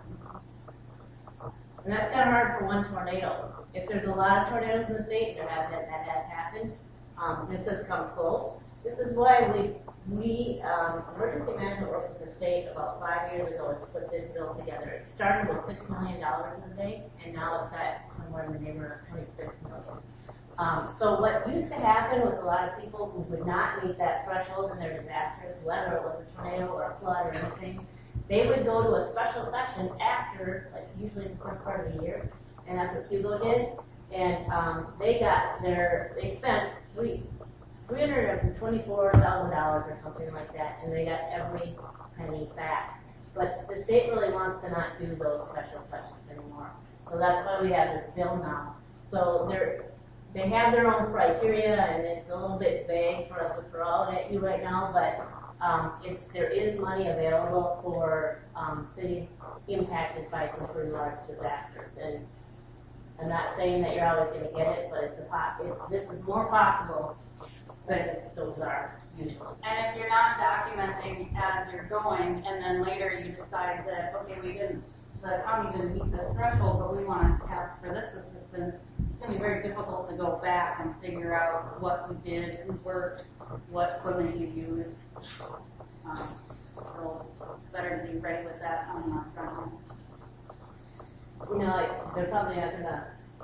And that's kind of hard for one tornado. If there's a lot of tornadoes in the state, there have been, that has happened. Um, this has come close. This is why we, we, um, emergency management worked with the state about five years ago to put this bill together. It started with six million dollars in the bank, and now it's got somewhere in the neighborhood of twenty-six million dollars. Um, so what used to happen with a lot of people who would not meet that threshold in their disasters, whether it was a tornado or a flood or anything, they would go to a special session after, like usually the first part of the year, and that's what Hugo did. And um, they got their, they spent three, three hundred and twenty-four thousand dollars or something like that, and they got every penny back. But the state really wants to not do those special sessions anymore, so that's why we have this bill now. So they're, they have their own criteria, and it's a little bit vague for us to throw out at you right now, but um, if there is money available for um, cities impacted by some pretty large disasters. And I'm not saying that you're always going to get it, but it's a po- it, this is more possible than those are usually. And if you're not documenting as you're going, and then later you decide that, okay, we didn't, the county didn't meet this threshold, but we want to ask for this assistance, it's going to be very difficult to go back and figure out what you did, who worked, what equipment you used. Um, so it's better to be ready with that coming up front. You know, like, they're probably not gonna,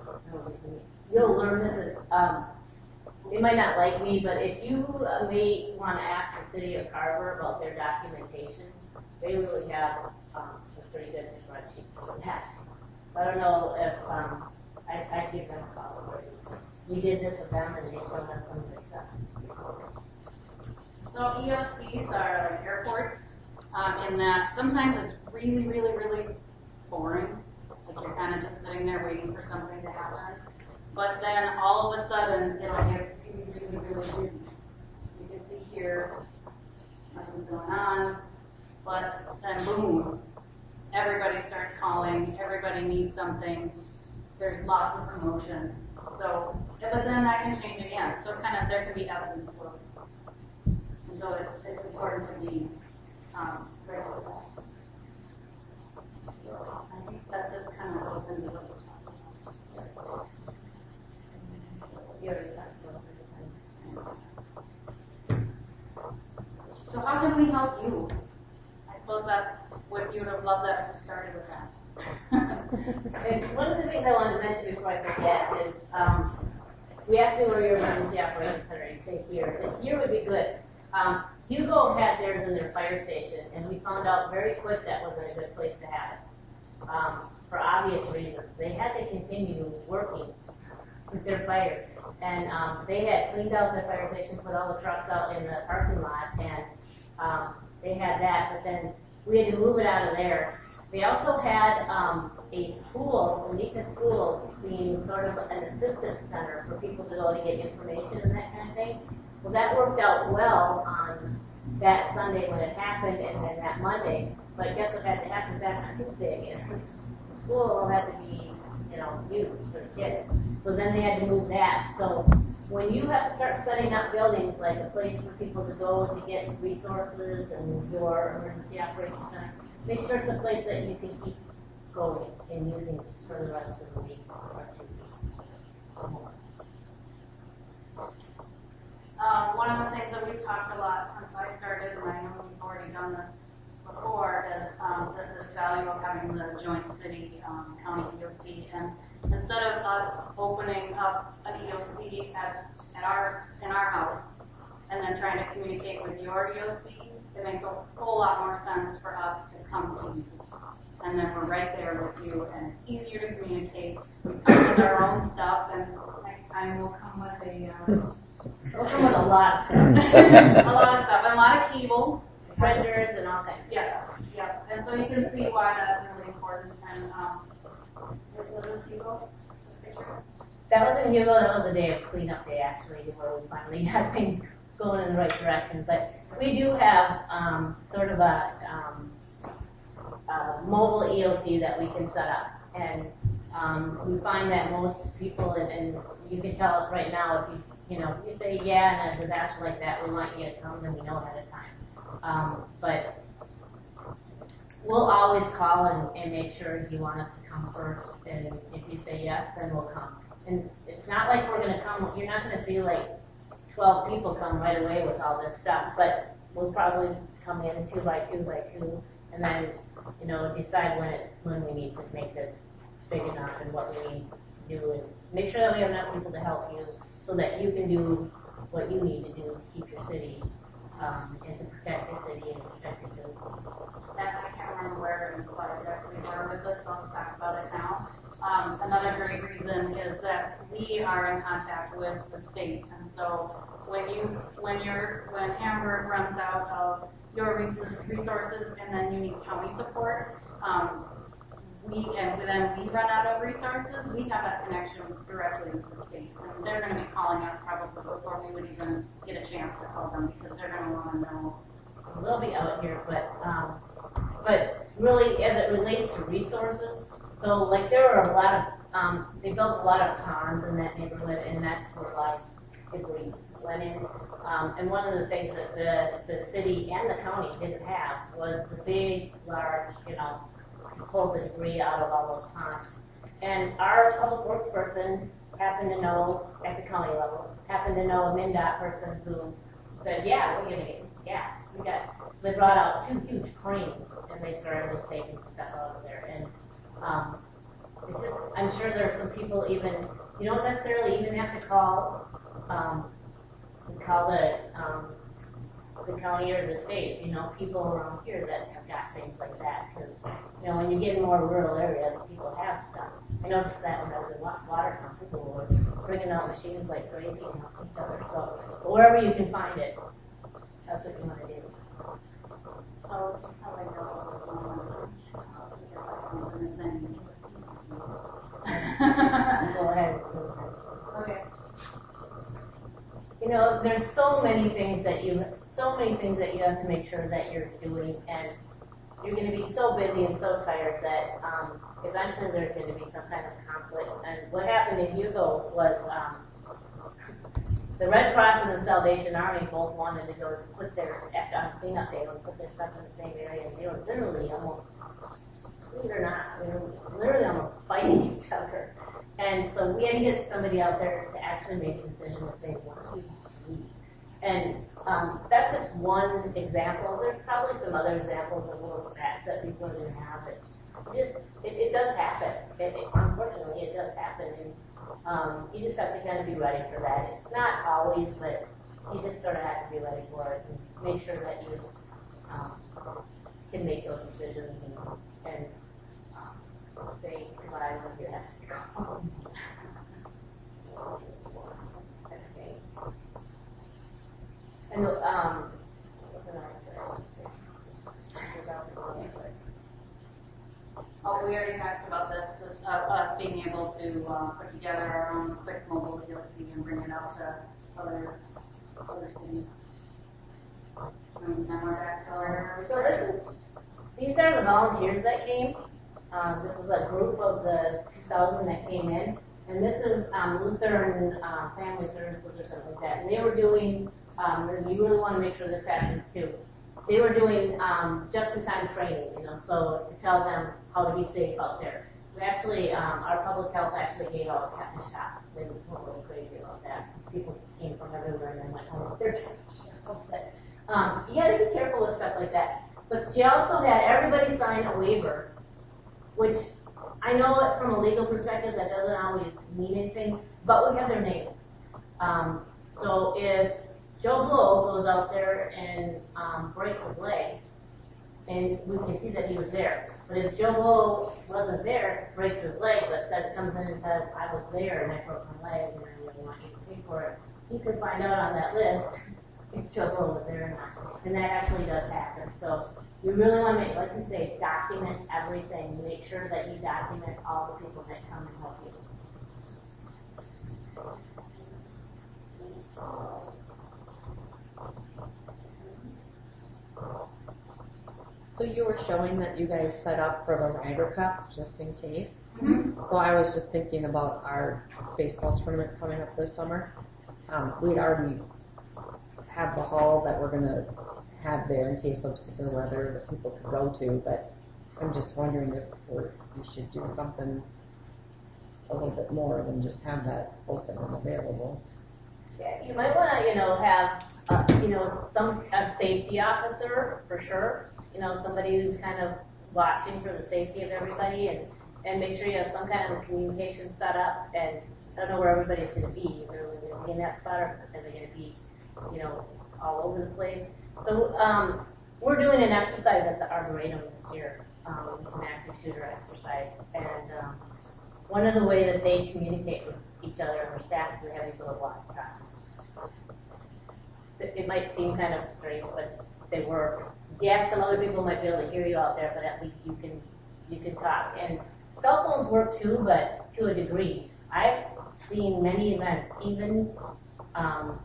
you'll learn this, um, they might not like me, but if you uh, may want to ask the city of Carver about their documentation, they really have um, some pretty good spreadsheets for that. So I don't know if, um, I, I'd give them a call. We did this with them and they showed us some of the stuff. So E O Cs are like airports, um, in that sometimes it's really, really, really boring. Like you're kind of just sitting there waiting for something to happen. But then all of a sudden it'll get really, really, really busy. You can see here, nothing's going on, but then boom, everybody starts calling, everybody needs something, there's lots of promotion. So, but then that can change again. So kind of there can be ebbs and flows. And so it's, it's important to be um, ready for that. So I think that just kind of opens it up. You already talked about this. can we help you? I suppose that's what you would have loved that we started with that. And one of the things I wanted to mention before I forget is, um, we asked you where your emergency operations center, you say here, and here would be good. Um, Hugo had theirs in their fire station, and we found out very quick that wasn't a good place to have it. Um, for obvious reasons. They had to continue working with their fire. And um, they had cleaned out the fire station, put all the trucks out in the parking lot, and um, they had that, but then we had to move it out of there. They also had um, a school, a Nika school, being sort of an assistance center for people to go to get information and that kind of thing. Well, that worked out well on that Sunday when it happened, and then that Monday. But guess what had to happen back on Tuesday again? The school had to be, you know, used for the kids. So then they had to move that. So when you have to start setting up buildings like a place for people to go to get resources and your emergency operations center, make sure it's a place that you can keep going and using for the rest of the week or two weeks or more. Um, one of the things that we've talked a lot since I started, and I know we've already done this before, is um, that this value of having the joint city um, county E O C, and instead of us opening up an E O C at, at our in our house and then trying to communicate with your E O C, it makes a whole lot more sense for us to come to you, and then we're right there with you, and it's easier to communicate. We come with our own stuff, and I, I will come with a. Uh, We'll come with a lot of stuff. a lot of stuff, and a lot of cables, printers, and all kinds of yeah, stuff. Yeah, and so you can see why that's really important. And um, was this Hugo? That wasn't Hugo. That was the day of cleanup day, actually, where we finally got things going in the right direction. But we do have um, sort of a, um, a mobile E O C that we can set up, and um, we find that most people, and, and you can tell us right now if you you know if you say yeah in a disaster like that, we want you to come, and we know ahead of time. Um, but we'll always call and, and make sure you want us to come first, and if you say yes, then we'll come. And it's not like we're going to come, you're not going to see like twelve people come right away with all this stuff, but we'll probably come in two by two by two, and then, you know, decide when it's, when we need to make this big enough and what we need to do, and make sure that we have enough people to help you so that you can do what you need to do to keep your city, um, and to protect your city and protect your citizens. And I can't remember where in the project we were with this, so I'll talk about it now. Um, another great reason is that we are in contact with the state, and so when you, when you're, when Hamburg runs out of your resources and then you need county support, um, we, and then we run out of resources, we have that connection directly with the state. And they're going to be calling us probably before we would even get a chance to call them, because they're going to want to know. They'll be out here, but, um, but really as it relates to resources, so like there were a lot of, um, they built a lot of ponds in that neighborhood, and that's where a lot of debris went in. Um, and one of the things that the, the city and the county didn't have was the big, large, you know, pull the debris out of all those ponds. And our public works person happened to know, at the county level, happened to know a MnDOT person who said, yeah, we're gonna get, yeah, we got, so they brought out two huge cranes, and they started just taking stuff out of there. And um, it's just, I'm sure there are some people even, you don't necessarily even have to call, um, call the, um, the county or the state, you know, people around here that have got things like that, because, you know, when you get in more rural areas, people have stuff. I noticed that when I was in Watertown, people were bringing out machines like crazy and helping each other. So, but wherever you can find it, that's what you want to do. So, how do I go? Go ahead. Okay. You know, there's so many things that you, so many things that you have to make sure that you're doing, and you're going to be so busy and so tired that um, eventually there's going to be some kind of conflict. And what happened in Hugo was um, the Red Cross and the Salvation Army both wanted to go put their, after on cleanup day, and put their stuff in the same area, and they were literally almost, believe it or not, they were literally almost fighting each other. And so we had to get somebody out there to actually make a decision to say what we need. And um, that's just one example. There's probably some other examples of little spats that people are going to have. It just, it, it does happen. It, it, unfortunately, it does happen. And um, you just have to kind of be ready for that. It's not always, but you just sort of have to be ready for it and make sure that you um, can make those decisions and, and um, say goodbye when you have to go home. Okay. And um, Oh, we already talked about this, this uh, us being able to uh, put together our own quick mobile D L C and bring it out to other other cities. And then we're back to our. So this is, these are the volunteers that came. Um, this is a group of the two thousand that came in. And this is um, Lutheran uh, Family Services or something like that. And they were doing, um, and you really want to make sure this happens too. They were doing um, just-in-time training, you know, so to tell them how to be safe out there. We actually, um, our public health actually gave out tetanus shots. They were really crazy about that. People came from everywhere and then went home with their tetanus shots. But um, you got to be careful with stuff like that. But she also had everybody sign a waiver, which I know from a legal perspective that doesn't always mean anything, but we have their name. Um, so if Joe Blow goes out there and um, breaks his leg, and we can see that he was there. But if Joe Blow wasn't there, breaks his leg, but says, comes in and says, I was there and I broke my leg and I really want you to pay for it, he could find out on that list if Joe Blow was there or not. And that actually does happen. So you really want to make, like you say, document everything. Make sure that you document all the people that come and help you. So you were showing that you guys set up for the Ryder Cup just in case. Mm-hmm. So I was just thinking about our baseball tournament coming up this summer. Um, we'd already have the hall that we're gonna have there in case of severe weather that people could go to, but I'm just wondering if we're, we should do something a little bit more than just have that open and available. Yeah, you might want to, you know, have, uh, you know, some a safety officer for sure. You know, somebody who's kind of watching for the safety of everybody, and and make sure you have some kind of communication set up. And I don't know where everybody's going to be. If they're going to be in that spot, or are they going to be, you know, all over the place? So um, we're doing an exercise at the Arboretum this year, um, an active shooter exercise, and um, one of the ways that they communicate with each other and their staff is they have these little walkie talkies. It, it might seem kind of strange, but they work. Yes, some other people might be able to hear you out there, but at least you can you can talk. And cell phones work too, but to a degree. I've seen many events, even um,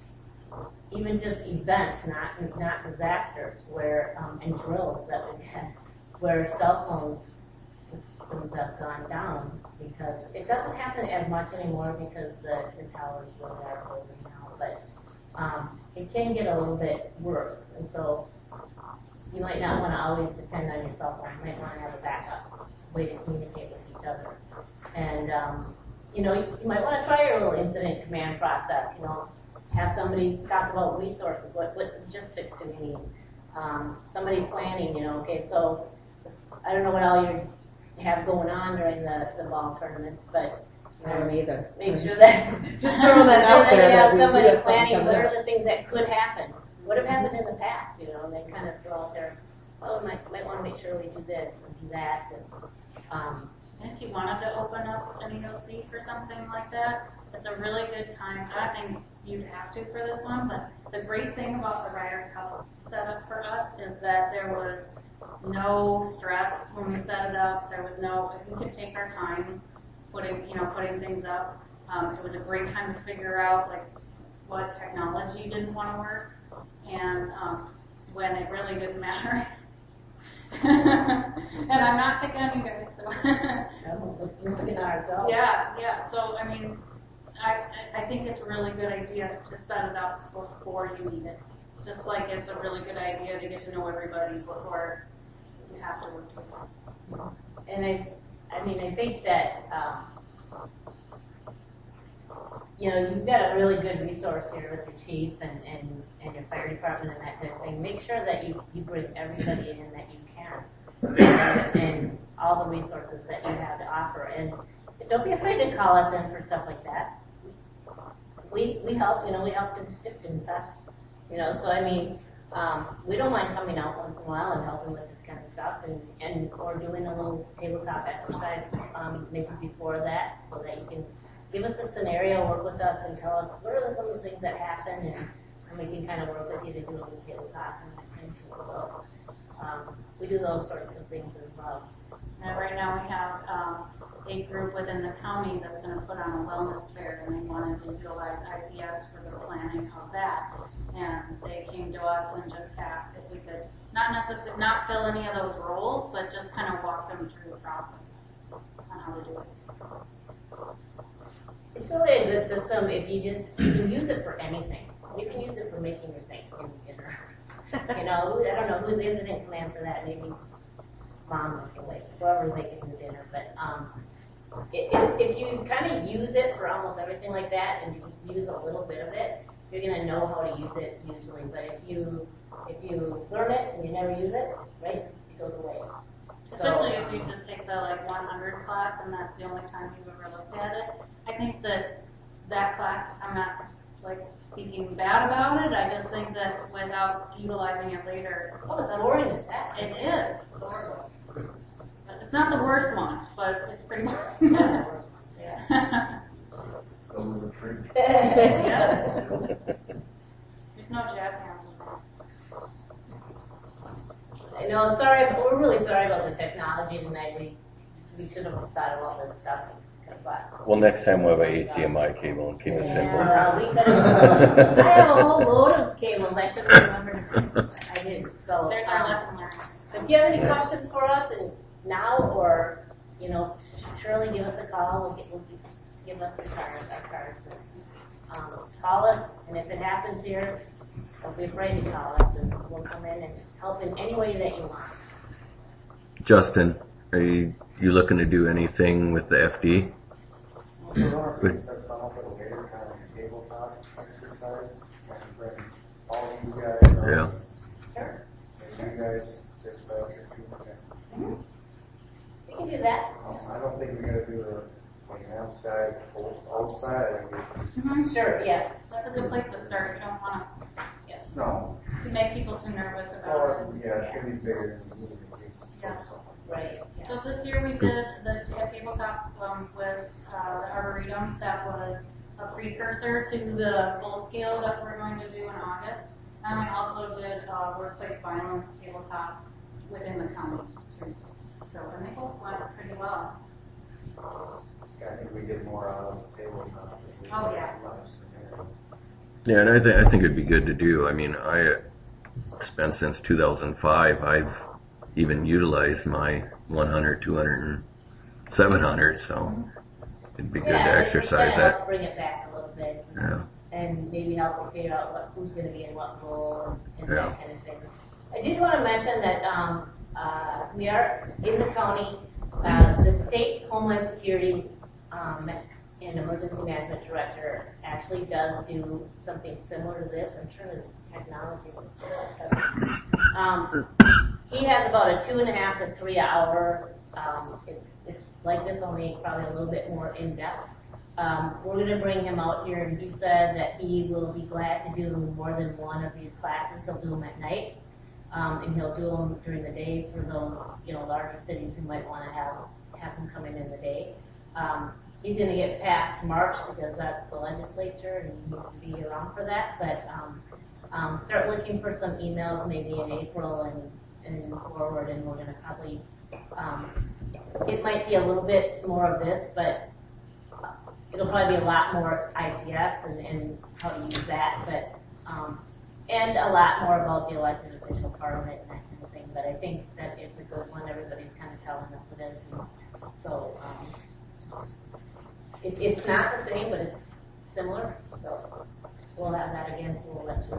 even just events, not not disasters, where um, and drills that we've had, where cell phones systems have gone down because it doesn't happen as much anymore because the, the towers were there holding now, but um, it can get a little bit worse, and so you might not want to always depend on your cell phone. You might want to have a backup way to communicate with each other. And, um, you know, you, you might want to try your little incident command process, you know, have somebody talk about resources, what, what logistics do we need, um, somebody planning, you know, okay, so I don't know what all you have going on during the, the ball tournaments, but I don't either. make sure that, Just throw that out that there you that have we somebody do have planning, something what coming are up. the things that could happen? What have happened in the past, you know, and they kind of throw out there, oh, we might, might want to make sure we do this and do that. And, um, And if you wanted to open up an E O C for something like that, it's a really good time. I'm not saying you'd have to for this one, but the great thing about the Ryder Cup setup for us is that there was no stress when we set it up. There was no, we could take our time putting, you know, putting things up. Um, it was a great time to figure out like what technology didn't want to work, and um, when it really didn't matter. And I'm not picking on you guys. So. we're looking at ourselves. Yeah, yeah. So I mean, I I think it's a really good idea to set it up before you need it. Just like it's a really good idea to get to know everybody before you have to work together. And I, I mean, I think that um, you know, you've got a really good resource here with your chief and, and, and your fire department and that kind of thing. Make sure that you, you bring everybody in that you can, and all the resources that you have to offer. And don't be afraid to call us in for stuff like that. We we help, you know, we help constrict and test, you know. So I mean, um, we don't mind coming out once in a while and helping with this kind of stuff, and and or doing a little tabletop exercise um, maybe before that, so that you can give us a scenario, work with us, and tell us what are some of the things that happen, and, and we can kind of work with you to do a little tabletop and that kind of thing. So um, we do those sorts of things as well. And right now we have um, a group within the county that's going to put on a wellness fair, and they wanted to utilize I C S for the planning of that. And they came to us and just asked if we could not necessarily not fill any of those roles, but just kind of walk them through the process on how to do it. It's really a good system if you just you can use it for anything. You can use it for making your Thanksgiving dinner. You know, I don't know who's incident command for that. Maybe mom or like whoever's making the dinner. But um, it, it, if you kind of use it for almost everything like that, and you just use a little bit of it, you're gonna know how to use it usually. But if you if you learn it and you never use it, right, it goes away. Especially so, if you just take the like one hundred class and that's the only time you've ever looked at it. I think that that class, I'm not like speaking bad about it. I just think that without utilizing it later, oh, it's boring as that. It is. It's not the worst one, but it's pretty much. Yeah. Yeah. Yeah. There's no jazz hands. I know, sorry, but we're really sorry about the technology tonight. We we should have thought of all this stuff. But, well, next time we'll have a H D M I cable and keep it yeah, simple. Well, we could have, I have a whole load of cables. I should have remembered. I didn't. So, There's our um, lesson learned. if you have any questions for us, and now or you know, surely give us a call. We'll get, we'll give, give us your cards, our cards. And, um, call us, and if it happens here, don't be afraid to call us, and we'll come in and help in any way that you want. Justin, are you, you looking to do anything with the F D? With, yeah. Sure. You guys just about your people. Mm-hmm. We can do that. I don't think we gotta do a like outside, outside. Mm-hmm. Sure, yeah. That's a good place to start. You don't want to yeah. No. make people too nervous about Or, it. yeah, it's gonna be bigger than the movie. Yeah. Right. Yeah. So this year we did the t- tabletop um, with uh, the Arboretum. That was a precursor to the full scale that we're going to do in August. And we also did uh, workplace violence tabletop within the county. So and they both went pretty well. I think we did more out of the tabletop. Oh yeah. Yeah, and I think I think it'd be good to do. I mean, I spent since two thousand five. I've even utilized my one hundred, two hundred, and seven hundred. So it'd be good yeah, to exercise that. that. Bring it back a little bit. Yeah. And maybe help you figure out what who's going to be in what role and, and Yeah. that kind of thing. I did want to mention that um, uh, we are in the county. Uh, the state Homeland Security um, and Emergency Management Director actually does do something similar to this. I'm sure this technology will um, he has about a two and a half to three hour. Um, it's it's like this, only probably a little bit more in depth. Um, we're going to bring him out here, and he said that he will be glad to do more than one of these classes. He'll do them at night, um, and he'll do them during the day for those, you know, larger cities who might want to have have him come in in the day. Um, he's going to get past March because that's the legislature, and he needs to be around for that. But um, um, start looking for some emails maybe in April and and forward, and we're going to probably. Um, it might be a little bit more of this, but it'll probably be a lot more I C S and, and how to use that, but um, and a lot more about the elected official part of it and that kind of thing. But I think that it's a good one. Everybody's kind of telling us it is. And so um, it, it's not the same, but it's similar. So we'll have that again. So we'll let you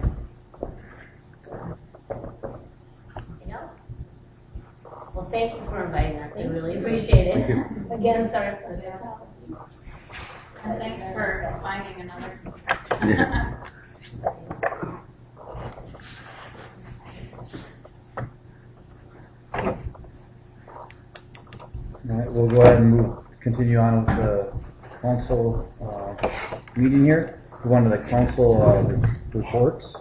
know. Anything else? Well, thank you for inviting us. I really appreciate it. Again, sorry for that. And thanks for finding another. Yeah. All right, we'll go ahead and move, continue on with the council uh, meeting here. We go on to the council uh, reports.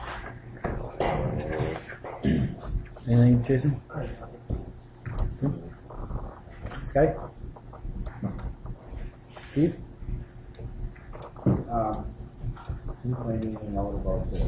Anything, Jason? Good. Sky? Steve? Um, can you find anything out about the,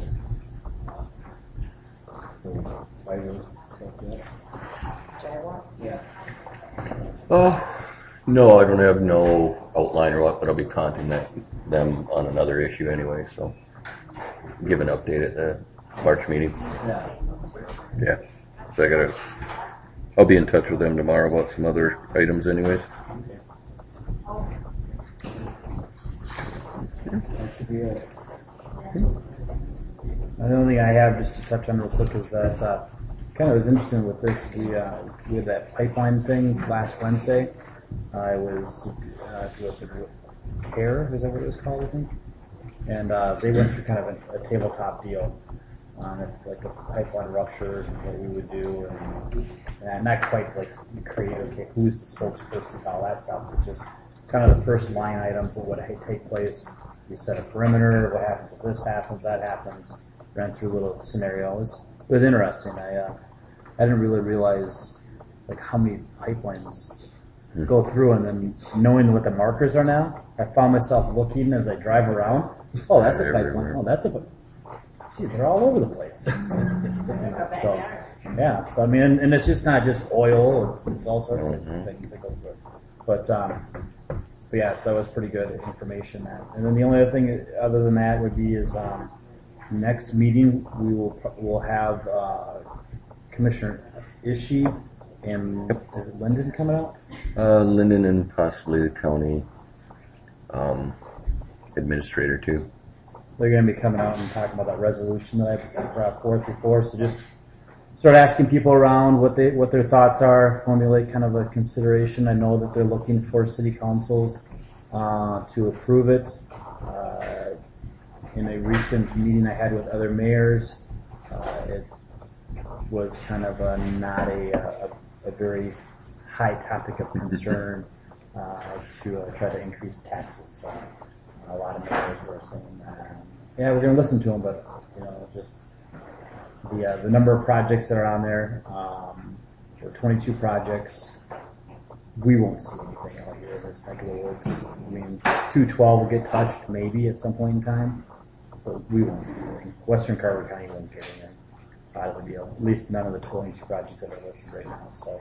the fire stuff yet? Jaguar? Yeah. Oh, no, I don't have no outline or what, but I'll be contacting that, them on another issue anyway, so give an update at the March meeting. Yeah. Yeah. So I gotta, I'll be in touch with them tomorrow about some other items anyways. Okay. That should be it. The only thing I have just to touch on real quick is that uh, kind of was interesting with this. We uh, we had that pipeline thing last Wednesday. I was uh, with the CARE, is that what it was called, I think? And uh, they went through kind of a, a tabletop deal on if like a pipeline ruptured and what we would do, and, and not quite like create okay who's the spokesperson and all that stuff, but just kind of the first line item for what would take place. We set a perimeter. What happens if this happens? That happens. Ran through little scenarios. It was interesting. I uh, I didn't really realize like how many pipelines go through, and then knowing what the markers are now, I found myself looking as I drive around. Oh, that's a pipeline. Oh, that's a. Gee, they're all over the place. So yeah. So I mean, and, and it's just not just oil. It's, it's all sorts mm-hmm. of things that go through it. But um, but yeah, so it was pretty good information. That. And then the only other thing other than that would be is um, next meeting we will we'll have uh, Commissioner Ishii and is it Linden coming out? Uh, Linden and possibly the county um, administrator too. They're going to be coming out and talking about that resolution that I brought forth before. So just start asking people around what they what their thoughts are, formulate kind of a consideration. I know that they're looking for city councils uh, to approve it. Uh, in a recent meeting I had with other mayors, uh, it was kind of a, not a, a a very high topic of concern uh, to uh, try to increase taxes. So a lot of mayors were saying, uh, yeah, we're going to listen to them, but you know, just the uh, the number of projects that are on there. Um, there are twenty-two projects. We won't see anything out here in this neck of the woods. I mean, two twelve will get touched maybe at some point in time, but we won't see anything. Western Carver County won't get anything out of the deal. At least none of the twenty-two projects that are listed right now. So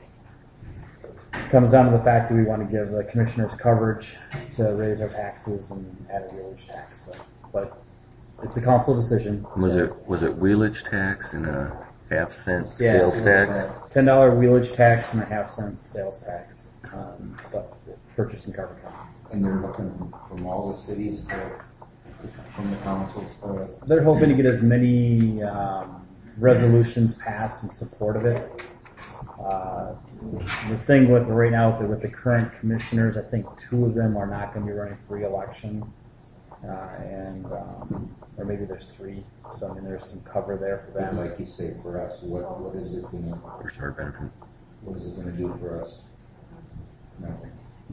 it comes down to the fact that we want to give the commissioners coverage to raise our taxes and add a wheelage tax. So, but it's a council decision. Was so. it was it wheelage tax and a half cent yeah, sales tax? Ten dollar wheelage tax and a half cent sales tax. Um, stuff purchased in Carver County. And they're looking from all the cities to, from the councils. To, they're hoping to get as many um, resolutions passed in support of it. Uh, the thing with right now with the, with the current commissioners, I think two of them are not going to be running for re-election, uh, and um, or maybe there's three. So I mean, there's some cover there for them. Like you say, for us, what what is it going to? Where's our benefit? What is it going to do for us? Nothing.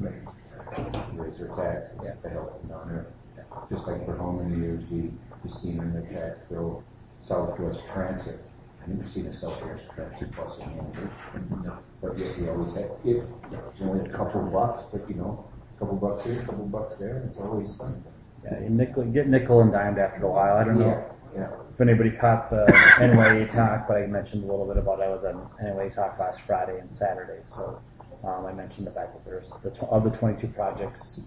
Raise their taxes yeah. to help them down there. Yeah. Just like for how many years we we seen in the tax bill, Southwest Transit. I never seen a Southwest Transit bus in Denver. No. But yet we always have it. It's only a couple bucks, but you know, a couple bucks here, a couple bucks there, and it's always something. Yeah, you nickel, get nickel and dimed after a while. I don't know yeah. Yeah. if anybody caught the N Y A talk, but I mentioned a little bit about it. I was at N Y A talk last Friday and Saturday, so um, I mentioned the fact that there's the, of the twenty-two projects,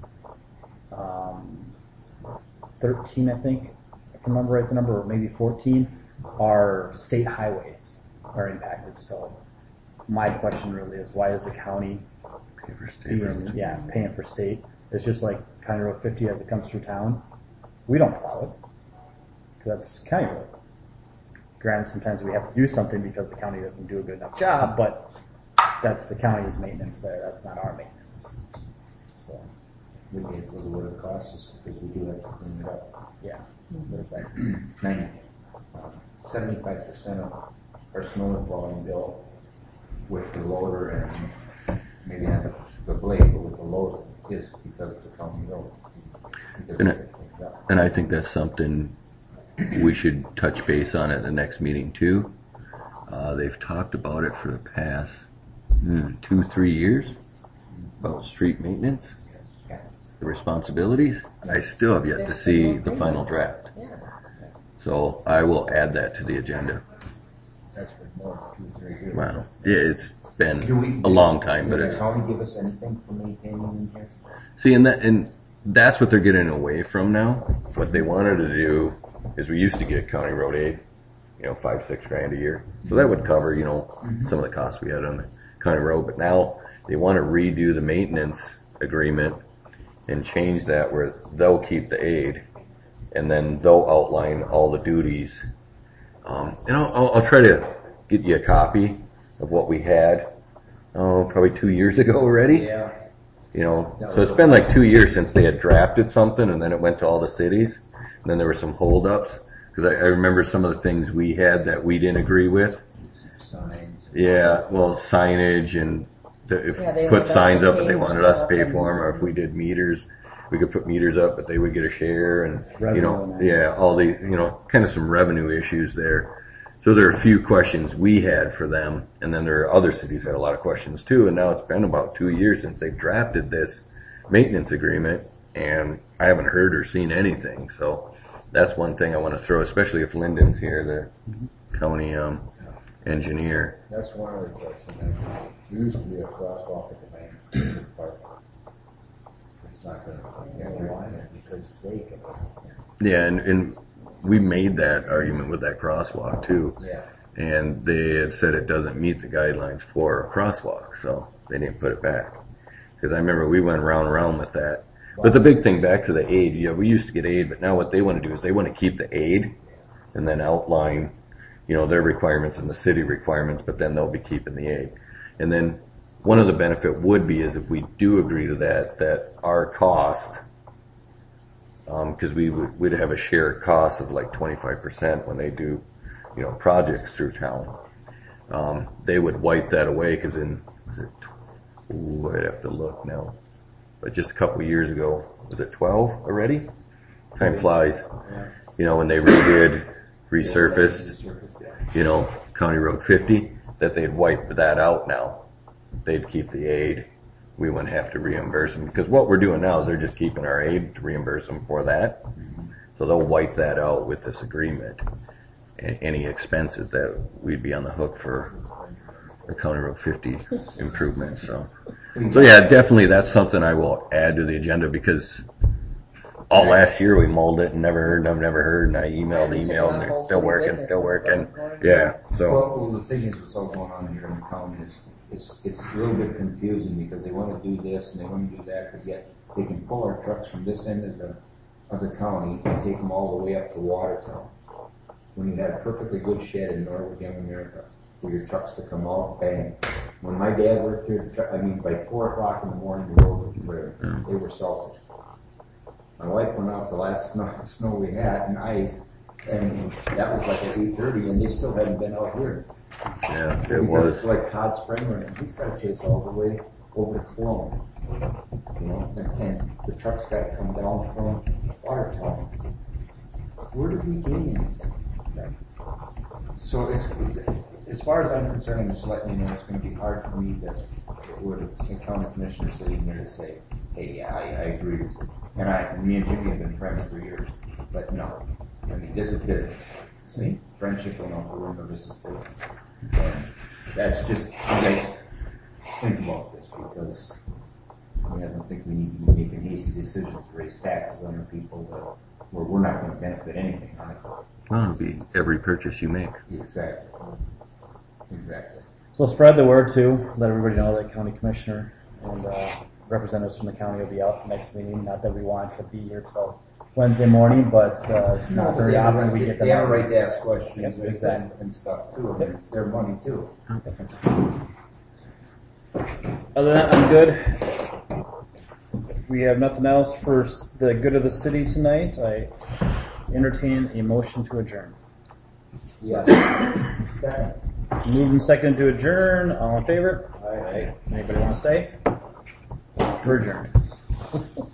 um, thirteen, I think, if I remember right the number, or maybe fourteen, are state highways are impacted. So my question really is, why is the county pay for state being, yeah, paying for state? It's just like County Road fifty as it comes through town. We don't plow it because that's county road. Granted, sometimes we have to do something because the county doesn't do a good enough job, but that's the county's maintenance there. That's not our maintenance. So we gave a little bit of cost just because we do have to clean it up. Yeah. There's that. Ninety, um, seventy-five percent of our snow volume bill with the loader and maybe not the, the blade, but with the loader is because it's a county road. Because And, we I, have to clean it up. and I think that's something we should touch base on at the next meeting too. Uh, they've talked about it for the past hmm, two, three years about street maintenance, Yeah. the responsibilities. I still have yet to see the final draft. Yeah. So I will add that to the agenda. That's been more than two, three years. Wow. Yeah, it's been Do we, a long time, but does it's, the county give us anything for maintaining in here? see, and that, and that's what they're getting away from now. What they wanted to do is we used to get county road aid, you know, five, six grand a year. So that would cover, you know, some of the costs we had on the county road. But now they want to redo the maintenance agreement and change that where they'll keep the aid and then they'll outline all the duties. Um, and I'll, I'll, I'll try to get you a copy of what we had, oh, probably two years ago already. Yeah. You know, so it's been like two years since they had drafted something and then it went to all the cities. And then there were some holdups because I, I remember some of the things we had that we didn't agree with. Signs. Yeah, well, signage and to, if Yeah, they put wanted us signs to up, but pay they for wanted us to stuff pay and- for them, or if we did meters, we could put meters up, but they would get a share, and you Revenue know, and that. yeah, all the you know, kind of some revenue issues there. So there are a few questions we had for them, and then there are other cities that had a lot of questions too. And now it's been about two years since they've drafted this maintenance agreement, and I haven't heard or seen anything. So that's one thing I want to throw, especially if Lyndon's here, the county um, engineer. That's one other question. There used to be a crosswalk at the main park. It's not going to go on it because they can. Yeah, and, and we made that argument with that crosswalk too. Yeah. And they had said it doesn't meet the guidelines for a crosswalk, so they didn't put it back. Because I remember we went round and round with that. But the big thing back to the aid, yeah, we used to get aid, but now what they want to do is they want to keep the aid and then outline, you know, their requirements and the city requirements, but then they'll be keeping the aid. And then one of the benefit would be is if we do agree to that, that our cost, um, cause we would, we'd have a shared cost of like twenty-five percent when they do, you know, projects through town. Um, they would wipe that away cause in, is it, ooh, I'd have to look now. But just a couple of years ago, was it twelve already? Time flies. You know, when they redid, resurfaced, you know, County Road fifty, that they'd wipe that out now. They'd keep the aid. We wouldn't have to reimburse them because what we're doing now is they're just keeping our aid to reimburse them for that. So they'll wipe that out with this agreement. A- any expenses that we'd be on the hook for for County Road fifty improvements. So, so yeah, definitely that's something I will add to the agenda because all last year we mulled it and never heard, I've never heard, and I emailed, emailed, and they're still working, still working. Yeah, so. Well, well, the thing is, what's all going on here in the county is, it's, it's a little bit confusing because they want to do this and they want to do that, but yet they can pull our trucks from this end of the, of the county and take them all the way up to Watertown. When you had a perfectly good shed in Norwood, Young America, for your trucks to come off, bang. When my dad worked here, the truck, I mean, by four o'clock in the morning, the road was clear. They were salted. My wife went out the last snow, snow we had and ice, and that was like at eight thirty, and they still hadn't been out here. Yeah, it Because was. like Todd Springer, and he's got to chase all the way over to Cologne. You know, and, and the truck's got to come down from Watertown. Where did we gain anything? So it's, it, as far as I'm concerned, I'm just letting you know it's going to be hard for me to, with a county commissioner sitting here to say, hey, yeah, I, I agree with you. And I, me and Jimmy have been friends for years, but no. I mean, this is business. See, friendship will not go in, this is business. And that's just, you guys think about this because I don't think we need to be making hasty decisions to raise taxes on the people that, where we're not going to benefit anything on it. Well, it'll be every purchase you make. Exactly. Exactly. So spread the word too. Let everybody know that county commissioner and uh, representatives from the county will be out next meeting. Not that we want to be here till Wednesday morning, but uh, it's not very often we get them. They have a out. right to ask questions Yep, and, exactly. and stuff too. I mean, it's their money too. Other than that, I'm good. we have nothing else for s- the good of the city tonight. I entertain a motion to adjourn. Yes. Second. Moved and seconded to adjourn. All in favor? Aye. Anybody want to stay? We're adjourned.